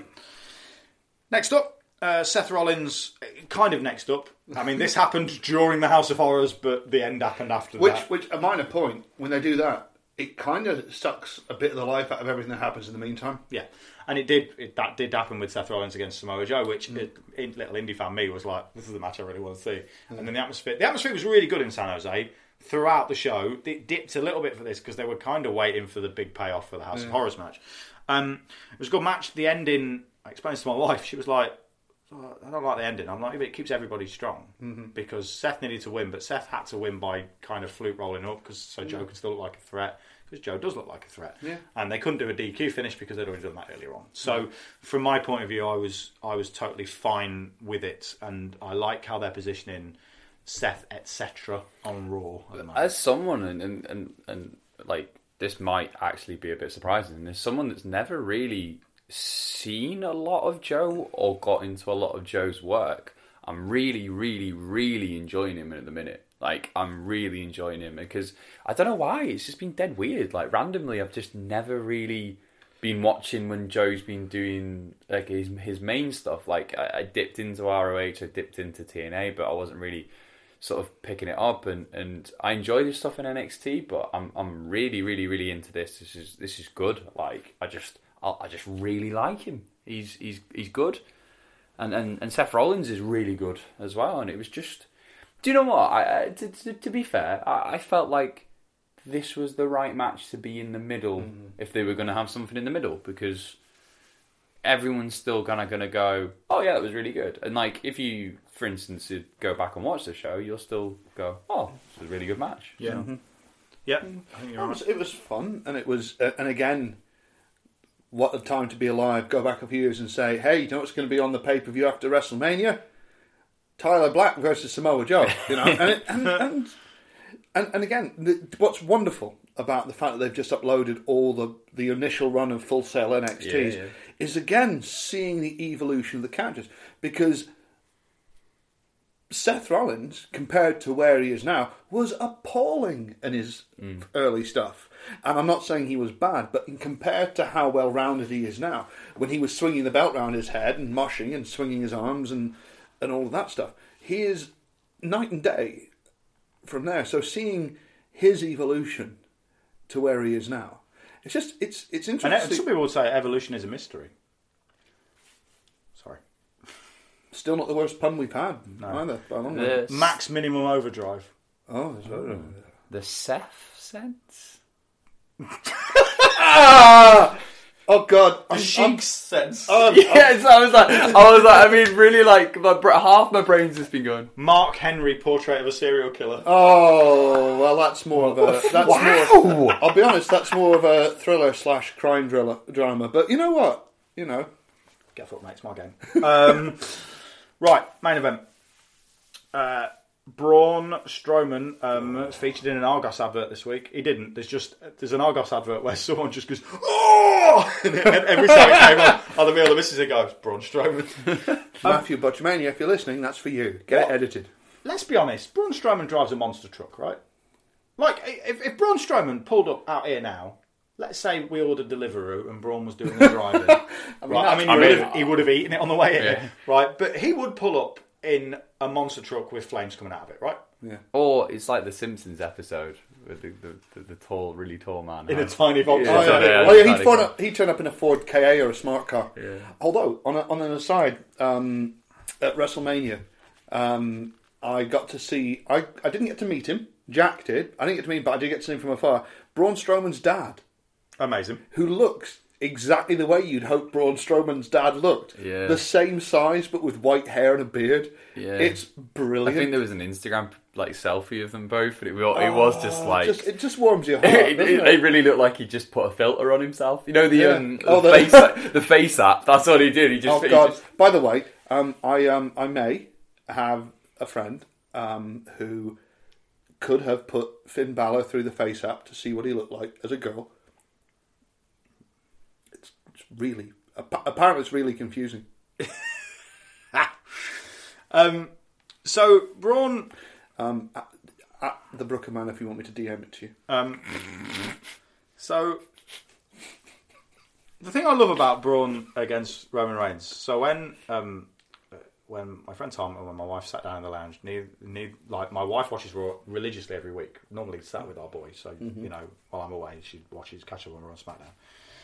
Next up, Seth Rollins. Kind of next up. I mean, this happened during the House of Horrors, but the end happened after that. Which, a minor point, when they do that, it kind of sucks a bit of the life out of everything that happens in the meantime. Yeah, and that did happen with Seth Rollins against Samoa Joe, which little indie fan me was like, this is the match I really want to see. And then the atmosphere was really good in San Jose throughout the show. It dipped a little bit for this because they were kind of waiting for the big payoff for the House of Horrors match. It was a good match. The ending, I explained to my wife, she was like, oh, I don't like the ending. I'm like, it keeps everybody strong because Seth needed to win, but Seth had to win by kind of fluke rolling up so Joe could still look like a threat. Because Joe does look like a threat, and they couldn't do a DQ finish because they'd already done that earlier on. So, from my point of view, I was totally fine with it, and I like how they're positioning Seth, etc. on Raw at the moment. As someone, and like this might actually be a bit surprising, as someone that's never really seen a lot of Joe or got into a lot of Joe's work, I'm really, really, really enjoying him at the minute. Like, I'm really enjoying him because I don't know why, it's just been dead weird. Like, randomly, I've just never really been watching when Joe's been doing like his main stuff. Like, I dipped into ROH, I dipped into TNA, but I wasn't really sort of picking it up. And I enjoy this stuff in NXT, but I'm really, really, really into this. This is good. Like, I just really like him. He's good, and Seth Rollins is really good as well. And it was just. Do you know what? To be fair, I felt like this was the right match to be in the middle if they were going to have something in the middle, because everyone's still going to go, oh yeah, that was really good. And like, if you, for instance, go back and watch the show, you'll still go, oh, this was a really good match. Yeah. Mm-hmm. Yeah. I think you're right. It was fun, and it was, and again, what a time to be alive. Go back a few years and say, hey, you know what's going to be on the pay-per-view after WrestleMania? Tyler Black versus Samoa Joe, you know, and again, what's wonderful about the fact that they've just uploaded all the initial run of Full Sail NXTs is again seeing the evolution of the characters, because Seth Rollins, compared to where he is now, was appalling in his early stuff. And I'm not saying he was bad, but compared to how well-rounded he is now, when he was swinging the belt around his head and moshing and swinging his arms and all of that stuff, he is night and day from there. So seeing his evolution to where he is now, it's interesting. And some people would say evolution is a mystery. Sorry. Still not the worst pun we've had either. By a long way. Max Minimum Overdrive. Oh, that's right. The Seth sense? Oh God! Sheik's sense. Yes, I was like, I mean, really, like, half my brain's just been going. Mark Henry, Portrait of a Serial Killer. Oh well, that's more of a. That's more. I'll be honest. That's more of a thriller / crime drama. But you know what? You know, get up, mate. It's my game. Right, main event. Braun Strowman featured in an Argos advert this week. He didn't. There's an Argos advert where someone just goes, oh! And every time it came on, either me or the missus would go, Braun Strowman. Matthew Butchermania, if you're listening, that's for you. Get it edited. Let's be honest. Braun Strowman drives a monster truck, right? Like, if Braun Strowman pulled up out here now, let's say we ordered Deliveroo and Braun was doing the driving. He would have eaten it on the way in, right? But he would pull up in a monster truck with flames coming out of it, right? Yeah. Or it's like the Simpsons episode with the tall, really tall man in a tiny box. He'd turn up in a Ford Ka or a smart car. Yeah. Although on an aside, at WrestleMania, I got to see. I didn't get to meet him. Jack did. I didn't get to meet him, but I did get to see him from afar. Braun Strowman's dad. Amazing. Who looks exactly the way you'd hope Braun Strowman's dad looked. Yeah. The same size, but with white hair and a beard. Yeah. It's brilliant. I think there was an Instagram selfie of them both, and it was just like it just warms your heart. it really looked like he just put a filter on himself. You know the face app. That's what he did. He just. Oh God! By the way, I may have a friend who could have put Finn Balor through the face app to see what he looked like as a girl. It's really apparently it's really confusing. So Braun, at the Brooker Man, if you want me to DM it to you. So the thing I love about Braun against Roman Reigns. So when my friend Tom and when my wife sat down in the lounge, like my wife watches Raw religiously every week. Normally sat with our boys, so you know while I'm away, she watches catch up when we're on SmackDown.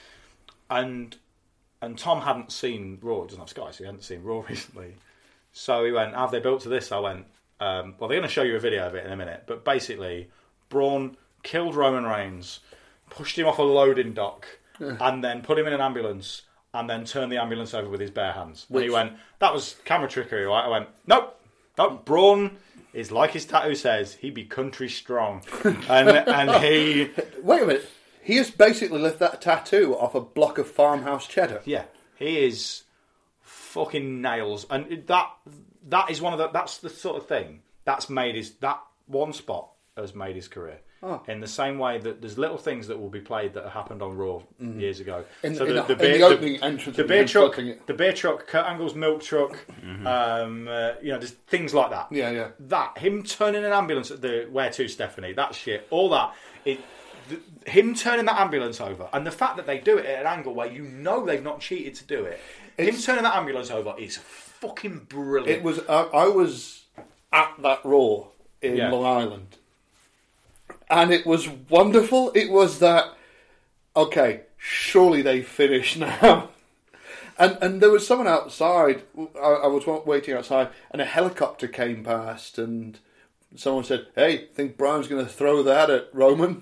And Tom hadn't seen Raw. He doesn't have Sky, so he hadn't seen Raw recently. So he went, "Have they built to this?" I went, "Well, they're going to show you a video of it in a minute." But basically, Braun killed Roman Reigns, pushed him off a loading dock, and then put him in an ambulance, and then turned the ambulance over with his bare hands. And he went, "That was camera trickery, right?" I went, Nope. Braun is like his tattoo says. He be country strong, and he. Wait a minute. He has basically left that tattoo off a block of farmhouse cheddar. Yeah, he is fucking nails, and that is that's the sort of thing that's made that one spot has made his career. Oh. In the same way that there's little things that will be played that happened on Raw years ago. The opening entrance, the beer truck, Kurt Angle's milk truck, there's things like that. Yeah. That him turning an ambulance at the Where To Stephanie, that shit, all that. Him turning that ambulance over, and the fact that they do it at an angle where you know they've not cheated to do it. Him turning that ambulance over is fucking brilliant. It was. I was at that Raw in Long Island, and it was wonderful. It was that. Okay, surely they finish now. And there was someone outside. I was waiting outside, and a helicopter came past, and someone said, "Hey, think Brian's going to throw that at Roman?"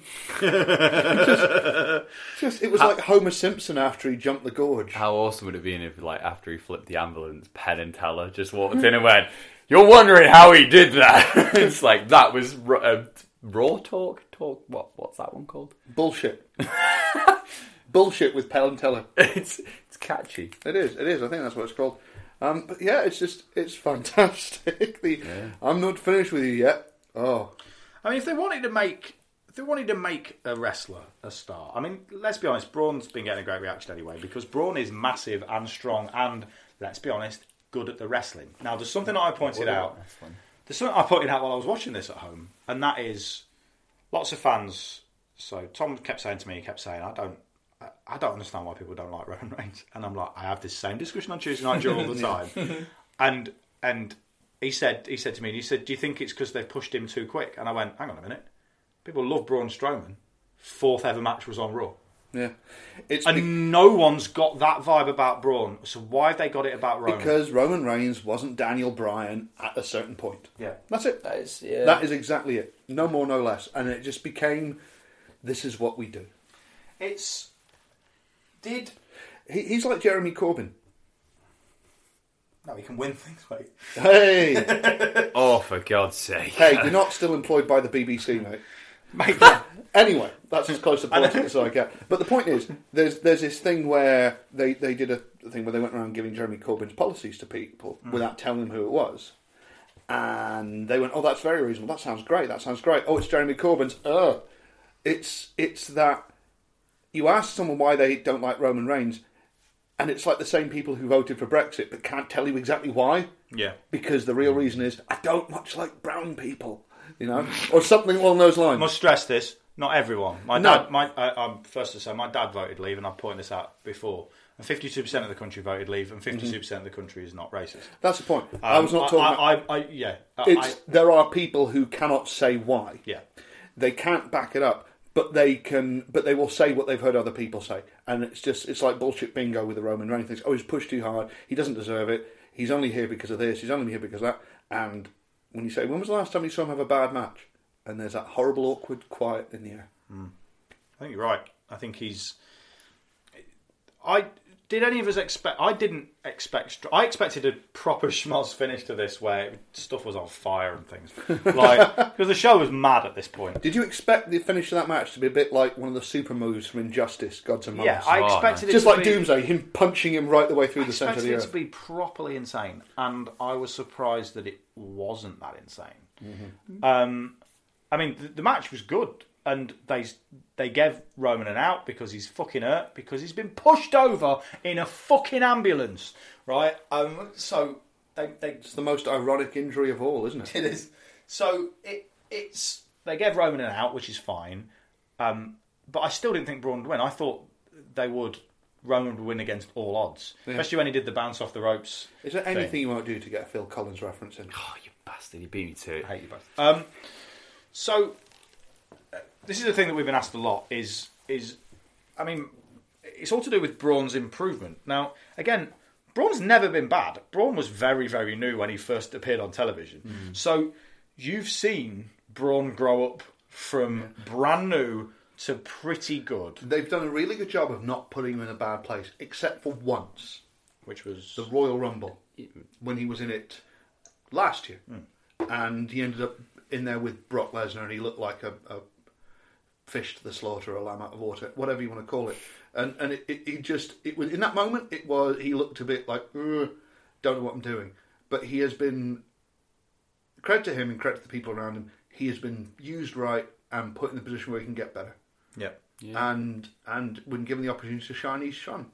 It was like Homer Simpson after he jumped the gorge. How awesome would it be if, like, after he flipped the ambulance, Penn and Teller just walked in and went, "You're wondering how he did that?" It's like, that was Raw talk. What's that one called? Bullshit. Bullshit with Penn and Teller. It's catchy. It is. I think that's what it's called. But yeah, it's fantastic. I'm not finished with you yet. Oh, I mean, if they wanted to make a wrestler a star, I mean, let's be honest, Braun's been getting a great reaction anyway because Braun is massive and strong and, let's be honest, good at the wrestling. Now, there's something that I pointed out. There's something I pointed out while I was watching this at home, and that is lots of fans. So Tom kept saying to me, I don't understand why people don't like Roman Reigns. And I'm like, I have this same discussion on Tuesday Night Joe all the time. And he said to me, do you think it's because they've pushed him too quick? And I went, hang on a minute. People love Braun Strowman. 4th ever match was on Raw. Yeah. No one's got that vibe about Braun. So why have they got it about Roman? Because Roman Reigns wasn't Daniel Bryan at a certain point. Yeah. That's it. That is exactly it. No more, no less. And it just became, this is what we do. He's like Jeremy Corbyn. No, he can win things, mate. Hey! Oh, for God's sake. Hey, you're not still employed by the BBC, mate. Mate, Anyway, that's as close to politics as I get. But the point is, there's this thing where they did a thing where they went around giving Jeremy Corbyn's policies to people without telling them who it was. And they went, "Oh, that's very reasonable. That sounds great. Oh, it's Jeremy Corbyn's. It's that you ask someone why they don't like Roman Reigns, and it's like the same people who voted for Brexit but can't tell you exactly why. Yeah. Because the real reason is, I don't much like brown people, or something along those lines. I must stress this, not everyone. I'm first to say, my dad voted Leave, and I've pointed this out before. And 52% of the country voted Leave, and 52% of the country is not racist. That's the point. I was not talking about... there are people who cannot say why. Yeah. They can't back it up. But they will say what they've heard other people say, and it's like bullshit bingo with the Roman Reigns things. Oh, he's pushed too hard. He doesn't deserve it. He's only here because of this. He's only here because of that. And when you say, when was the last time you saw him have a bad match? And there's that horrible, awkward quiet in the air. I think you're right. I think he's. Did any of us expect... I didn't expect... I expected a proper schmoz finish to this where stuff was on fire and things. Because the show was mad at this point. Did you expect the finish of that match to be a bit like one of the super moves from Injustice, Gods and Monsters? Yeah, I expected it just to like be... Doomsday, him punching him right the way through the centre of the earth. I expected it to be properly insane, and I was surprised that it wasn't that insane. Mm-hmm. I mean, the match was good. And they gave Roman an out because he's fucking hurt, because he's been pushed over in a fucking ambulance, right? So it's the most ironic injury of all, isn't it? It is. So they gave Roman an out, which is fine, but I still didn't think Braun would win. I thought Roman would win against all odds, especially when he did the bounce off the ropes. Is there anything you won't do to get a Phil Collins reference in? Oh, you bastard! You beat me to it. I hate you both. So. This is the thing that we've been asked a lot is I mean, it's all to do with Braun's improvement. Now, again, Braun's never been bad. Braun was very, very new when he first appeared on television. Mm. So you've seen Braun grow up from brand new to pretty good. They've done a really good job of not putting him in a bad place, except for once. Which was? The Royal Rumble, when he was in it last year. Mm. And he ended up in there with Brock Lesnar, and he looked like a fish to the slaughter, a lamb out of water, whatever you want to call it. And it was in that moment. He looked a bit like don't know what I'm doing. But he has been, credit to him and credit to the people around him. He has been used right and put in a position where he can get better. Yeah. And when given the opportunity to shine, he's shone.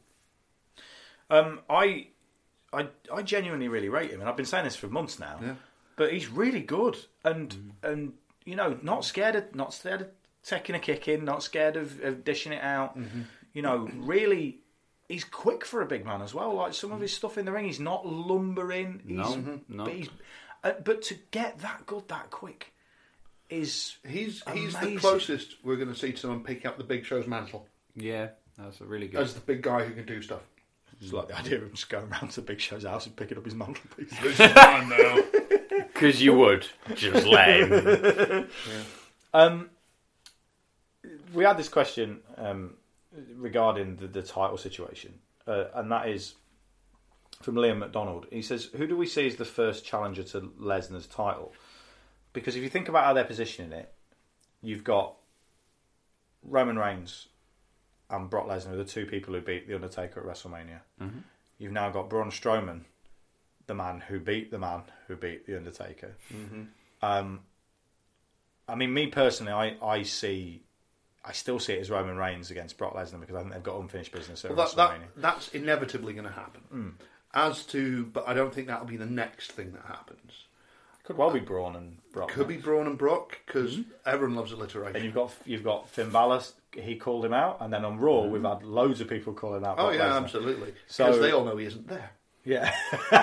I genuinely really rate him, and I've been saying this for months now. Yeah. But he's really good, and you know, not scared of taking a kick in, not scared of dishing it out. Mm-hmm. You know, really, he's quick for a big man as well. Like some of his stuff in the ring, he's not lumbering. No. But to get that good that quick is he's amazing. The closest we're going to see to someone picking up the Big Show's mantle. Yeah, that's a really good. As the big guy who can do stuff. It's like the idea of him just going around to Big Show's house and picking up his mantelpiece. Because you would just let him. Yeah. We had this question regarding the title situation, and that is from Liam McDonald. He says, who do we see as the first challenger to Lesnar's title? Because if you think about how they're positioning it, you've got Roman Reigns and Brock Lesnar, the two people who beat The Undertaker at WrestleMania. Mm-hmm. You've now got Braun Strowman, the man who beat The Undertaker. Mm-hmm. I mean, me personally, I still see it as Roman Reigns against Brock Lesnar because I think they've got unfinished business at WrestleMania. That's inevitably going to happen. Mm. But I don't think that'll be the next thing that happens. Could well be Braun and Brock. Could be Braun and Brock because everyone loves alliteration. And you've got Finn Balor. He called him out, and then on Raw we've had loads of people calling out. Brock Lesnar. Absolutely. Because they all know he isn't there. Yeah.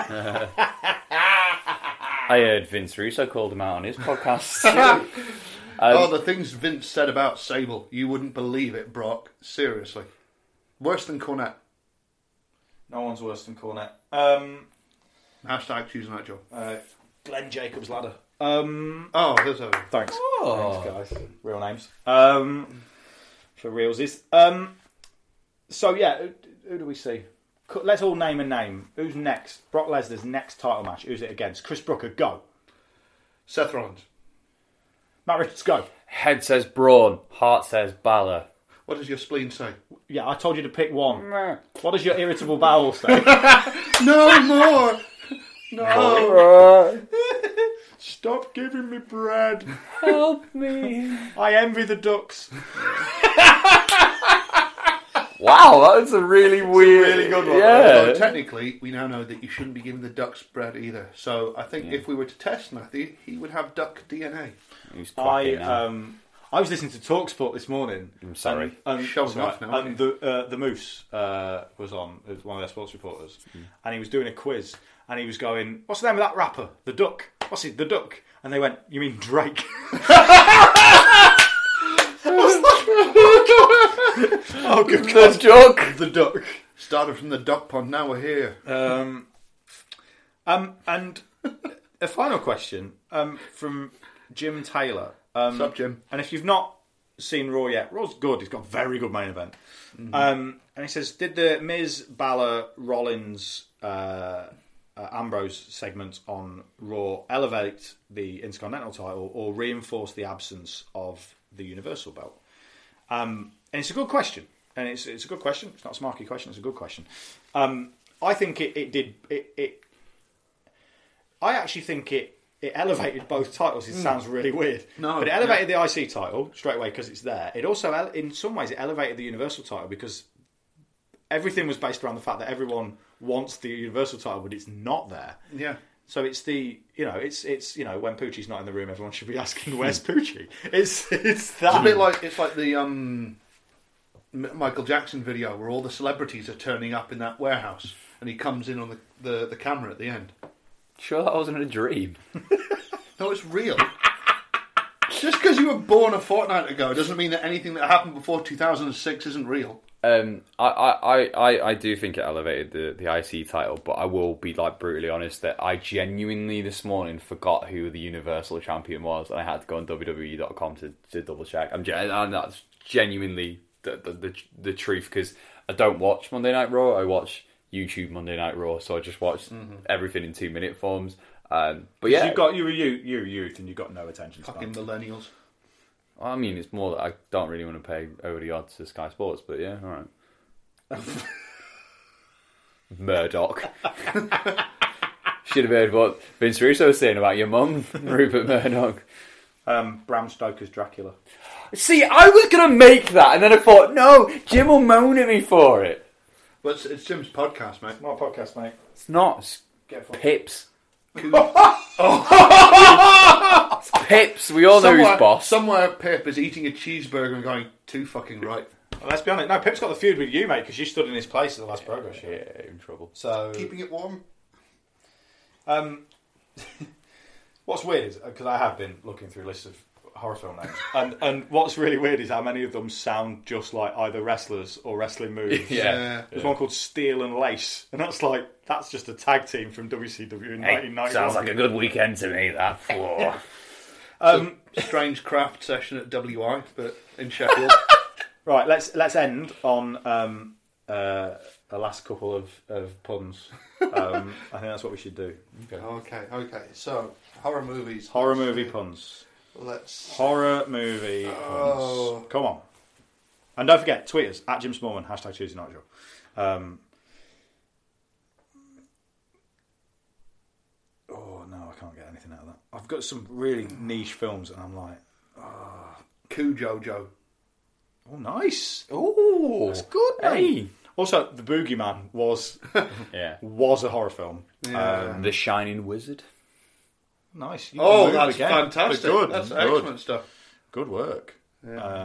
I heard Vince Russo called him out on his podcast. The things Vince said about Sable, you wouldn't believe it, Brock. Seriously. Worse than Cornette. No one's worse than Cornette. Hashtag choosing that job. Glenn Jacobs Ladder. There's a... Thanks. Oh. Thanks, guys. Real names. For realsies. So, yeah, who do we see? Let's all name a name. Who's next? Brock Lesnar's next title match. Who's it against? Chris Brooker, go. Seth Rollins. Matt Richards, go. Head says Braun. Heart says Balor. What does your spleen say? Yeah, I told you to pick one. What does your irritable bowel say? No more! No! Stop giving me bread. Help me. I envy the ducks. Wow, that's a really weird... really good one. Yeah. Although technically, we now know that you shouldn't be giving the ducks bread either. So I think if we were to test Matthew, he would have duck DNA. I was listening to TalkSport this morning. I'm sorry. Showing off now. And the Moose was on, as one of their sports reporters, and he was doing a quiz, and he was going, "What's the name of that rapper? The Duck. What's it? The Duck?" And they went, "You mean Drake?" Oh, good God. The Duck. The Duck. Started from the duck pond, now we're here. And a final question from Jim Taylor. What's up, Jim? And if you've not seen Raw yet. Raw's good. He's got a very good main event. And he says, did the Miz, Balor, Rollins, Ambrose segment on Raw elevate the Intercontinental title or reinforce the absence of the Universal belt? And it's a good question. And it's a good question. It's not a smarky question. It's a good question. I think it did. I actually think it elevated both titles. It sounds really weird. No, but it elevated the IC title straight away because it's there. It also, in some ways, it elevated the Universal title because everything was based around the fact that everyone wants the Universal title, but it's not there. Yeah. So it's the, it's when Poochie's not in the room, everyone should be asking, where's Poochie? It's that. It's a bit like, the Michael Jackson video where all the celebrities are turning up in that warehouse and he comes in on the camera at the end. Sure, that wasn't a dream. No, it's real. Just because you were born a fortnight ago doesn't mean that anything that happened before 2006 isn't real. I do think it elevated the IC title, but I will be brutally honest that I genuinely this morning forgot who the Universal Champion was, and I had to go on WWE.com to double check. And that's genuinely the truth because I don't watch Monday Night Raw. I watch YouTube Monday Night Raw, so I just watched everything in 2-minute forms. But yeah, you were youth and you got no attention. Fucking millennials. I mean, it's more that I don't really want to pay over the odds to Sky Sports, but yeah, all right. Murdoch. Should have heard what Vince Russo was saying about your mum, Rupert Murdoch. Bram Stoker's Dracula. See, I was going to make that, and then I thought, no, Jim will moan at me for it. But it's Jim's podcast, mate. It's my podcast, mate. It's not. It's Pips. It's Pips. We all know who's boss. Somewhere Pip is eating a cheeseburger and going, too fucking right. Well, let's be honest. No, Pip's got the feud with you, mate, because you stood in his place at the last Progress show. Yeah, in trouble. So keeping it warm. What's weird is, because I have been looking through lists of horror film names, and what's really weird is how many of them sound just like either wrestlers or wrestling moves. There's one called Steel and Lace, and that's just a tag team from WCW in 1991. Sounds like a good weekend to me, that. Strange craft session at WI, but in Sheffield. Right, let's end on the last couple of puns. I think that's what we should do. Okay. So, horror movies. Horror movie puns. Horror movie puns. Come on. And don't forget, tweet us, at Jim Smallman, # Tuesday Night Show. Oh, no, I can't get anything out of that. I've got some really niche films, and I'm like... Cujojo. Oh, nice. Oh, that's good, mate. Hey. Also, The Boogeyman was a horror film. Yeah. The Shining Wizard. Nice. That's fantastic. Good. That's excellent stuff. Good work. Yeah.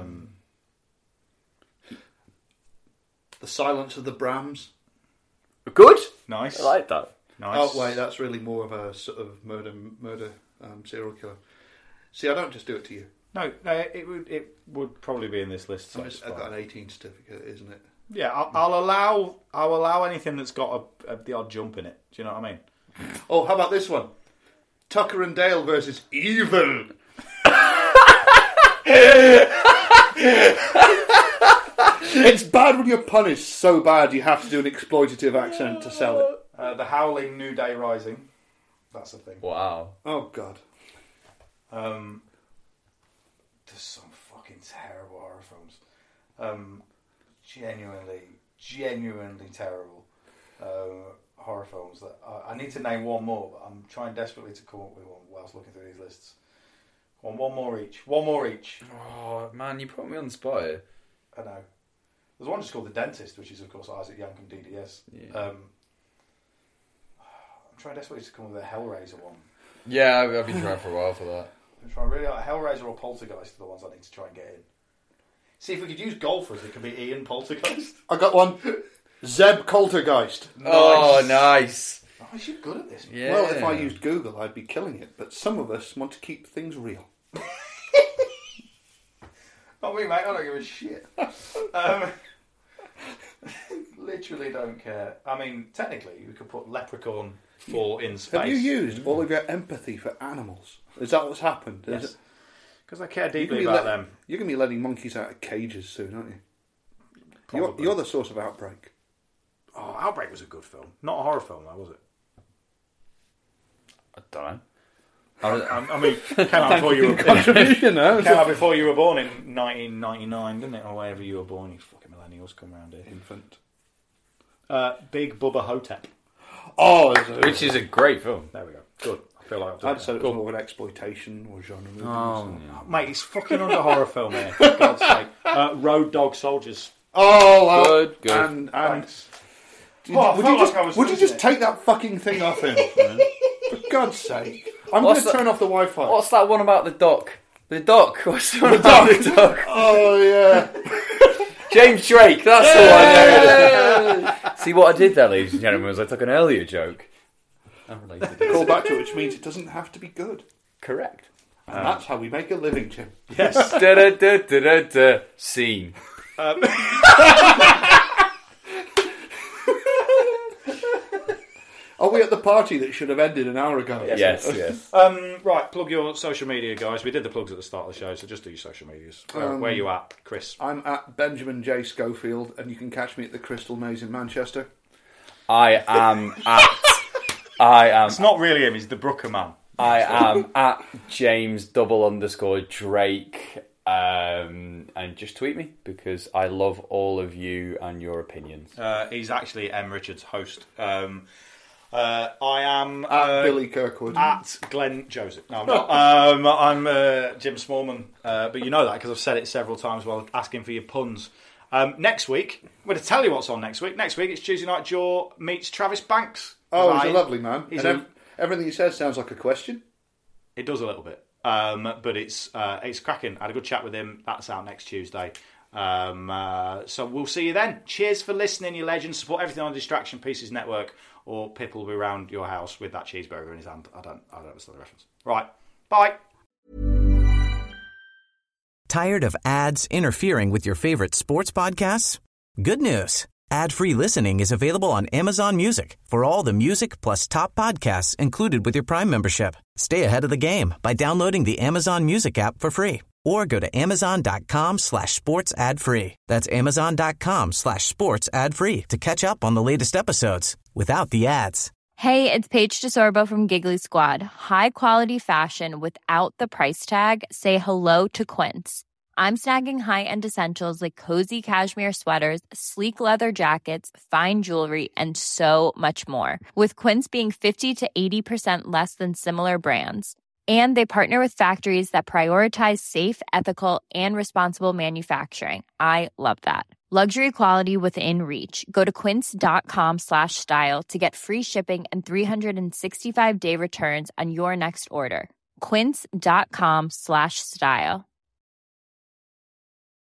The Silence of the Brahms. Good. Nice. I like that. Nice. Oh wait, that's really more of a sort of murder serial killer. See, I don't just do it to you. No, it would probably be in this list. I've got an 18 certificate, isn't it? Yeah, I'll allow anything that's got the odd jump in it. Do you know what I mean? Oh, how about this one? Tucker and Dale versus Evil. It's bad when your pun is so bad you have to do an exploitative accent to sell it. The Howling, New Day Rising. That's the thing. Wow. Oh, God. There's some fucking terrible horror films. Genuinely terrible horror films. That I need to name one more, but I'm trying desperately to come up with one whilst looking through these lists. One more each. Oh, man, you put me on the spot here. I know. There's one just called The Dentist, which is, of course, Isaac Yankem DDS. Yeah. I'm trying desperately to come up with a Hellraiser one. Yeah, I've been trying for a while for that. I'm trying really like Hellraiser or Poltergeist are the ones I need to try and get in. See, if we could use golfers, it could be Ian Poltergeist. I got one. Zeb Coltergeist. Oh, nice. Oh, you're good at this. Yeah. Well, if I used Google, I'd be killing it. But some of us want to keep things real. Not me, mate. I don't give a shit. Literally don't care. I mean, technically, we could put Leprechaun 4 in space. Have you used all of your empathy for animals? Is that what's happened? Yes. Because I care deeply about them. You're going to be letting monkeys out of cages soon, aren't you? You're the source of Outbreak. Oh, Outbreak was a good film. Not a horror film, though, was it? I don't know. I mean, came out before you were came out before you were born in 1999, didn't it? Or wherever you were born, you fucking millennials come around here. Infant. Big Bubba Hotep. Oh, which is a great film. There we go. Good. I feel like I'd say it was more of an exploitation or genre movie. Oh, no. Mate, it's fucking under horror film here, for God's sake. Road Dog Soldiers. Oh, good. And would you just take that fucking thing off him? For God's sake. I'm going to turn off the Wi-Fi. What's that one about the duck? The duck. What's the one about the duck? Oh, yeah. James Drake, that's the one. See what I did there, ladies and gentlemen, was I took an earlier joke. Call back to it, which means it doesn't have to be good. Correct. And that's how we make a living, Jim. Yes. Scene. Are we at the party that should have ended an hour ago? Yes. Right, plug your social media, guys. We did the plugs at the start of the show, so just do your social medias. Where are you at, Chris? I'm at Benjamin J. Schofield, and you can catch me at the Crystal Maze in Manchester. I am. It's not really him, he's the Brooker man. I am at James_Drake. And just tweet me because I love all of you and your opinions. He's actually M. Richards' host. I am at Billy Kirkwood. At Glenn Joseph. No, I'm not. I'm Jim Smallman. But you know that because I've said it several times while asking for your puns. Next week, I'm going to tell you what's on next week. Next week, it's Tuesday Night Jaw meets Travis Banks. Oh, he's a lovely man. Everything he says sounds like a question. It does a little bit. But it's cracking. I had a good chat with him. That's out next Tuesday. So we'll see you then. Cheers for listening, you legends. Support everything on the Distraction Pieces Network, or Pip will be around your house with that cheeseburger in his hand. I don't understand the reference. Right. Bye. Tired of ads interfering with your favorite sports podcasts? Good news. Ad-free listening is available on Amazon Music for all the music plus top podcasts included with your Prime membership. Stay ahead of the game by downloading the Amazon Music app for free or go to amazon.com/sports ad free. That's amazon.com/sports ad free to catch up on the latest episodes without the ads. Hey, it's Paige DeSorbo from Giggly Squad. High quality fashion without the price tag. Say hello to Quince. I'm snagging high-end essentials like cozy cashmere sweaters, sleek leather jackets, fine jewelry, and so much more. With Quince being 50 to 80% less than similar brands. And they partner with factories that prioritize safe, ethical, and responsible manufacturing. I love that. Luxury quality within reach. Go to quince.com/style to get free shipping and 365-day returns on your next order. Quince.com/style.